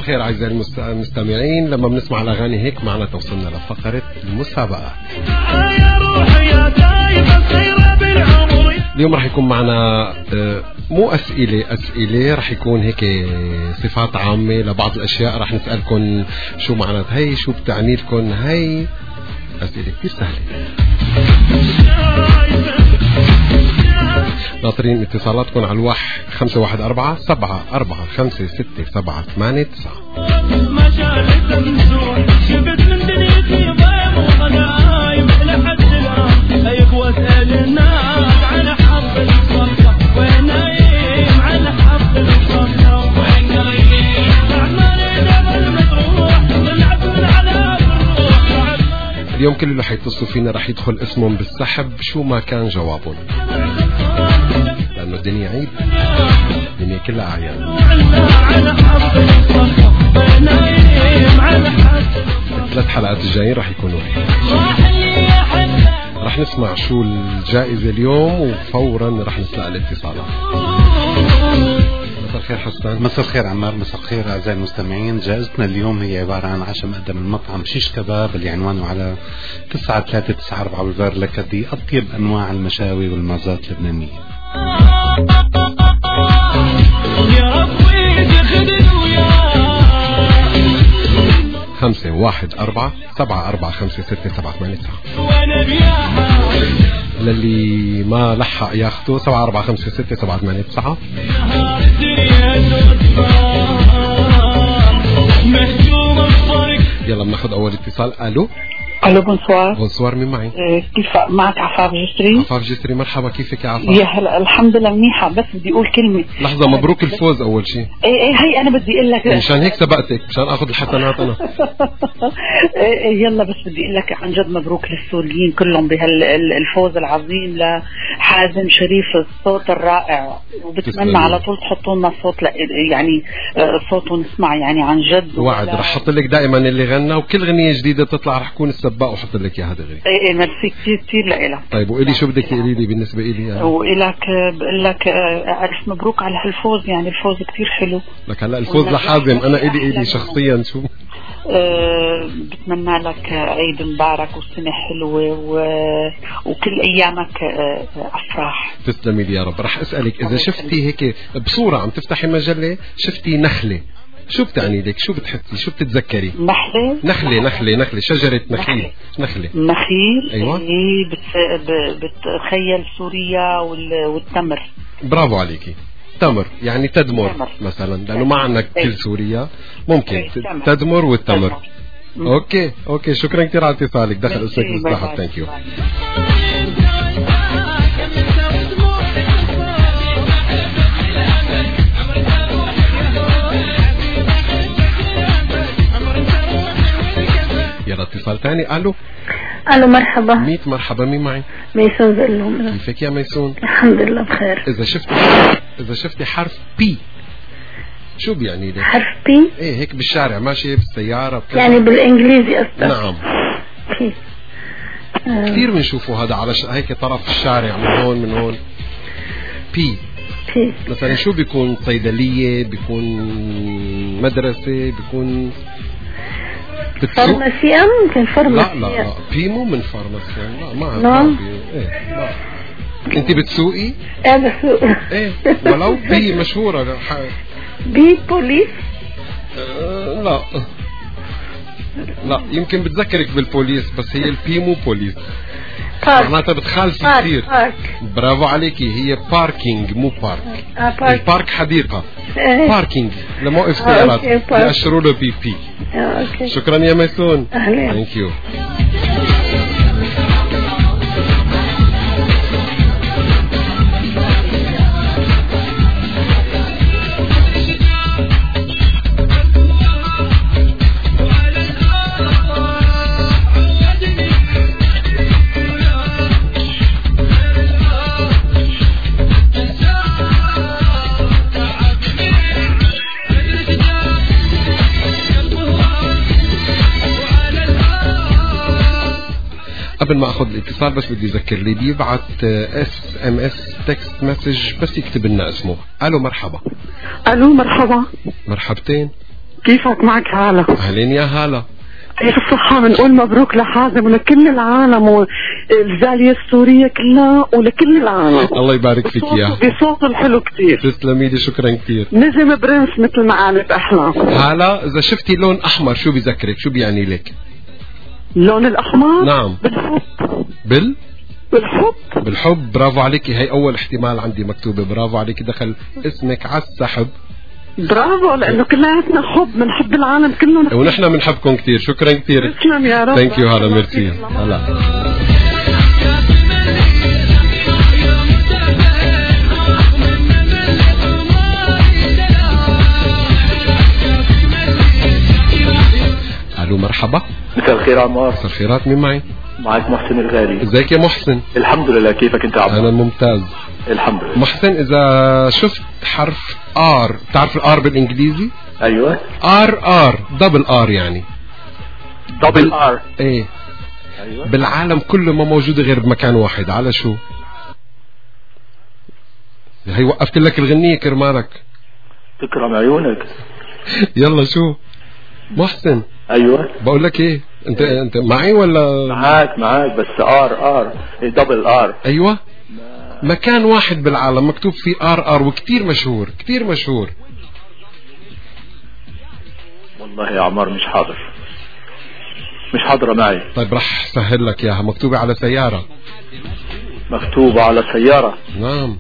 الخير أعزائي المستمعين، لما بنسمع الأغاني هيك معنا توصلنا لفقرة المسابقة. اليوم رح يكون معنا مو أسئلة أسئلة رح يكون هيك صفات عامة لبعض الأشياء. رح نسألكم شو معنات هي، شو بتعني لكم هي. أسئلة كتير سهلة. ناطرين اتصالاتكم على الوح خمسة واحد أربعة سبعة أربعة خمسة ستة سبعة ثمانية تسعة. اليوم كل اللي حيتصلوا فينا رح يدخل اسمهم بالسحب شو ما كان جوابهم، لأنه الدنيا عيد، الدنيا كلها أعياد. ثلاث حلقات الجايين رح يكونوا رح نسمع شو الجائزة اليوم وفورا رح نسمع الاتصالات. مساء الخير حسان. مساء الخير عمار. مساء الخير أعزائي المستمعين. جائزتنا اليوم هي عبارة عن عشاء مقدم المطعم شيش كباب اللي عنوانه على تسعة ثلاثة تسعة أربعة بولفار لكدي، أطيب أنواع المشاوي والمازات اللبنانية. خمسة واحد أربعة سبعة أربعة خمسة ستة سبعة ثمانية تسعة. للي ما لحق ياخده سبعة أربعة خمسة ستة سبعة ثمانية تسعة. يلا بناخد أول اتصال. ألو الو بونسوار. بونسوار، مين معي؟ كيف معك؟ عفاف جسري. عفاف جسري، مرحبا، كيفك يا عفاف؟ يا هلا، الحمد لله منيحة، بس بدي اقول كلمة. لحظة، مبروك الفوز أول شيء. ايه ايه هي أنا بدي أقول لك مشان هيك سبقتك، مشان أخذ الحسنات أنا. ايه يلا بس بدي أقول لك عن جد مبروك للسوريين كلهم بهالفوز العظيم لحازم شريف، الصوت الرائع، وبتمنى على طول تحطوا لنا صوت يعني صوته نسمع يعني عن جد. وعد رح أحط لك دائما اللي غنى، وكل غنية جديدة تطلع رح كون السباق وحط لك اياها دغري. ايه ايه ميرسي كثير كثير لك. طيب وإلي شو بدك تقولي لي بالنسبة إلي يعني؟ وإلك بقول لك ألف مبروك على هالفوز، يعني الفوز كثير حلو. لك هلا الفوز لحازم، أنا إلي إلي شخصيا شو؟ أه بتمنى لك عيد مبارك وسنة حلوة و... وكل أيامك أفراح. تسلمي لي يا رب. رح أسألك إذا شفتي هيك بصورة عم تفتحي مجلة شفتي نخلة، شو بتعني لك؟ شو بتحسي؟ شو بتتذكري؟ نخلة نخلة نخلة نخلة شجرة نخيل. نخلة نخيل. أيوة. إيه بت... بتخيل سوريا وال... والتمر. برافو عليكي. تمر يعني تدمر تمر. مثلا لأنه ما عندنا كل سوريا ممكن أي. تدمر والتمر. تمر. أوكي أوكي شكرا كثير على اتصالك. دخل اسمك مصلحة. ثانك يو. يلا اتصال ثاني. الو الو مرحبا. ميت مرحبا، مين معي؟ ميسون زلوم. كيفك يا ميسون؟ الحمد لله بخير. اذا شفتي اذا شفتي حرف بي شو بيعني لك؟ حرف بي؟ ايه هيك بالشارع ماشي بالسيارة بكذا. يعني بالانجليزي قصدك؟ نعم. بي. كثير بنشوفه هذا على ش... هيك طرف الشارع من هون من هون. بي بي مثلا شو بيكون؟ صيدلية، بيكون مدرسة، بيكون فارماسي. ممكن فارماسي. لا لا لا بي مو من فارماسي. لا ما نعم. ايه لا. انت بتسوقي؟ ايه بسوق. ايه ولو بي مشهورة. بي بوليس. أه لا لا يمكن بتذكرك بالبوليس، بس هي البي مو بوليس، معناتها بتخالفي كثير. برافو عليكي، هي باركينج مو بارك. آه البارك حديقة. اه. باركينج لموقف سيارات. يأشروا له بي بي. اه شكرا يا ميسون. أهلا. ثانك يو. قبل ما اخذ الاتصال بس بدي اذكر اللي بيبعت اس ام اس تكست مسج بس يكتب لنا اسمه. الو مرحبا. الو مرحبا. مرحبتين. كيفك؟ معك هالة. أهلين يا هالة. كيف الصحة؟ بنقول مبروك لحازم ولكل العالم والجالية السورية كلها ولكل العالم. الله يبارك فيك يا بصوت الحلو كتير. تسلمي لي، شكرا كتير. نجم برنس مثل ما قالت أحلام. هلا إذا شفتي لون أحمر شو بيذكرك؟ شو بيعني لك؟ اللون الأحمر؟ نعم. بالحب. بال؟ بالحب. بالحب، برافو عليكي. هي أول احتمال عندي مكتوبة، برافو عليكي، دخل اسمك على السحب. برافو، لأنه كلياتنا حب، من حب العالم كله، ونحن بنحبكم كتير. شكرا كتير. تسلم يا رب. ثانك يو. هلا ميرسي. هلا الو مرحبا. مساء الخير عمار. مساء الخيرات، مين معي؟ معك محسن الغالي. ازيك يا محسن؟ الحمد لله، كيفك انت عمار؟ انا ممتاز الحمد لله. محسن، اذا شفت حرف ار، بتعرف الار بالانجليزي؟ ايوه. ار ار دبل ار يعني دبل ار. ايه ايوه. بالعالم كله ما موجوده غير بمكان واحد، على شو؟ هي وقفت لك الغنية كرمالك. تكرم عيونك. يلا شو محسن؟ ايوه. بقول لك ايه، انت انت معي ولا؟ معاك معاك بس ار ار دبل ار. ايوه. مكان واحد بالعالم مكتوب فيه ار ار وكتير مشهور، كتير مشهور. والله يا عمار مش حاضر، مش حاضرة معي. طيب رح سهل لك اياها، مكتوبة على سيارة. مكتوبة على سيارة؟ نعم.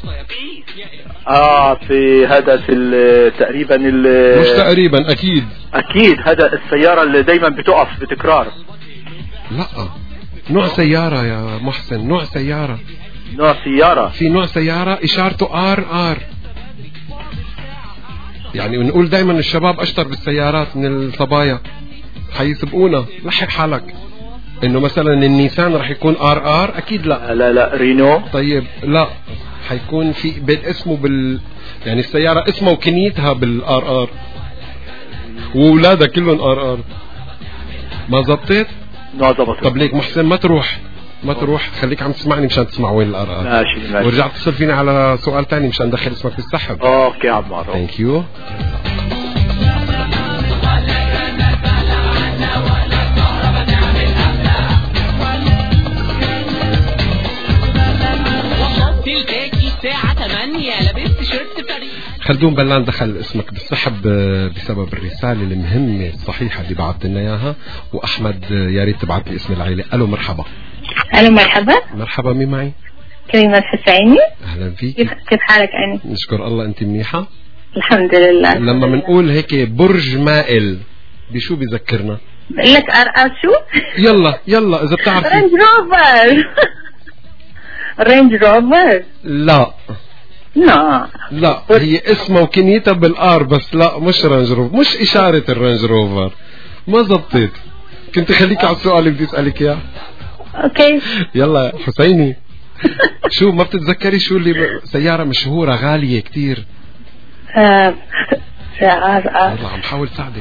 اه في هذا في تقريبا مش تقريبا، اكيد اكيد هذا السيارة اللي دايما بتقف بتكرار. لا، نوع سيارة يا محسن، نوع سيارة. نوع سيارة. في نوع سيارة اشارته ار ار، يعني بنقول دايما الشباب اشطر بالسيارات من الصبايا، حيسبقونا. لحق حالك انه مثلا النيسان رح يكون ار ار، اكيد لا. لا لا رينو. طيب لا، حيكون في بالاسمه بال يعني السيارة اسمه وكنيتها بالار ار، وولادها كلهم ار ار. ما زبطت؟ ما زبطت. طب ليك محسن ما تروح ما تروح، خليك عم تسمعني مشان تسمع وين الار ار. ماشي ماشي. ورجع اتصل فيني على سؤال تاني مشان ندخل اسمك بالسحب. اوكي عمار. ثانك يو. خلدون بلان دخل اسمك بالسحب بسبب الرسالة المهمة الصحيحة اللي بعثت لنا اياها. واحمد يا ريت تبعت لي اسم العائلة. الو مرحبا. الو مرحبا. مرحبا، مين معي؟ كريمة الحسيني. اهلا فيك. كيف كيف حالك عيني؟ نشكر الله، انت منيحة؟ الحمد لله. لما بنقول هيك برج مائل بشو بذكرنا؟ بقول لك ار ار شو؟ يلا يلا اذا بتعرفي. رينج روفر. رينج روفر. لا لا لا، هي اسمها وكنيتها بالار، بس لا مش رينج روفر، مش اشارة الرينج روفر. ما زبطت. كنت خليك على السؤال اللي بدي اسألك اياه. اوكي. يلا حسيني. شو ما بتتذكري شو اللي ب... سيارة مشهورة غالية كتير؟ ار ار. والله عم حاول ساعدك.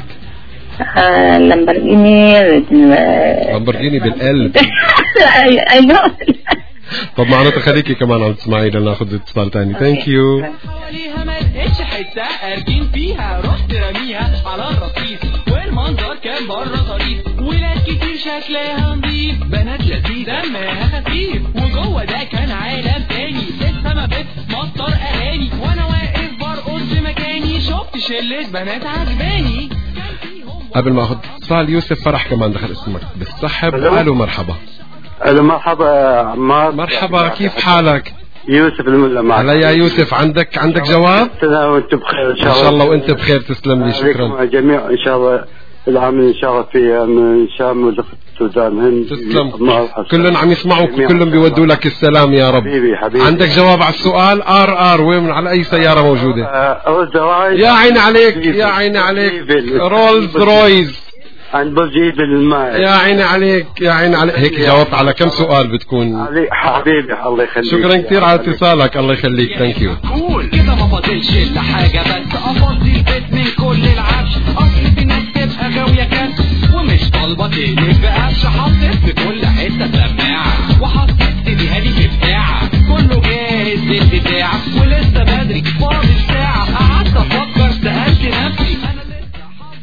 لامبرجيني. لامبرجيني بالقلب. ايوه. طب معناتها خليكي كمان عم تسمعي لناخذ اتصال تاني. ثانك يو. حواليها ما لقيتش حته قاربين فيها، رحت رميها على الرصيف والمنظر كان بره طريف، ولاد كتير شكلها نضيف، بنات لذيذ دمها خفيف، وجوه ده كان عالم تاني، السما بتمطر اغاني، وانا واقف برقص في مكاني، شفت شله بنات عجباني. قبل ما اخذ اتصال يوسف فرح كمان دخل اسمك بالسحب. الو مرحبا. الو مرحبا يا عمار. مرحبا، كيف حالك؟ يوسف الملا معك. هلا يا يوسف، عندك عندك جواب؟ وانت بخير ان شاء الله. ان شاء الله وانت بخير، تسلم لي، شكرا. جميع ان شاء الله العاملين ان شاء الله في الشام والسودان هند. تسلم، كلهم عم يسمعوك وكلهم بيودوا لك السلام يا رب. حبيبي حبيبي. عندك جواب على السؤال؟ ار ار وين على اي سيارة موجودة؟ رولز رويس. يا عيني عليك يا عيني عليك. رولز رويس عند برج ايفل الماء. يا عيني عليك يا عيني عليك. هيك جاوبت على كم سؤال بتكون. حبيبي الله يخليك. شكرا كثير على اتصالك، الله يخليك. ثانك يو. كده ما فاضلش الا حاجه بس، افضي البيت من كل العفش، اصل في ناس تبقى غاويه كاس ومش طالبه تقلب بقفش، حطيت في كل حته سماعه وحطيت ايديها لي في بتاعه، كله جاهز للبتاع ولسه بدري فاضل ساعه، قعدت افكر سالت نفسي انا لسه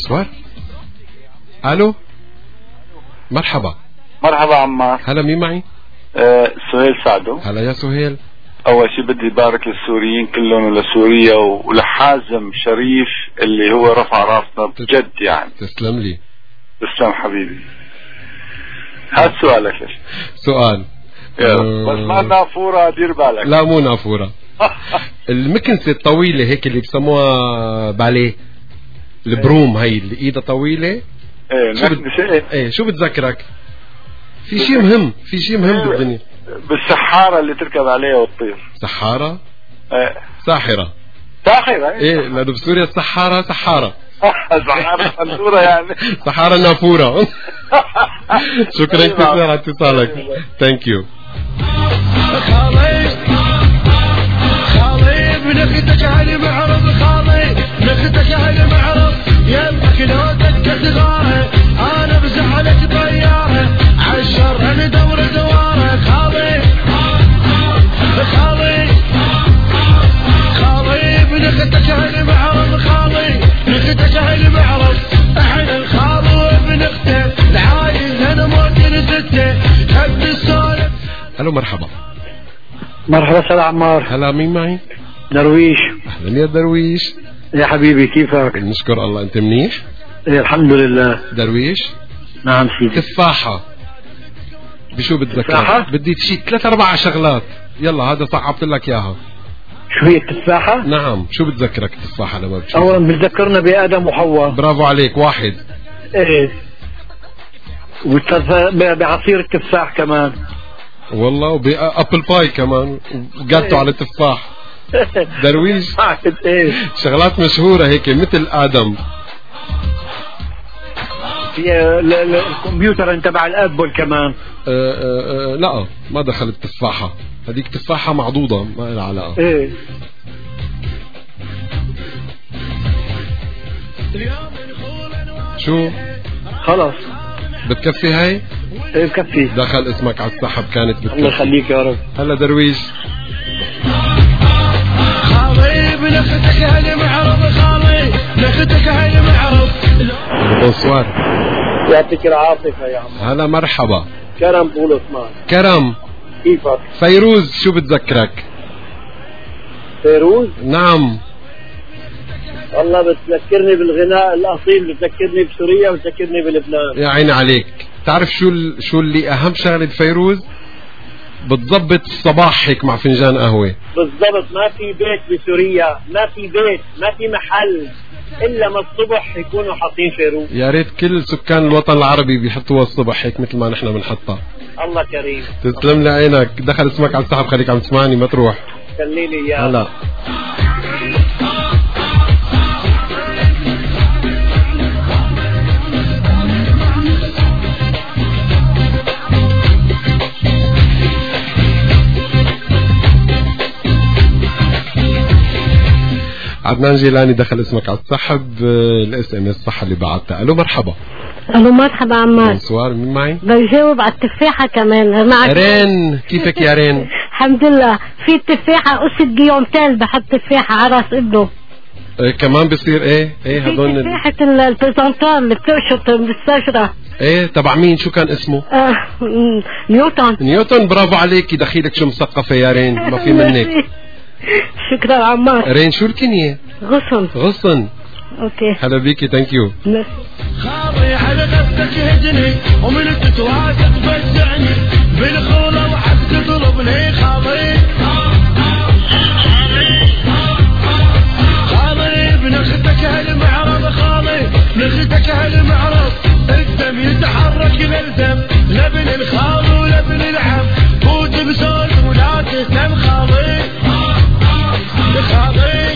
بونسوار. الو مرحبا. مرحبا عمار. هلا مين معي؟ أه سهيل سعدو. هلا يا سهيل. اول شيء بدي بارك للسوريين كلهم ولسوريا ولحازم شريف اللي هو رفع راسنا بجد يعني. تسلم لي. تسلم حبيبي. هات سؤالك يا شيخ. سؤال أه بس ما نافورة دير بالك. لا مو نافورة. المكنسة الطويلة هيك اللي بسموها باليه البروم هي اللي ايدها طويلة. ايه شو بت... ايه شو بتذكرك؟ في شيء مهم في شيء مهم بالدنيا. بالسحارة اللي تركب عليها وتطير. سحارة؟ ايه ساحرة. ساحرة ايه, إيه لأنه بسوريا السحارة سحارة. سحارة منصورة يعني. سحارة نافورة. شكرا كثير على اتصالك. ثانك يو. خالي بنختك على معرض خالي نختك على معرض يمك لو دقت غاره انا بزعلك طياره عالشر انا دور دواره خالي خالي خالي بنختك على معرض خالي نختك على معرض احنا الخال وابن اخته العايز انا موكل سته حد السولف. الو مرحبا. مرحبا استاذ عمار. هلا مين معي؟ درويش. اهلا يا درويش. يا حبيبي كيفك؟ نشكر الله. انت منيح؟ ايه الحمد لله. درويش. نعم سيدي. تفاحة بشو بتذكر؟ تفاحة؟ بدي تشيل ثلاث اربع شغلات. يلا هذا صعبت لك اياها. شو هي التفاحة؟ نعم شو بتذكرك التفاحة لما بتشوف؟ اولا بتذكرنا بادم وحواء. برافو عليك. واحد. ايه بعصير التفاح كمان. والله وبأبل باي كمان قالتوا على التفاح. درويش. ايه شغلات مشهورة هيك مثل آدم. في الكمبيوتر تبع الابل كمان. أه أه أه لا ما دخلت تفاحة. هذيك تفاحة معضوضة ما لها علاقة. ايه شو خلاص بتكفي هاي؟ ايه بكفي. دخل اسمك على السحب كانت بتكفي. الله يخليك يا رب. هلا درويش. خالي بنختك هالي معرض خالي نختك هالي معرض. بونسوار. يعطيك العافية يا عم. هلا مرحبا. كرم طول اسمك. كرم. كيفك؟ فيروز شو بتذكرك؟ فيروز؟ نعم. والله بتذكرني بالغناء الأصيل، بتذكرني بسوريا، بتذكرني بلبنان. يا عيني عليك. تعرف شو ال... شو اللي أهم شغلة بفيروز؟ بتضبط الصباح هيك مع فنجان قهوة. بالضبط. ما في بيت بسوريا، ما في بيت، ما في محل إلا ما الصبح يكونوا حاطين فيروز. يا ريت كل سكان الوطن العربي بيحطوها الصبح هيك مثل ما نحن بنحطها. الله كريم. تسلم لي عينك. دخل اسمك على السحب. خليك عم تسمعني ما تروح. خليني إياه. هلا. عدنان جيلاني دخل اسمك على السحب. الاس ام اس صح اللي بعتها. الو مرحبا. الو مرحبا عمار. بونسوار. مين معي؟ بجاوب على التفاحة كمان معك. رين كيفك يا رين؟ الحمد لله. في التفاحة قصة جيوم تال بحط تفاحة على راس ابنه. إيه كمان بصير ايه ايه هذول في تفاحة البرزنتال اللي بتقشط بالشجرة. ايه تبع مين؟ شو كان اسمه؟ آه نيوتن. نيوتن. برافو عليكي. دخيلك شو مثقفة يا رين. ما في منك. شكرا عمار. رين شو الكنية؟ غصن. غصن. اوكي. هلا بيكي. ثانك يو. خاضي على غفك هدني ومن تتواثق بسعني بالخولة وحد تطلبني خاضي خاضي بنختك هالمعرض خاضي بنختك هالمعرض الدم يتحرك للدم لبن الخاض ولبن العم فوت بسول ولا تسلم خاضي خاضي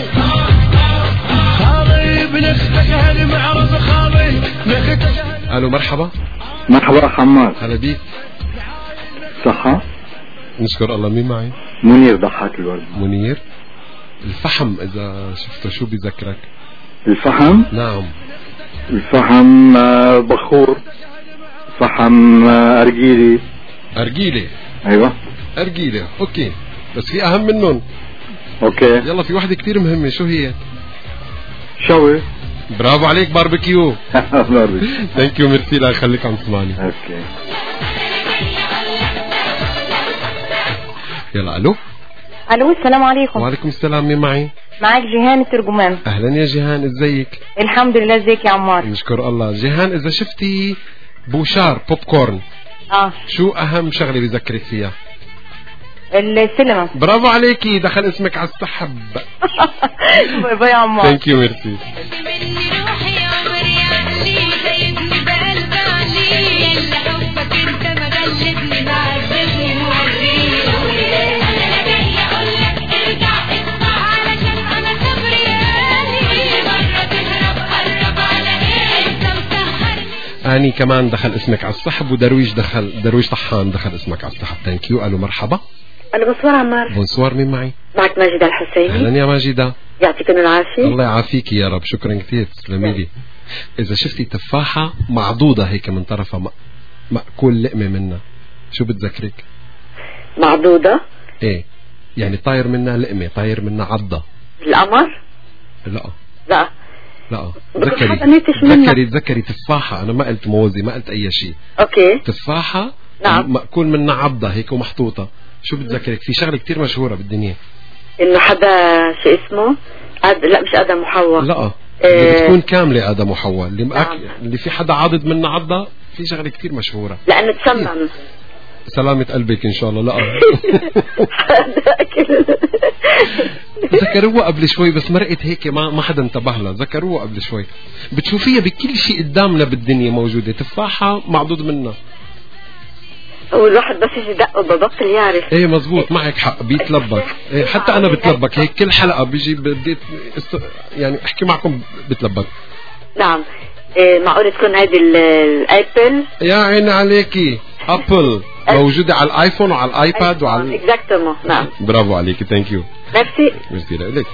خاضي بنختك هالمعرض خاضي بنختك. الو مرحبا. مرحبا اخ عمار. هلا بيك. صحة. نشكر الله. مين معي؟ منير ضحاك الورد. منير. الفحم اذا شفته شو بيذكرك؟ الفحم؟ نعم. الفحم بخور، فحم ارجيلي. ارجيلي. ايوه ارجيلي. اوكي بس في اهم منهم. اوكي يلا في واحدة كتير مهمة. شو هي؟ شوي. برافو عليك باربيكيو. ثانك يو ميرسي لك، خليك عم تسمعني. اوكي يلا الو. الو السلام عليكم. وعليكم السلام، مين معي؟ معك جيهان الترجمان. اهلا يا جيهان، ازيك؟ الحمد لله، ازيك يا عمار؟ نشكر الله. جيهان اذا شفتي بوشار بوب كورن اه شو اهم شغله بذكرك فيها؟ السينما. برافو عليكي، دخل اسمك على السحب. باي باي يا عمار. ثانك يو ميرسي. اني كمان دخل اسمك على السحب، ودرويش دخل، درويش طحان دخل اسمك على السحب. ثانك يو. الو مرحبا. الو بونسوار عمار. بونسوار، مين معي؟ معك ماجدة الحسيني. اهلا يا ماجدة. يعطيكم العافية. الله يعافيك يا رب، شكرا كثير، تسلمي لي. اذا شفتي تفاحة معضوضة هيك من طرفها مأكول لقمة منها، شو بتذكرك؟ معضوضة؟ ايه يعني طاير منها لقمة، طاير منها عضة. القمر؟ لا لا لا تذكري تذكري تذكري تفاحة، أنا ما قلت موزي، ما قلت أي شيء. أوكي. تفاحة نعم مأكول منها عضة هيك ومحطوطة، شو بتذكرك؟ في شغلة كتير مشهورة بالدنيا. إنه حدا شو اسمه؟ أد... لا مش آدم وحواء. لا إيه... اللي بتكون كاملة آدم وحواء، اللي مأك... نعم. اللي في حدا عاضد منها عضة، في شغلة كتير مشهورة. لأنه تسمم. سلامة قلبك إن شاء الله. لا ذكروها قبل شوي بس مرقت هيك، ما ما حدا انتبه لها. ذكروها قبل شوي، بتشوفيها بكل شيء قدامنا بالدنيا موجودة، تفاحة معضود منها. والواحد بس يجي دق ببطل يعرف. ايه مزبوط، معك حق، بيتلبك. إيه حتى انا بتلبك هيك كل حلقة بيجي بدي يعني احكي معكم بتلبك. نعم. إيه معقول تكون هيدي الابل؟ يا عيني عليكي، ابل موجودة على الايفون وعلى الايباد وعلى اكزاكتومون. نعم برافو عليكي. ثانك يو. ميرسي. ميرسي لك.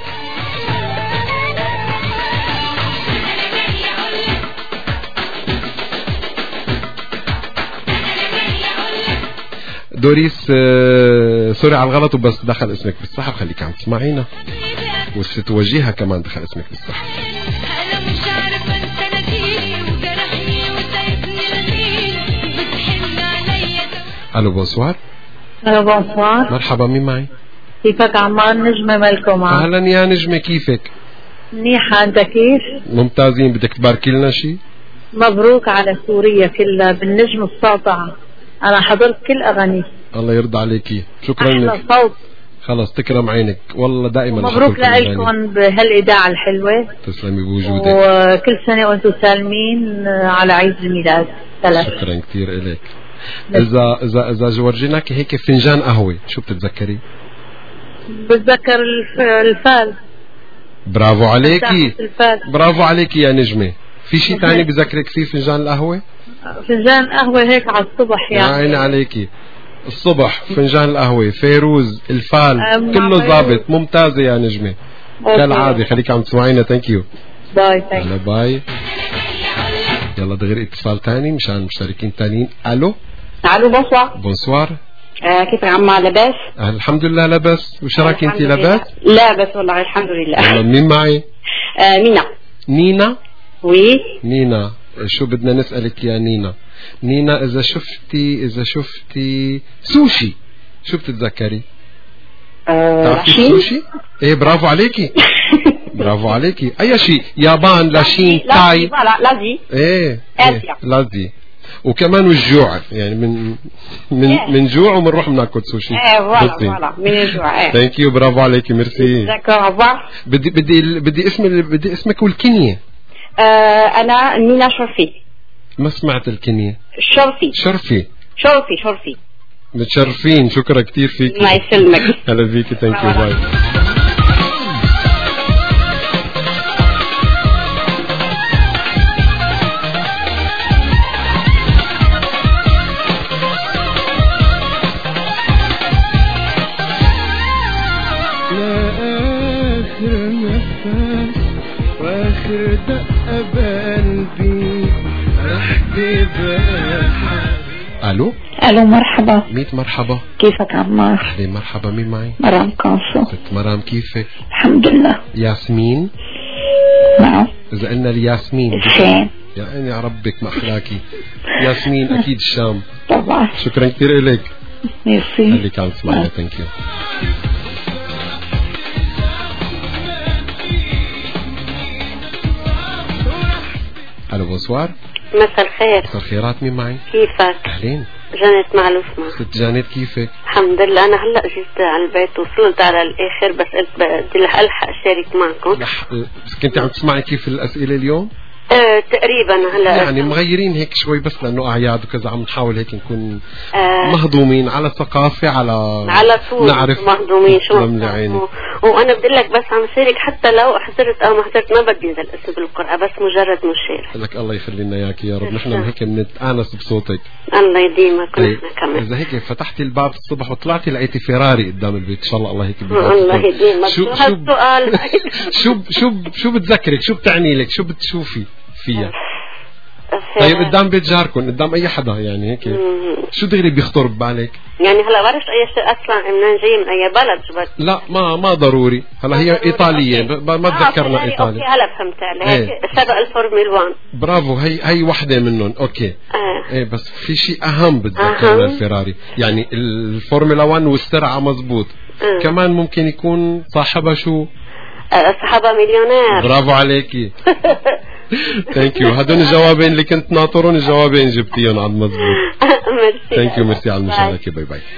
دوريس آه سوري على الغلط، وبس دخل اسمك بالصحة، خليك عم تسمعينا وستوجهها كمان دخل اسمك بالصحة. الو بونسوار. الو بونسوار. مرحبا، مين معي؟ كيفك عمار؟ نجمة ملكو معك. اهلا يا نجمة، كيفك؟ منيحة، انت كيف؟ ممتازين. بدك تباركي لنا شيء؟ مبروك على سوريا كلها بالنجم الساطع، انا حضرت كل اغاني. الله يرضى عليكي، شكرا لك. صوت. خلص تكرم عينك والله، دائما مبروك لكم بهالاذاعة الحلوة. تسلمي بوجودك، وكل سنة وانتم سالمين على عيد الميلاد. سلام. شكرا كثير إليك. إذا إذا إذا جورجيناك هيك فنجان قهوة، شو بتتذكري؟ بتذكر الفال. برافو عليكي، برافو عليكي يا نجمة. في شيء ثاني بذكرك فيه فنجان القهوة؟ فنجان قهوة هيك على الصبح يعني. يا عيني عليكي، الصبح فنجان القهوة، فيروز، الفال، كله ظابط. ممتازة يا نجمة كالعادة، خليك عم تسمعينا. ثانك يو. باي ثانك يو. باي. يلا دغري اتصال ثاني مشان المشتركين الثانيين. الو. الو بونسوار. بونسوار. آه كيف عم لاباس؟ آه الحمد لله لاباس. وش رايك انت لاباس؟ لاباس والله الحمد لله. والله مين معي؟ آه نينا. نينا؟ وي نينا. شو بدنا نسألك يا نينا؟ نينا إذا شفتي إذا شفتي سوشي شو بتتذكري؟ آه تعرفي سوشي؟ إيه برافو عليكي. برافو عليكي. أي شيء، يابان، لاشين، تاي. لازي. إيه لازي. وكمان الجوع يعني من من من جوع وبنروح بناكل سوشي. ايه فوالا فوالا من الجوع. ايه ثانك يو، برافو عليكي، ميرسي. داكور، ريفوار. بدي بدي بدي اسم بدي اسمك والكنية. آه انا نينا شرفي. ما سمعت الكنية. شرفي. شرفي. شرفي شرفي. متشرفين، شكرا كثير فيك. الله يسلمك. هلا فيكي، ثانك يو، باي. واخر دقة بقلبي راح بباحة. الو. الو مرحبا. ميت مرحبا. كيفك عمار؟ اهلين مرحبا، مين معي؟ مرام كانسو. ست مرام، كيفك؟ الحمد لله. ياسمين. نعم. إذا قلنا الياسمين الشام. يعني يا ربك ما أحلاكي. ياسمين أكيد الشام. طبعا. شكرا كثير إليك. ميرسي. خليك عم تسمعنا. ثانك يو. الو بونسوار. مساء الخير. مساء الخيرات، مين معي؟ كيفك؟ اهلين. جانت معلوف معك. ست جانت كيفك؟ الحمد لله. انا هلا جيت على البيت وصلت على الاخر، بس قلت بدي الحق اشارك معكم. بس كنت عم تسمعي كيف الاسئله اليوم؟ آه تقريبا هلا يعني مغيرين هيك شوي بس لانه اعياد وكذا، عم نحاول هيك نكون آه مهضومين على الثقافه، على على طول نعرف مهضومين شو و... وانا بدي لك بس عم شارك، حتى لو حضرت او ما حضرت ما بدي انزل اسم بالقرعه، بس مجرد مشارك. لك الله يخلي لنا اياك يا رب. نحن هيك بنتآنس بصوتك. الله يديمك. ونحن كمان اذا هيك فتحتي الباب الصبح وطلعتي لقيتي فيراري قدام البيت، ان شاء الله الله هيك الله يديمك. شو هالسؤال؟ شو شو شو بتذكرك؟ شو بتعني لك؟ شو بتشوفي فيها؟ طيب قدام بيت جاركم، قدام اي حدا يعني هيك مم. شو دغري بيخطر ببالك؟ يعني هلا بعرفش اي شيء اصلا منين جاي، من اي بلد شو بد؟ لا ما ما ضروري. هلا هي ايطاليه ما تذكرنا آه ايطاليا. اوكي هلا فهمت عليك. سبق الفورميل واحد. برافو. هي هي وحده منهم. اوكي آه. ايه بس في شيء اهم بتذكرنا. الفيراري يعني الفورمولا واحد والسرعه مزبوط. آه. كمان ممكن يكون صاحبها شو؟ آه صاحبها مليونير. برافو عليكي. ثانك يو. هدول الجوابين اللي كنت ناطرون، الجوابين جبتيهم على المضبوط. ميرسي. ثانك يو. ميرسي على المشاركه. باي باي.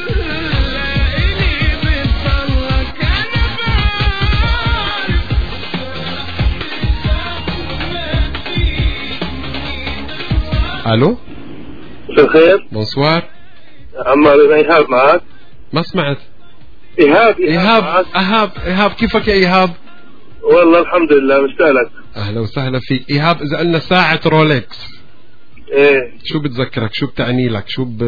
الو مساء الخير. بونسوار. عمار ايهاب معك. ما سمعت. ايهاب ايهاب ايهاب ايهاب كيفك يا ايهاب؟ والله الحمد لله مشتاق لك. اهلا وسهلا فيك ايهاب. اذا قلنا ساعة رولكس ايه شو بتذكرك؟ شو بتعني لك؟ شو ب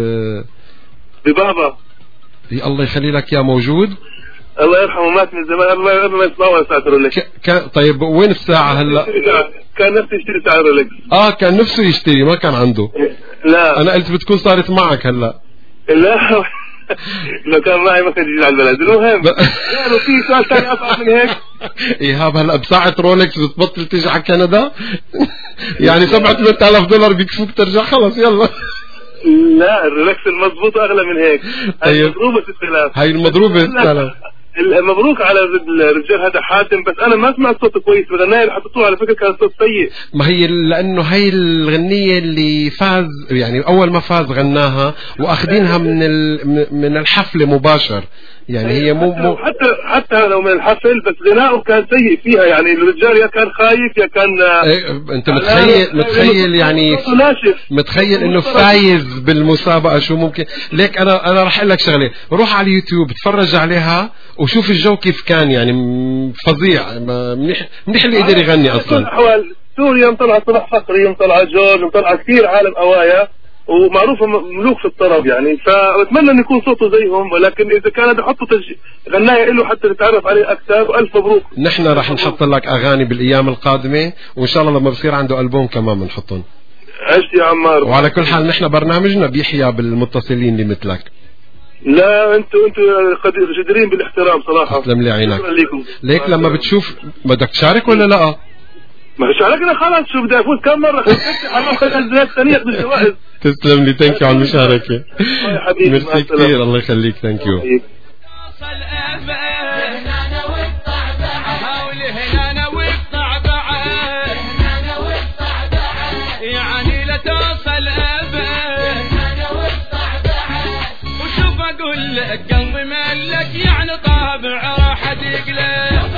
ببابا. إيه الله يخلي لك يا موجود. الله يرحمه مات من زمان. الله قبل ما يسمعوا ساعة رولكس. ك... طيب وين الساعة هلا؟ كان نفسه يشتري ساعة رولكس. اه كان نفسه يشتري ما كان عنده. لا انا قلت بتكون صارت معك هلا. لا لو كان معي ما كان يجي على البلد. المهم يعني في سؤال ثاني اصعب من هيك. ايهاب هلا بساعة رولكس بتبطل تيجي على كندا؟ يعني سبعة ثلاثة آلاف دولار بيكفوك ترجع خلص يلا. لا الرولكس المضبوط اغلى من هيك. هاي المضروبة ست آلاف. هاي المضروبة ست آلاف. مبروك على الرجال هذا حاتم، بس انا ما سمعت صوته كويس بالغنايه اللي حطيتوه، على فكره كان صوت سيء. ما هي لانه هي الغنيه اللي فاز يعني اول ما فاز غناها واخذينها من من الحفله مباشر، يعني هي مو مو حتى حتى لو من الحفل، بس غناؤه كان سيء فيها. يعني الرجال يا كان خايف يا كان ايه انت متخيل متخيل يعني متخيل انه فايز بالمسابقه شو ممكن. ليك انا انا راح اقول لك شغله، روح على اليوتيوب اتفرج عليها وشوف الجو كيف كان، يعني فظيع. منيح منيح اللي قدر يغني اصلا. احوال سوريا مطلعه صلاح فقري، مطلعه جورج، مطلعه كثير عالم اوايا ومعروفه ملوك في الطرب يعني. فاتمنى ان يكون صوته زيهم، ولكن اذا كان بحطوا تج... غنايه له حتى نتعرف عليه اكثر. والف مبروك. نحن راح نحط لك اغاني بالايام القادمه، وان شاء الله لما بصير عنده البوم كمان بنحطهم. عشت يا عمار. وعلى كل حال نحن برنامجنا بيحيا بالمتصلين اللي مثلك. لا انتوا انتوا جديرين بالاحترام صراحه. تسلم لي عينك. ليك لما بتشوف بدك تشارك ولا لا؟ ما شاركنا خلاص. شو بدي افوت كم مره حرام خلال ثانيه ياخذ الجوائز. تسلم لي. ثانك يو على المشاركه. يا حبيبي ميرسي كثير. الله يخليك. ثانك يو. يعني لا توصل ابد وشوف اقول لك قلبي ملك، يعني طابع راح تقلب.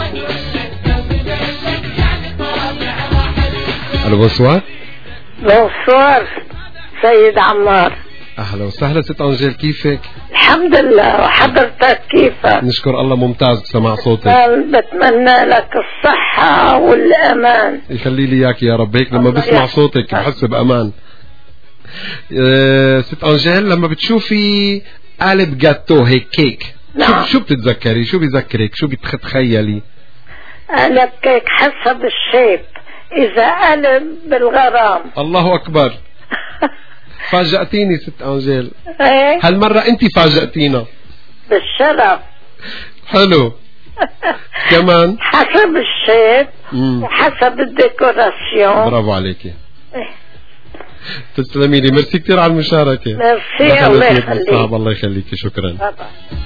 الو بونسوار. بونسوار سيد عمار. اهلا وسهلا ست انجيل، كيفك؟ الحمد لله. وحضرتك كيفك؟ نشكر الله ممتاز بسمع صوتك. بتمنى لك الصحة والأمان. يخلي لي اياك يا رب. هيك لما بسمع صوتك بحس بأمان. أه ست انجيل لما بتشوفي قالب جاتو هيك كيك، نعم. شو شو بتتذكري؟ شو بيذكرك؟ شو بتتخيلي؟ قالب كيك حسب الشيب، إذا قلب بالغرام. الله أكبر. فاجأتيني ست أنجيل. ايه هالمرة أنت فاجأتينا. بالشرف. حلو. كمان حسب الشيب وحسب الديكوراسيون. برافو عليكي. تسلمي لي، ميرسي كثير على المشاركة. ميرسي، الله يخليك. الله يخليكي، شكرا. بابا.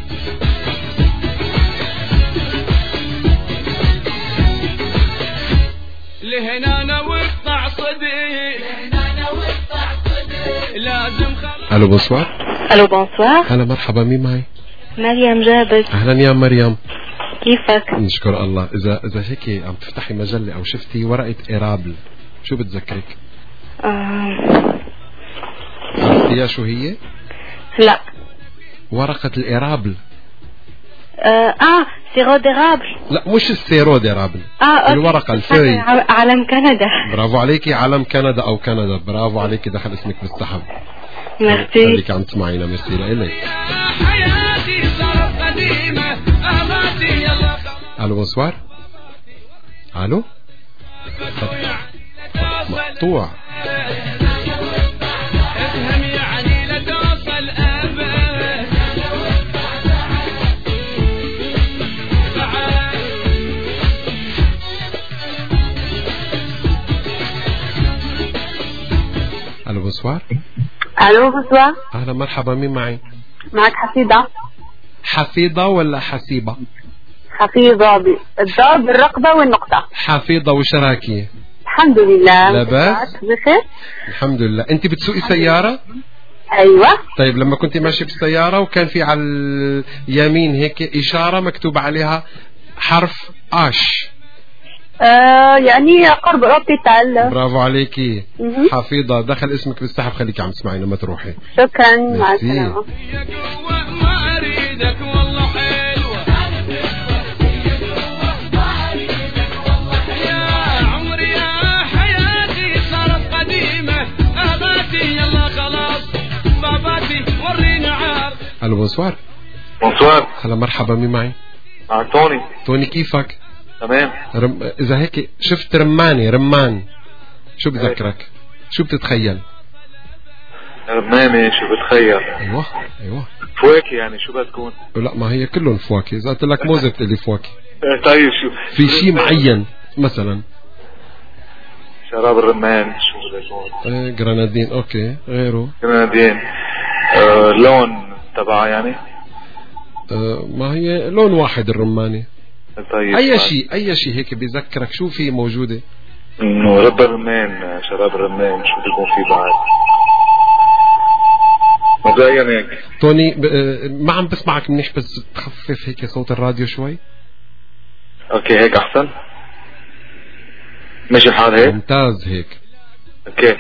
لهنا وقطع صديق، لهنا وقطع صديق لازم خل... الو بونسوار. الو بونسوار. هلا مرحبا، مين معي؟ مريم جابر. اهلا يا مريم، كيفك؟ نشكر الله. اذا اذا هيك عم تفتحي مجله او شفتي ورقه ايرابل شو بتذكرك؟ آه. عرفتيها شو هي؟ لا. ورقه الايرابل. آه, اه سيرو ديرابل. لا مش السيرو ديرابل. اه الورقه الفري. علم كندا. برافو عليكي، علم كندا او كندا. برافو عليكي، دخل اسمك بالسحب. ميرسي. خليك عم تسمعينا. ميرسي لك. الو بونسوار. الو مقطوع. الو بونسوار. الو بونسوار. اهلا مرحبا، مين معي؟ معك حفيظة. حفيظة ولا حسيبة؟ حفيظة بالضاد بالرقبة والنقطة. حفيظة، وش راكي؟ الحمد لله. لا بأس. بخير الحمد لله. انت بتسوقي سيارة؟ ايوه. طيب لما كنت ماشي بالسيارة وكان في على اليمين هيك اشارة مكتوب عليها حرف اش. آه يعني قرب اوبيتال. برافو عليكي. حفيظة، دخل اسمك بالسحب. خليك عم تسمعي لما تروحي. شكرا، مع السلامة. الو بونسوار. بونسوار. هلا مرحبا، مين معي؟ آه توني. توني، كيفك؟ تمام. رم... اذا هيك شفت رماني رمان شو بذكرك؟ شو بتتخيل؟ رماني شو بتخيل؟ ايوه ايوه فواكه يعني، شو بتكون؟ لا ما هي كلهم فواكه. اذا قلت لك موزه بتقول لي فواكه. طيب شو في شيء معين مثلا؟ شراب الرمان شو بيكون؟ ايه جرانادين. اوكي، غيره؟ جرانادين. آه لون تبعها يعني؟ آه ما هي لون واحد الرماني. طيب اي شيء اي شيء هيك بيذكرك شو في موجوده؟ انه رب الرمان، شراب الرمان، شو بيكون في بعد؟ مبدئيا هيك. توني ب... ما عم بسمعك منيح، بس تخفف هيك صوت الراديو شوي. اوكي هيك احسن. ماشي الحال هيك؟ ممتاز هيك. اوكي.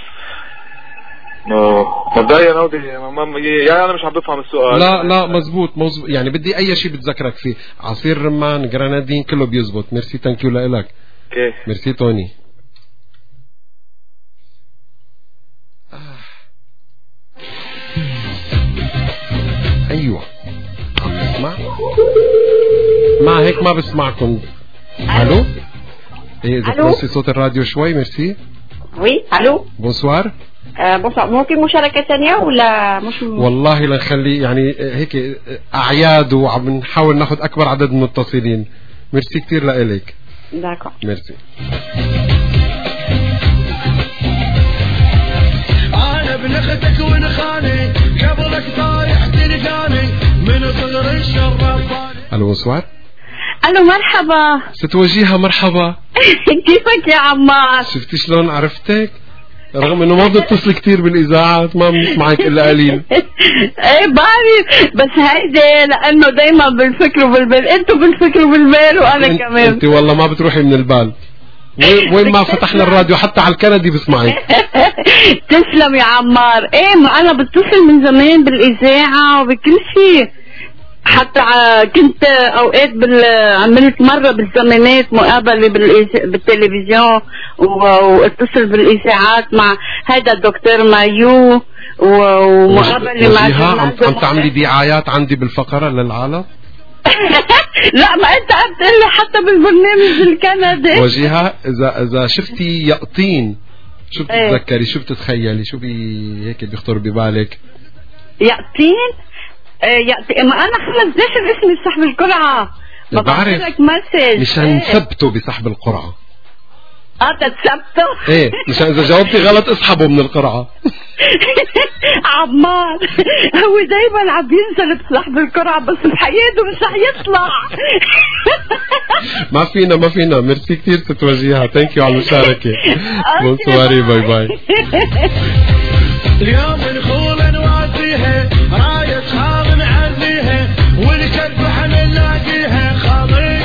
مبدئيا اودي يعني انا مش عم بفهم السؤال. لا لا مزبوط مزبوط، يعني بدي اي شيء بتذكرك فيه. عصير رمان، جرانادين، كله بيزبط. ميرسي، ثانك يو لك. اوكي ميرسي توني. آه. ايوه عم بسمع. مع هيك ما بسمعكم. الو. ايه اذا بتوطي صوت الراديو شوي. ميرسي. وي الو. بونسوار. آه بونسوار. ممكن مشاركة ثانية ولا مش م... والله لنخلي يعني هيك اعياد وعم نحاول ناخذ اكبر عدد من المتصلين. ميرسي كثير لإلك. داكو. ميرسي. انا ابن اختك ونخاني قبلك طايح تلقاني من صغر الشرفاني. الو بونسوار. الو مرحبا. ست وجيهة مرحبا. كيفك يا عمار؟ شفتي شلون عرفتك؟ رغم انه ما بتصل كتير بالاذاعات، ما بنسمعك الا قليل. ايه بعرف، بس هيدي لانه دايما بالفكر وبالبال. انتوا بالفكر وبالبال وانا انت كمان. انت والله ما بتروحي من البال. وين وين ما فتحنا الراديو حتى على الكندي بسمعك. تسلم يا عمار. ايه ما انا بتصل من زمان بالاذاعه وبكل شيء. حتى كنت اوقات بال... عملت مره بالزمانات مقابله بالإز... بالتلفزيون واتصل بالاذاعات مع هذا الدكتور مايو ومقابله مع وجيهة. عم عم تعملي دعايات عندي بالفقره للعالم. لا ما انت عم تقول لي حتى بالبرنامج الكندي. وجيهة اذا اذا شفتي يقطين شو بتتذكري؟ شو بتتخيلي؟ شو بي هيك بيخطر ببالك؟ يقطين؟ يا ما انا خلص داخل اسمي صاحب القرعه. بعرف لك مسج مشان نثبته بسحب القرعة. اه تثبته؟ ايه مشان اذا جاوبتي غلط اسحبه من القرعة. عمار هو دايما عم ينزل بسحب القرعة بس بحياته مش رح يطلع. ما فينا ما فينا. ميرسي كتير ست وجيهة. ثانك يو على المشاركة. بونسواري باي باي. اليوم نخول نواسيها راية صحاب نعزيها والكلب حمل نلاقيها خاضي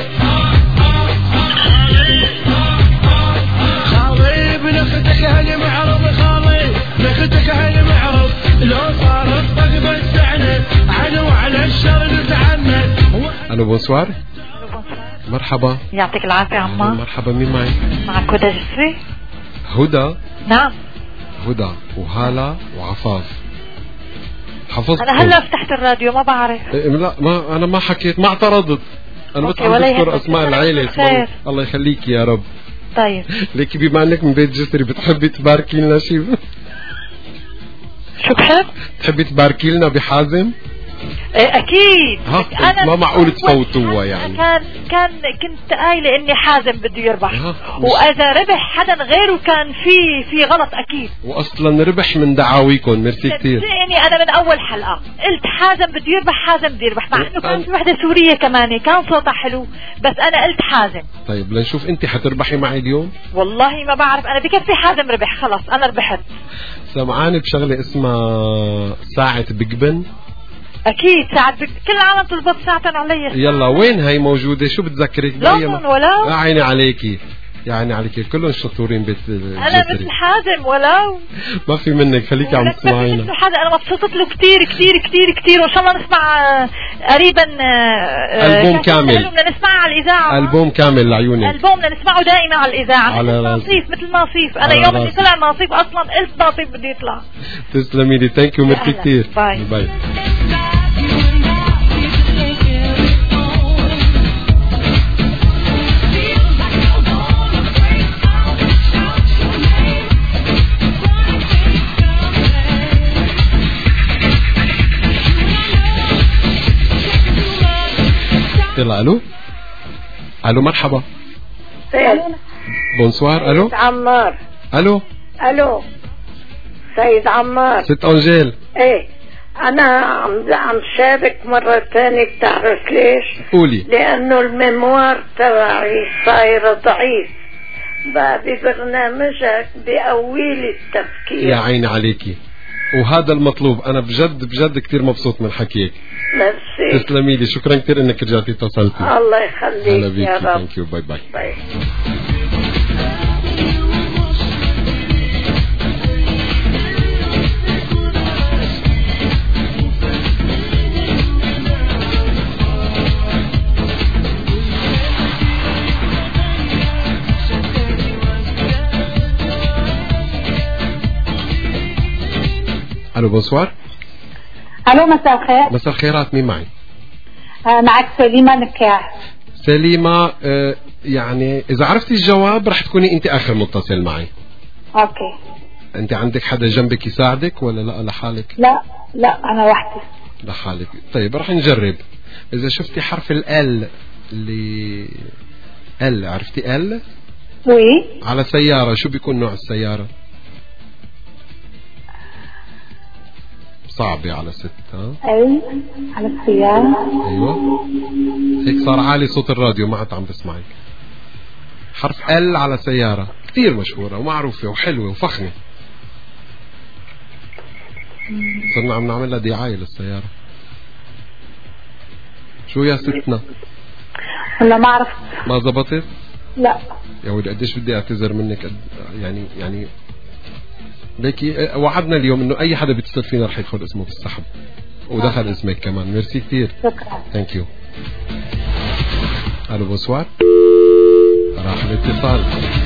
خاضي بنختك هالمعرض خاضي نختك هالمعرض لو صارت طقبة السعنة عنو على الشر نتعنت. الو بونسوار. مرحبا. يعطيك العافية عمار. مرحبا مين معي؟ معك هدى جسري. هدى؟ نعم هدى وهالة وعفاف. حفظت أنا هلا فتحت الراديو ما بعرف. إيه لا ما أنا ما حكيت ما اعترضت. أنا بس عم بذكر أسماء العيلة. الله يخليك يا رب. طيب ليكي بما أنك من بيت جسري بتحبي تباركي لنا شيء؟ شو بحب؟ تحبي تباركي لنا بحازم؟ ايه اكيد. أنا ما معقول تفوتوها يعني. كان كان كنت قايله اني حازم بده يربح واذا ربح حدا غيره كان في في غلط اكيد. واصلا ربح من دعاويكم. ميرسي كثير. يعني انا من اول حلقه قلت حازم بده يربح حازم بده يربح مع انه كان في وحده سوريه كمان كان صوتها حلو بس انا قلت حازم. طيب لنشوف انت حتربحي معي اليوم. والله ما بعرف انا بكفي حازم ربح خلص انا ربحت. سمعاني بشغله اسمها ساعه بيج بن. اكيد ساعة بك... كل العالم تلبط ساعة علي. يلا وين هي موجودة؟ شو بتذكرك؟ لندن ولو عيني عليكي يعني عليكي كلهم شطورين بيت انا مثل حازم ولو ما في منك. خليكي عم تسمعينا. مثل حازم انا مبسوطة له كتير كتير كتير كتير وان شاء الله نسمع قريبا ألبوم كامل. بدنا نسمعه على الإذاعة. ألبوم كامل لعيونك. ألبوم بدنا نسمعه دائما على الإذاعة. على ناصيف مثل ناصيف. أنا يوم اللي طلع ناصيف أصلا قلت ناصيف بده يطلع. تسلمي لي. ثانك يو ميرسي كتير. باي باي. يلا الو الو مرحبا. سيد بونسوار. الو عمار. الو الو سيد عمار. ست انجيل. ايه انا عم عم شارك مرة تانية. بتعرف ليش؟ قولي. لانه الميموار تبعي صاير ضعيف بقى ببرنامجك بقويلي التفكير. يا عيني عليكي وهذا المطلوب. انا بجد بجد كتير مبسوط من حكيك. ميرسي. تسلمي لي. شكرا كتير انك رجعتي اتصلتي. الله يخليك يا رب. ثانك يو. باي باي. باي. الو بونسوار. الو مساء الخير. مساء الخيرات. مين معي؟ آه معك سليمة نكاح. سليمة. آه يعني اذا عرفتي الجواب رح تكوني انت اخر متصل معي. اوكي. انت عندك حدا جنبك يساعدك ولا لا لحالك؟ لا لا انا وحدي لحالك. طيب رح نجرب. اذا شفتي حرف ال اللي ال عرفتي ال؟ وي. على سيارة شو بيكون نوع السيارة؟ صعبة على ست. ها اي على السيارة. ايوه هيك صار عالي صوت الراديو ما عاد عم بسمعك. حرف ال على سيارة كتير مشهورة ومعروفة وحلوة وفخمة. صرنا عم نعمل لها دعاية للسيارة. شو يا ستنا؟ ولا ما عرفت. ما زبطت؟ لا يا ولد قديش بدي اعتذر منك. يعني يعني ليكي وعدنا اليوم انه اي حدا بيتصل فينا رح يدخل اسمه بالسحب ودخل اسمك كمان. ميرسي كتير. شكرا. ثانك يو. الو بونسوار. راح الاتصال.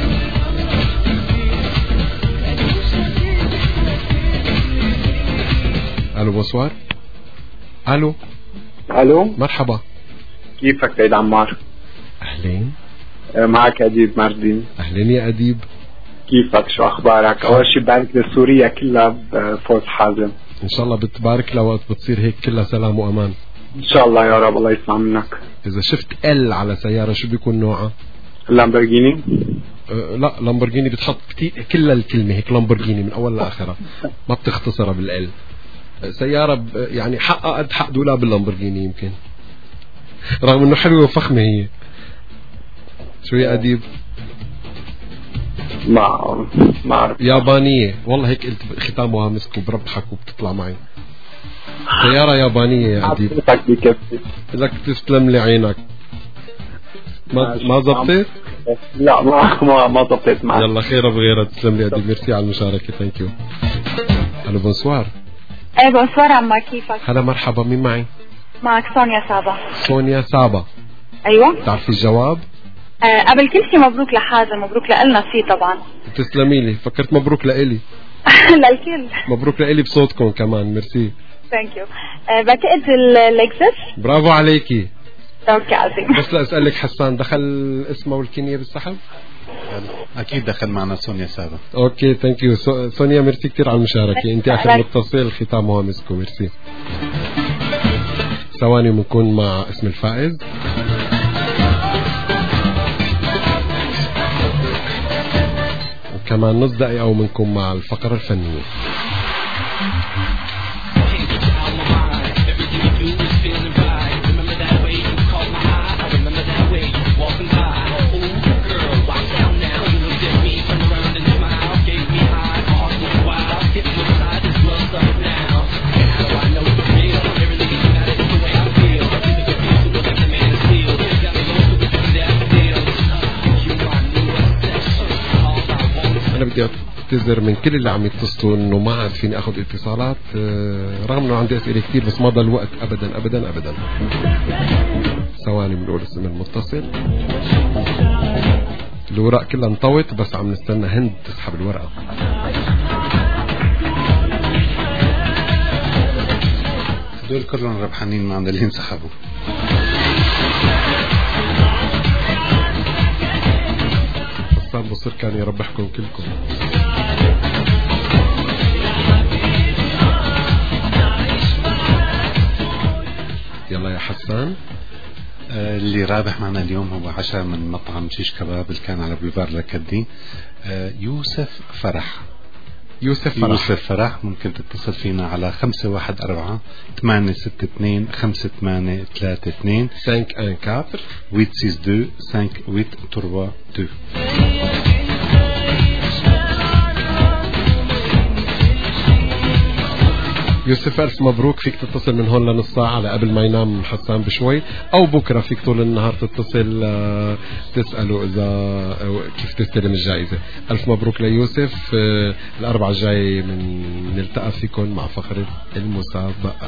الو بونسوار. الو الو مرحبا. كيفك سيد عمار؟ اهلين. معك اديب ماردين. اهلين يا اديب. كيفك؟ شو اخبارك؟ اول شيء بارك لسوريا كلها بفوز حازم. ان شاء الله بتبارك لوقت بتصير هيك كلها سلام وامان. ان شاء الله يا رب. الله يسمع منك. إذا شفت ال على سيارة شو بيكون نوعها؟ لامبورجيني. أه لا لامبورجيني بتحط كتير كل الكلمة هيك لامبورجيني من أول لآخرها ما بتختصرها بالال. سيارة يعني حقها قد حق دولاب اللامبورجيني يمكن، رغم إنه حلوة وفخمة هي. شو يا أديب؟ ما ما أعرف. يابانية والله هيك قلت ختامها مسك وبربحك وبتطلع معي. سيارة يابانية يا أديب. لك تسلم لي عينك. ما ما زبطت؟ لا ما ما ما زبطت معك. يلا خير بغيرها. تسلم لي أديب، ميرسي على المشاركة. ثانك يو. ألو بونسوار. ايه بونسوار عمار، كيفك؟ هلا مرحبا، مين معي؟ معك سونيا سابا. سونيا سابا. ايوه. بتعرفي الجواب؟ آه قبل كل شيء مبروك لحازم، مبروك لنا فيه طبعا. تسلمي لي، فكرت مبروك لإلي. للكل. مبروك لإلي بصوتكم كمان، ميرسي. ثانك يو. آه بعتقد اللكزس. برافو عليكي. توكي عظيم. بس لأسألك حسان، دخل اسمه والكنية بالسحب؟ أكيد دخل معنا سونيا سابا. أوكي ثانك يو سونيا، ميرسي كتير على المشاركة. أنت آخر متصل، ختام وامسكو. ميرسي. ثواني بنكون مع اسم الفائز. وكمان نص دقيقة ومنكم مع الفقرة الفنية. بدي اعتذر من كل اللي عم يتصلوا انه ما عاد فيني اخذ اتصالات، رغم انه عندي اسئله كثير بس ما ضل وقت ابدا ابدا ابدا. ثواني بنقول اسم المتصل. الورق كلها انطوت بس عم نستنى هند تسحب الورقه. هدول كلهم ربحانين ما عند اللي انسحبوا. حسان بصير كان يربحكم كلكم. يلا يا حسان. آه اللي رابح معنا اليوم هو عشاء من مطعم شيش كباب اللي كان على بلوفار لكدي. آه يوسف فرح. يوسف فرح. يوسف فرح ممكن تتصل فينا على خمسة واحد أربعة ثمانية ستة اثنين خمسة ثمانية ثلاثة اثنين خمسة واحد أربعة ثمانية ستة اثنين خمسة ثمانية ثلاثة اثنين. يوسف ألف مبروك. فيك تتصل من هون لنص ساعة على قبل ما ينام حسان بشوي، أو بكرة فيك طول النهار تتصل تسأله إذا كيف تستلم الجائزة. ألف مبروك ليوسف. الأربعة الجاي من نلتقى فيكم مع فقرة المسابقة.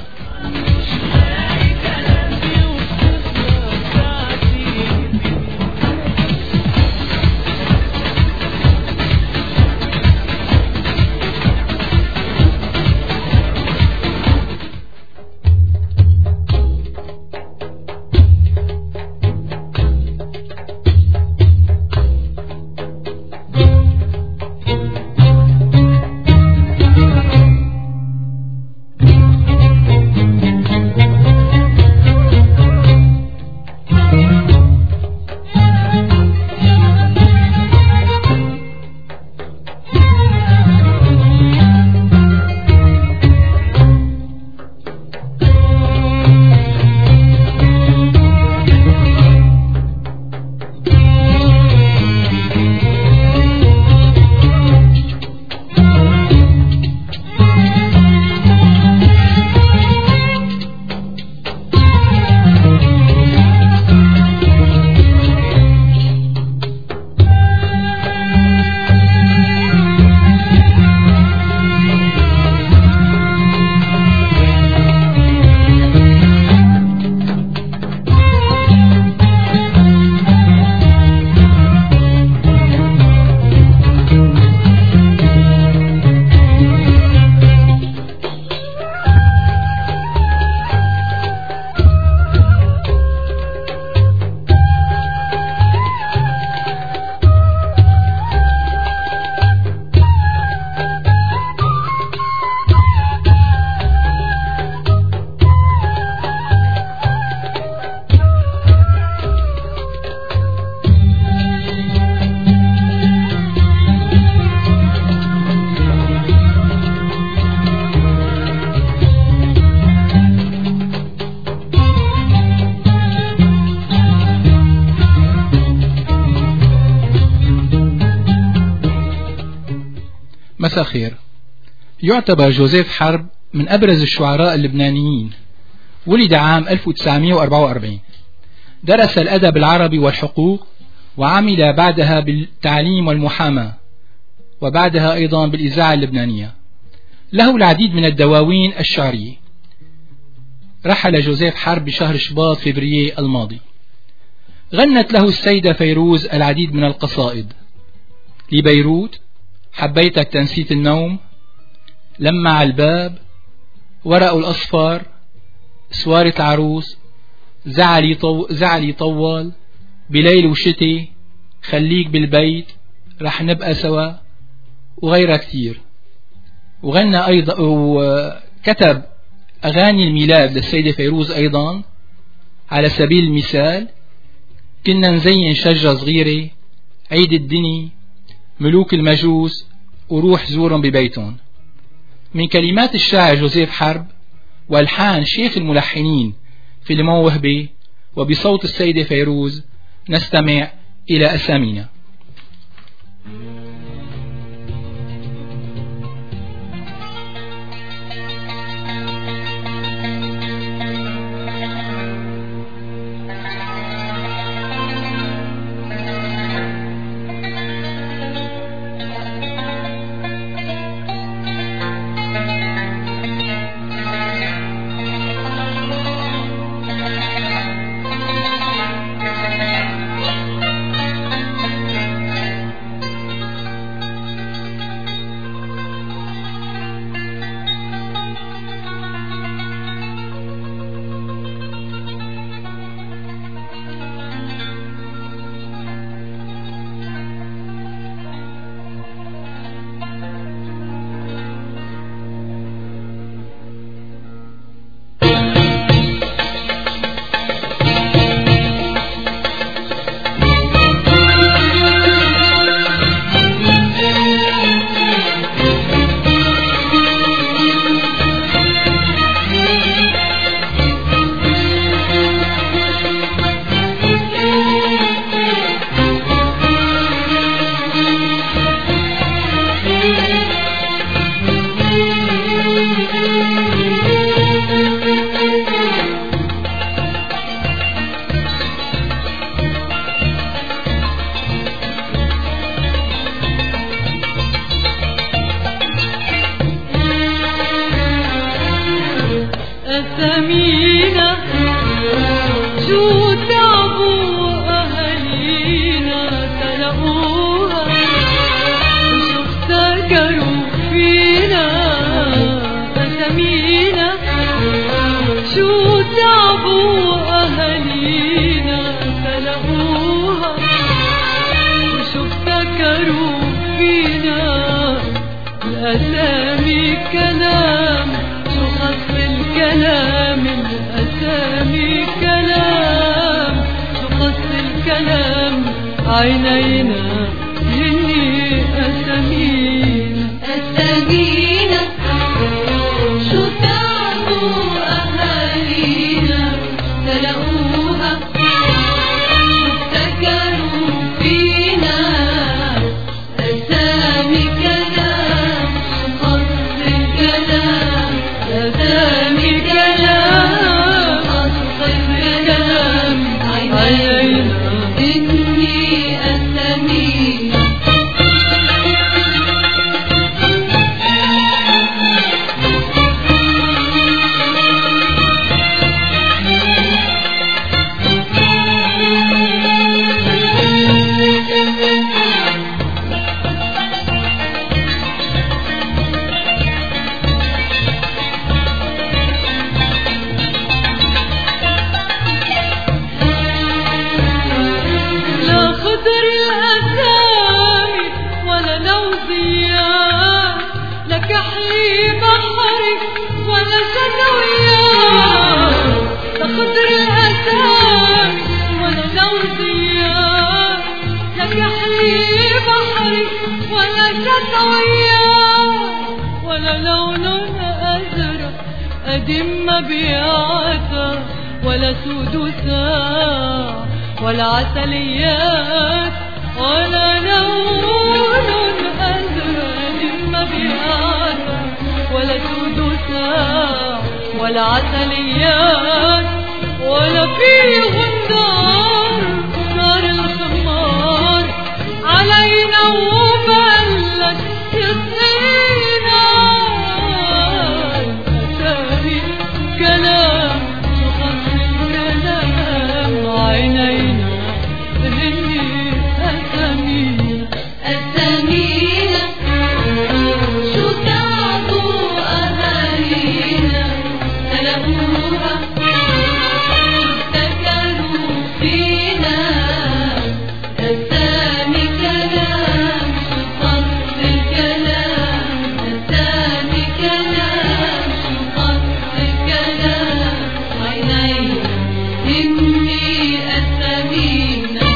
مساء خير. يعتبر جوزيف حرب من أبرز الشعراء اللبنانيين. ولد عام ألف وتسعمئة وأربعة وأربعين. درس الأدب العربي والحقوق، وعمل بعدها بالتعليم والمحاماة، وبعدها أيضا بالإذاعة اللبنانية. له العديد من الدواوين الشعرية. رحل جوزيف حرب بشهر شباط فبراير الماضي. غنت له السيدة فيروز العديد من القصائد: لبيروت، حبيتك تنسيت النوم، لمع الباب، ورق الأصفر، سوارة العروس، زعلي, طو... زعلي طول، بليل وشتي، خليك بالبيت، رح نبقى سوا، وغيرها كتير. وغنى أيضا وكتب أغاني الميلاد للسيدة فيروز أيضا، على سبيل المثال: كنا نزين شجرة صغيرة، عيد الدني، ملوك المجوس، وروح زورهم ببيتهم. من كلمات الشاعر جوزيف حرب والحان شيخ الملحنين فيلمون وهبي، وبصوت السيدة فيروز نستمع إلى أسامينا. والعسليات ولا لون أزرق العسليات ولا فيهم دار نار الخمار علينا وبلش يصينا أسامي كلام يخص الكلام عينينا هني أسامينا أسامينا شو تعطوا أهالينا تلقوها افتكروا فينا أسامي كلام شو قصد الكلام أسامي كلام شو قصد الكلام عينينا هني أسامينا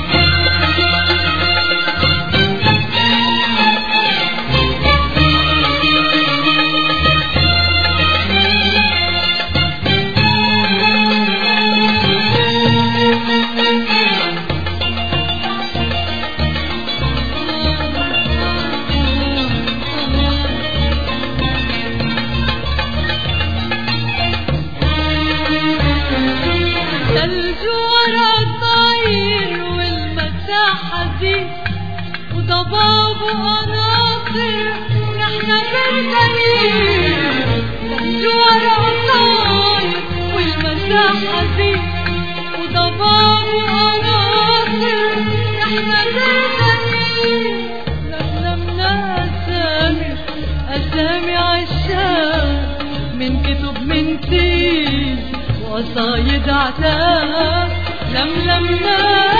ثلج ورا الطاير والمساحة دي وضباب وقناطر ونحنا مرتاحين ثلج ورا الطاير والمساحة دي وضباب وقناطر نحنا مرتاحين لملمنا أسامي أسامي عشاق من كتب من تين وصايد عتاب لملمنا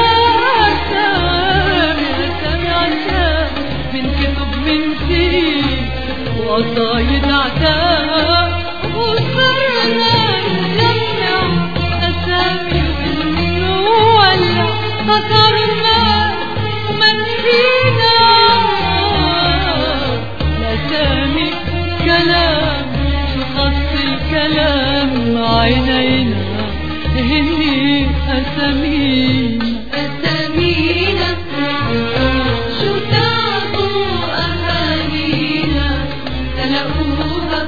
أسامي أسامي عشاق من كتب من تين وصايد عتاب وصرنا نجمع أسامي ونولع قطر النار وما نسينا الأسامي كلام شو خص الكلام عينينا هني أسامينا أسامينا شو تعطوا أهالينا تلقوها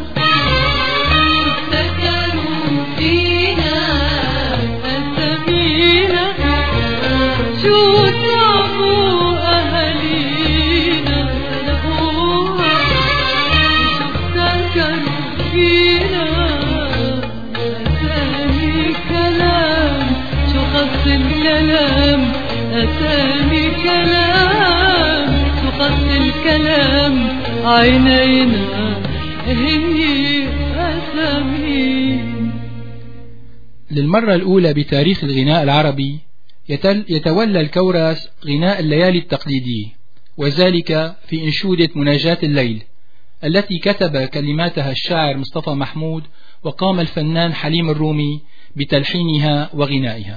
افتكروا فينا أسامينا شو تعطوا أهالينا تلقوها افتكروا فينا أسامي كلام شو خص الكلام أسامي كلام شو خص الكلام عينينا هني أسامينا. للمرة الأولى بتاريخ الغناء العربي يتل يتولى الكورس غناء الليالي التقليدي، وذلك في إنشودة مناجاة الليل التي كتب كلماتها الشاعر مصطفى محمود، وقام الفنان حليم الرومي بتلحينها وغنائها.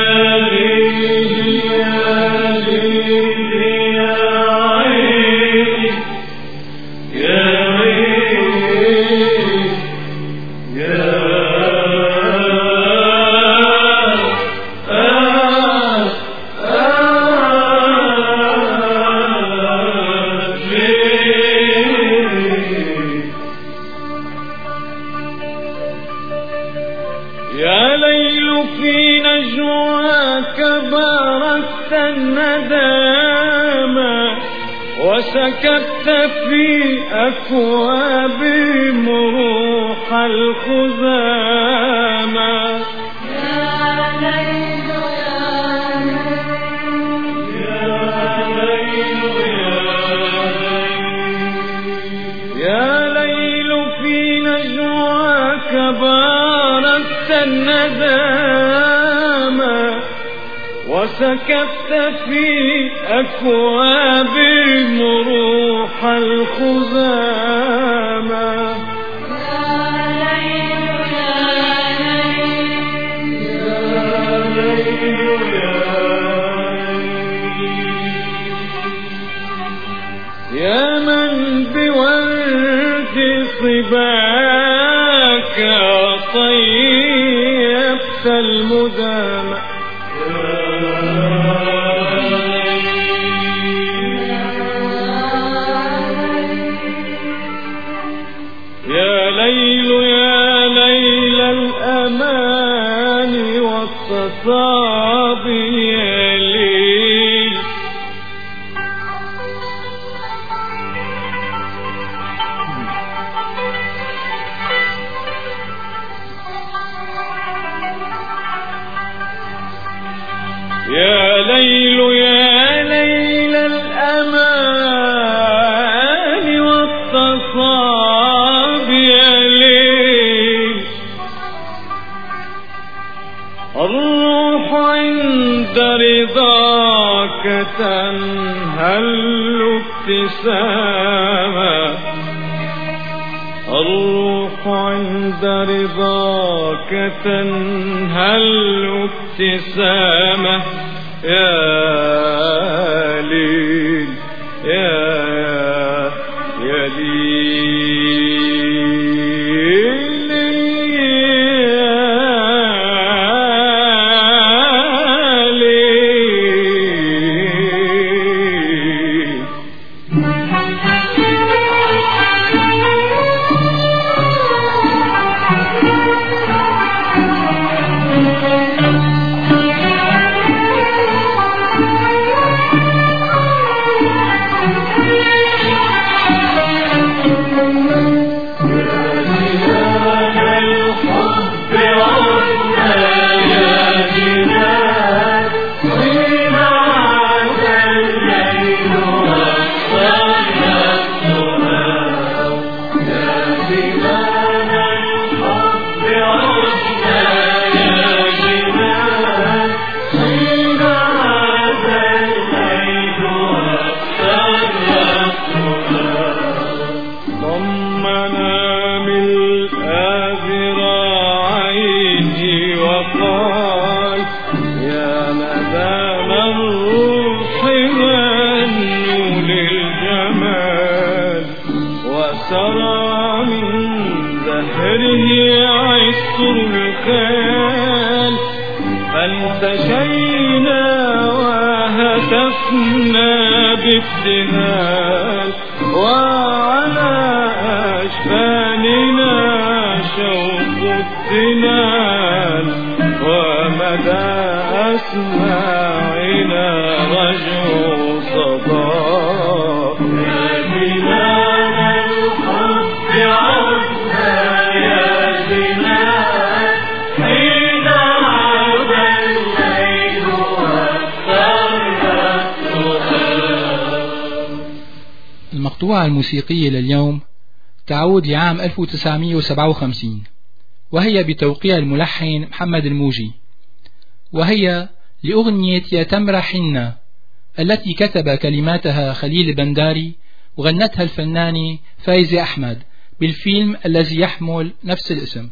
يا ليل يا ليل يا عين يا ليل في نجواك باركت الندامة وسكبت في أكوابهم روح الخزامة. باركت الندامة وسكبت في أكوابهم روح الخزامة. يا من بورد صباك طيبت المدامة. يا ليل يا ليل الأمان والتصابي يا ليل. يا ليل يا ليل الأمان والتصاب يا ليل. الروح عند رضاك تنهل ابتسامة. الروح عند رضاك تنهل ابتسامة يا ليل يا يا ليل يا ليل. سرى من زهره عطر الخيال. فانتشينا وهتفنا بابتهال وعلى أشفاننا شوق التنال ومدى أسماعنا رجع صداه. يا بلاد الحب عدنا يا بلاد حين عاد الليل واخترت المقطوعة الموسيقية لليوم تعود لعام ألف وتسعمئة وسبعة وخمسين وهي بتوقيع الملحن محمد الموجي، وهي لأغنية يا تمرة حنة التي كتب كلماتها خليل بنداري وغنتها الفنانة فايزة أحمد بالفيلم الذي يحمل نفس الاسم.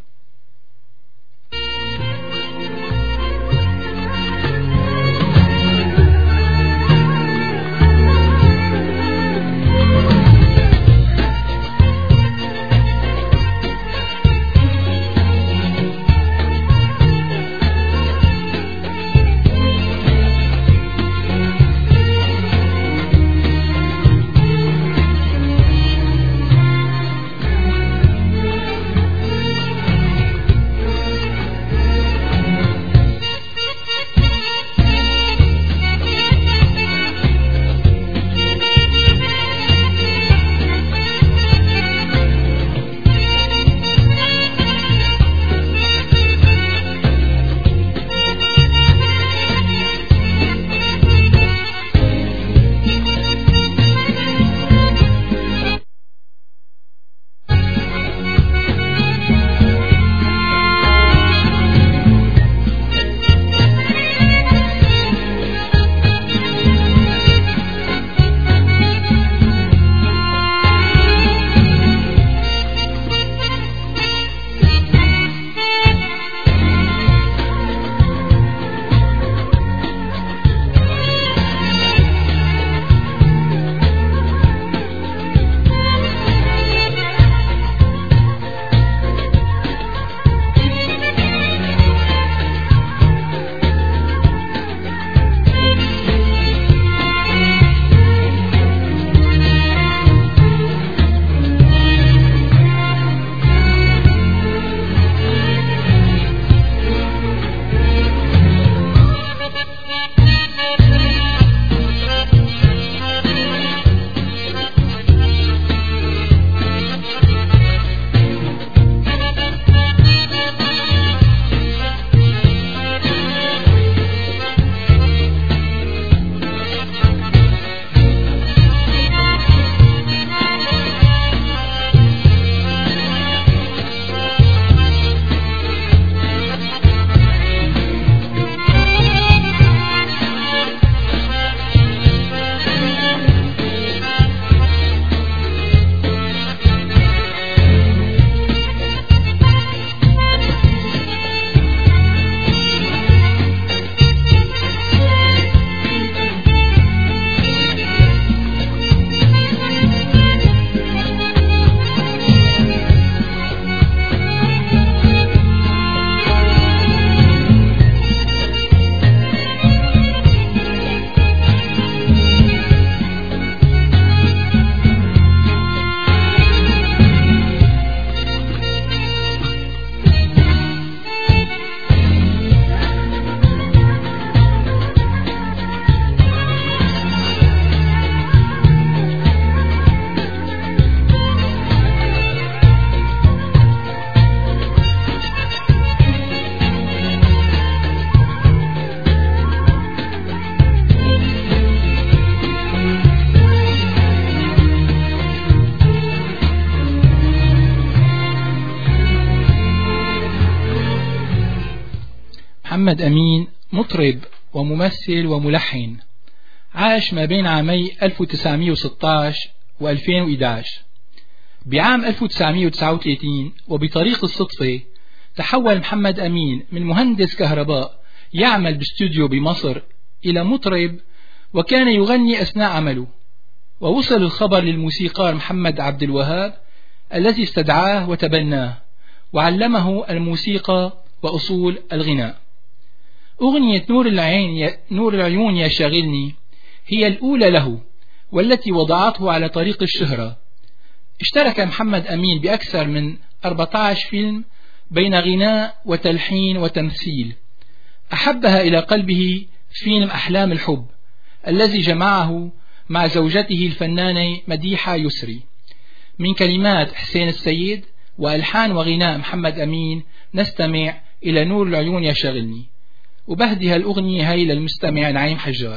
محمد أمين مطرب وممثل وملحن، عاش ما بين عامي ألف وتسعمئة وستة عشر و ألفين وإحدى عشر. بعام ألف وتسعمئة وتسعة وثلاثين وبطريق الصدفة تحول محمد أمين من مهندس كهرباء يعمل باستوديو بمصر إلى مطرب، وكان يغني أثناء عمله. ووصل الخبر للموسيقار محمد عبد الوهاب الذي استدعاه وتبناه وعلمه الموسيقى وأصول الغناء. أغنية نور العين نور العيون يا شاغلني هي الأولى له والتي وضعته على طريق الشهرة. اشترك محمد أمين بأكثر من أربعة عشر فيلم بين غناء وتلحين وتمثيل. أحبها إلى قلبه فيلم أحلام الحب الذي جمعه مع زوجته الفنانة مديحة يسري. من كلمات حسين السيد وألحان وغناء محمد أمين نستمع إلى نور العيون يا شاغلني، وبهدي هالأغنية هاي للمستمع نعيم حجار.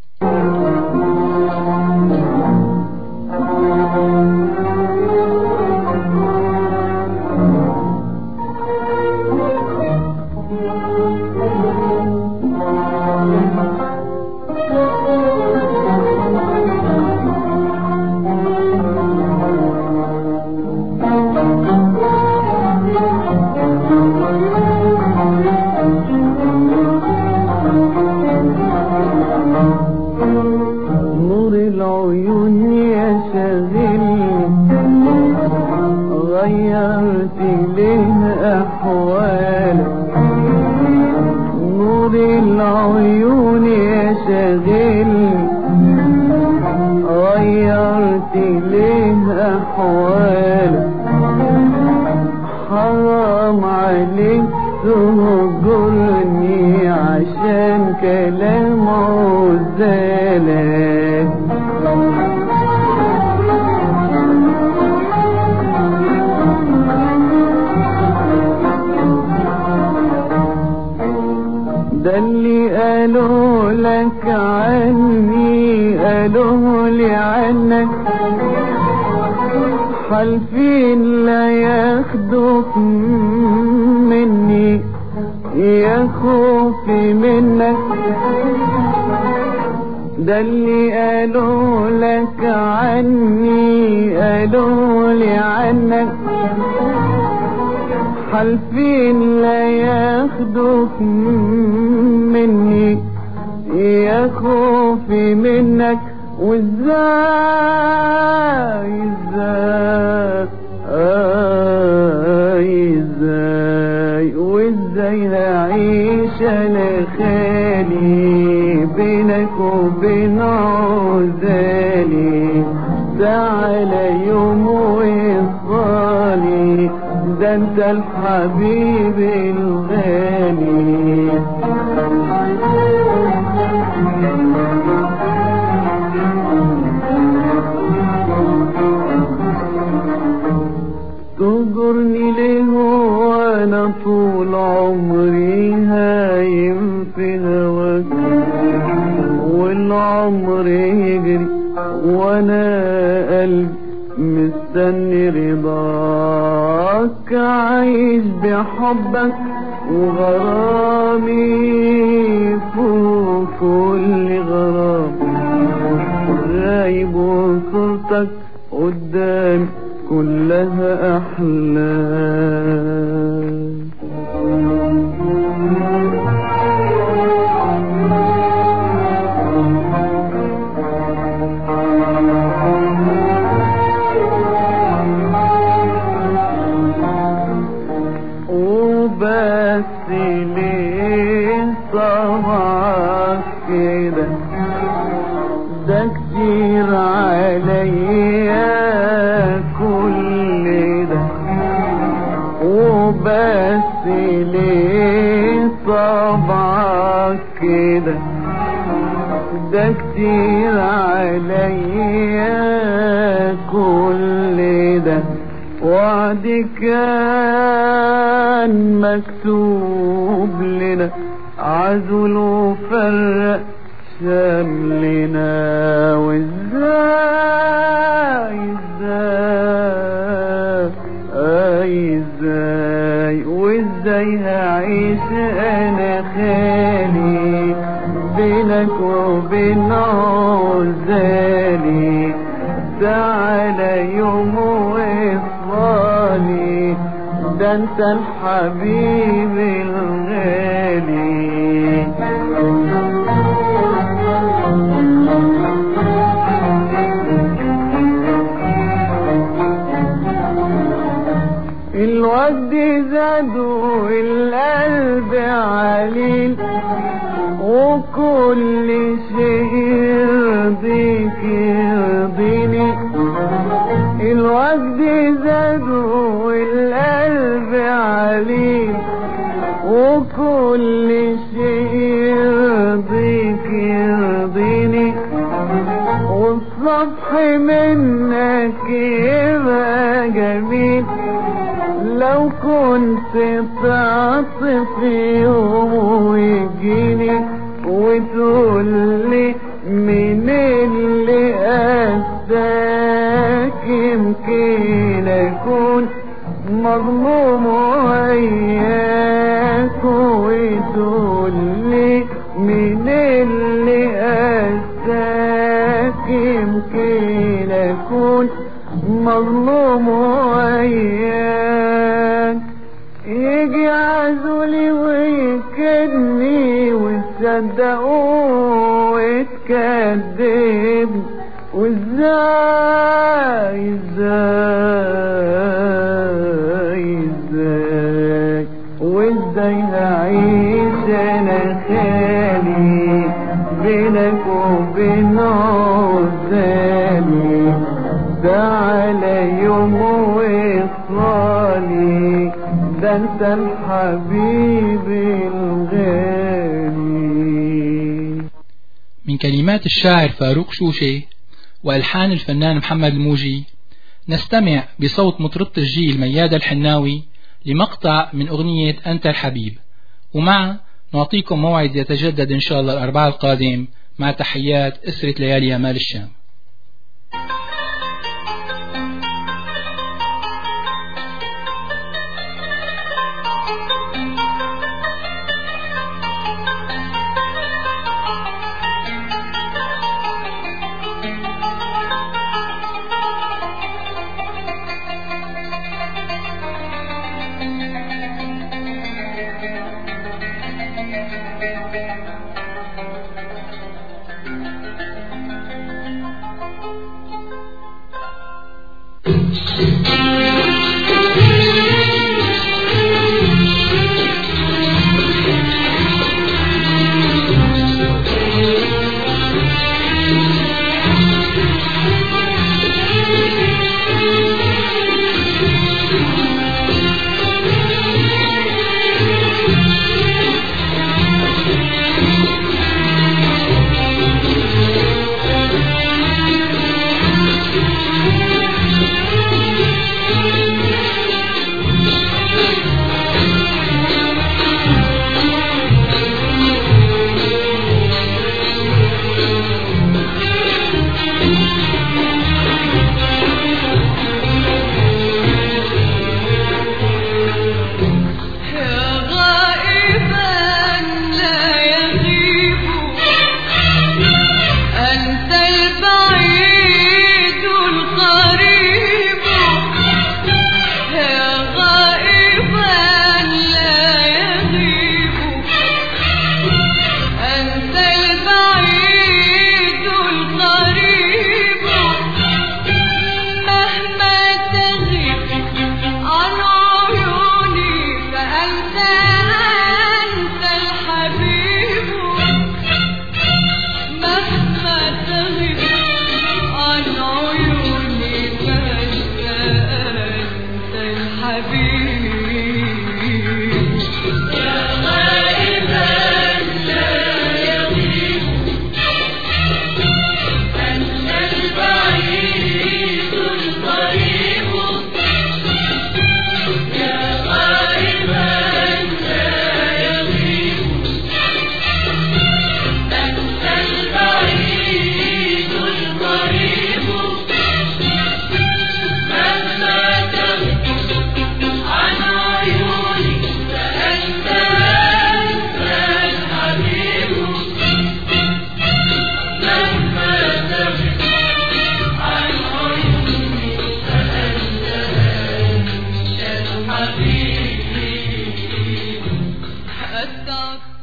حرام عليك تهجرني عشان كلام عزالك. ده اللي قالوا لك عني قالوا لي عنك، حالفين لا ياخدوك مني يا خوفي منك. ده اللي قالوا لك عني قالوا لي عنك، حالفين لا ياخدوك مني يا خوفي منك. وازاي ازاي ازاي وازاي هعيش انا خالي بينك وبين عزالي. تعالى يوم وصالي ده انت الحبيب الغالي. تهجرني ليه وانا طول عمري هايم في هواك، والعمر يجري وانا قلبي مستني رضاك. عايش بحبك وغرامي فوق كل غرام، غايب وصورتك قدامي كلها أحلام. وبس ليه طبعك كده، ده كتير عليا كل ده. وبس ليه طبعك كده، ده كتير عليا كل ده. وعد كان مكتوب لنا عزل وفرق شملنا. وازاي ازاي ازاي وازاي هعيش انا خالي بينك وبين عزالي تعالى يوم وصالي ده انت الحبيب الغالي الود زاد والقلب عليل وكل شيء يرضيك يرضيني الود زاد والقلب عليل وكل شيء يرضيك يرضيني والصبح منك يبقى جميل لو كنت تعطف يوم ويجيني وتقولي من اللي أساك يمكن أكون مظلوم وياك وتقولي من اللي أساك يمكن أكون مظلوم وياك يجي عزولي ويكدني وتصدقوا ويتكذب وازاي ازاي ازاي وازاي هعيش انا خالي بينك وبين عزالي تعالى يوم وصالي ده انت الحبيب الغالي. من كلمات الشاعر فاروق شوشة وألحان الفنان محمد الموجي نستمع بصوت مطربة الجيل ميادة الحناوي لمقطع من أغنية أنت الحبيب، ومع نعطيكم موعد يتجدد إن شاء الله الأربعاء القادم مع تحيات أسرة ليالي أمال الشام. Thank you.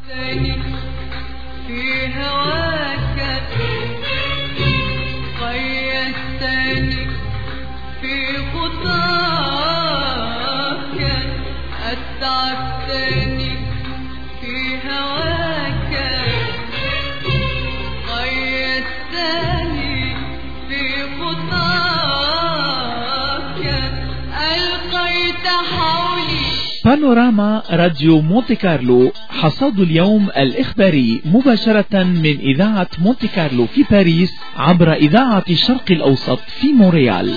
في هواك قيدتني في خطاك أتعبتني في هواك قيدتني في خطاك ألقيت حولي. بانوراما راديو مونتي كارلو، حصاد اليوم الإخباري مباشرة من إذاعة مونتي كارلو في باريس عبر إذاعة الشرق الأوسط في مونريال.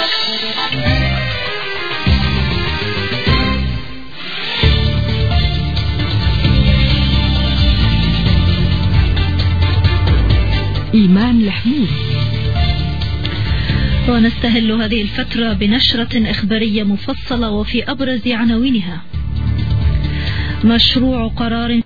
إيمان الحمود. ونستهل هذه الفترة بنشرة إخبارية مفصلة وفي أبرز عناوينها: مشروع قرار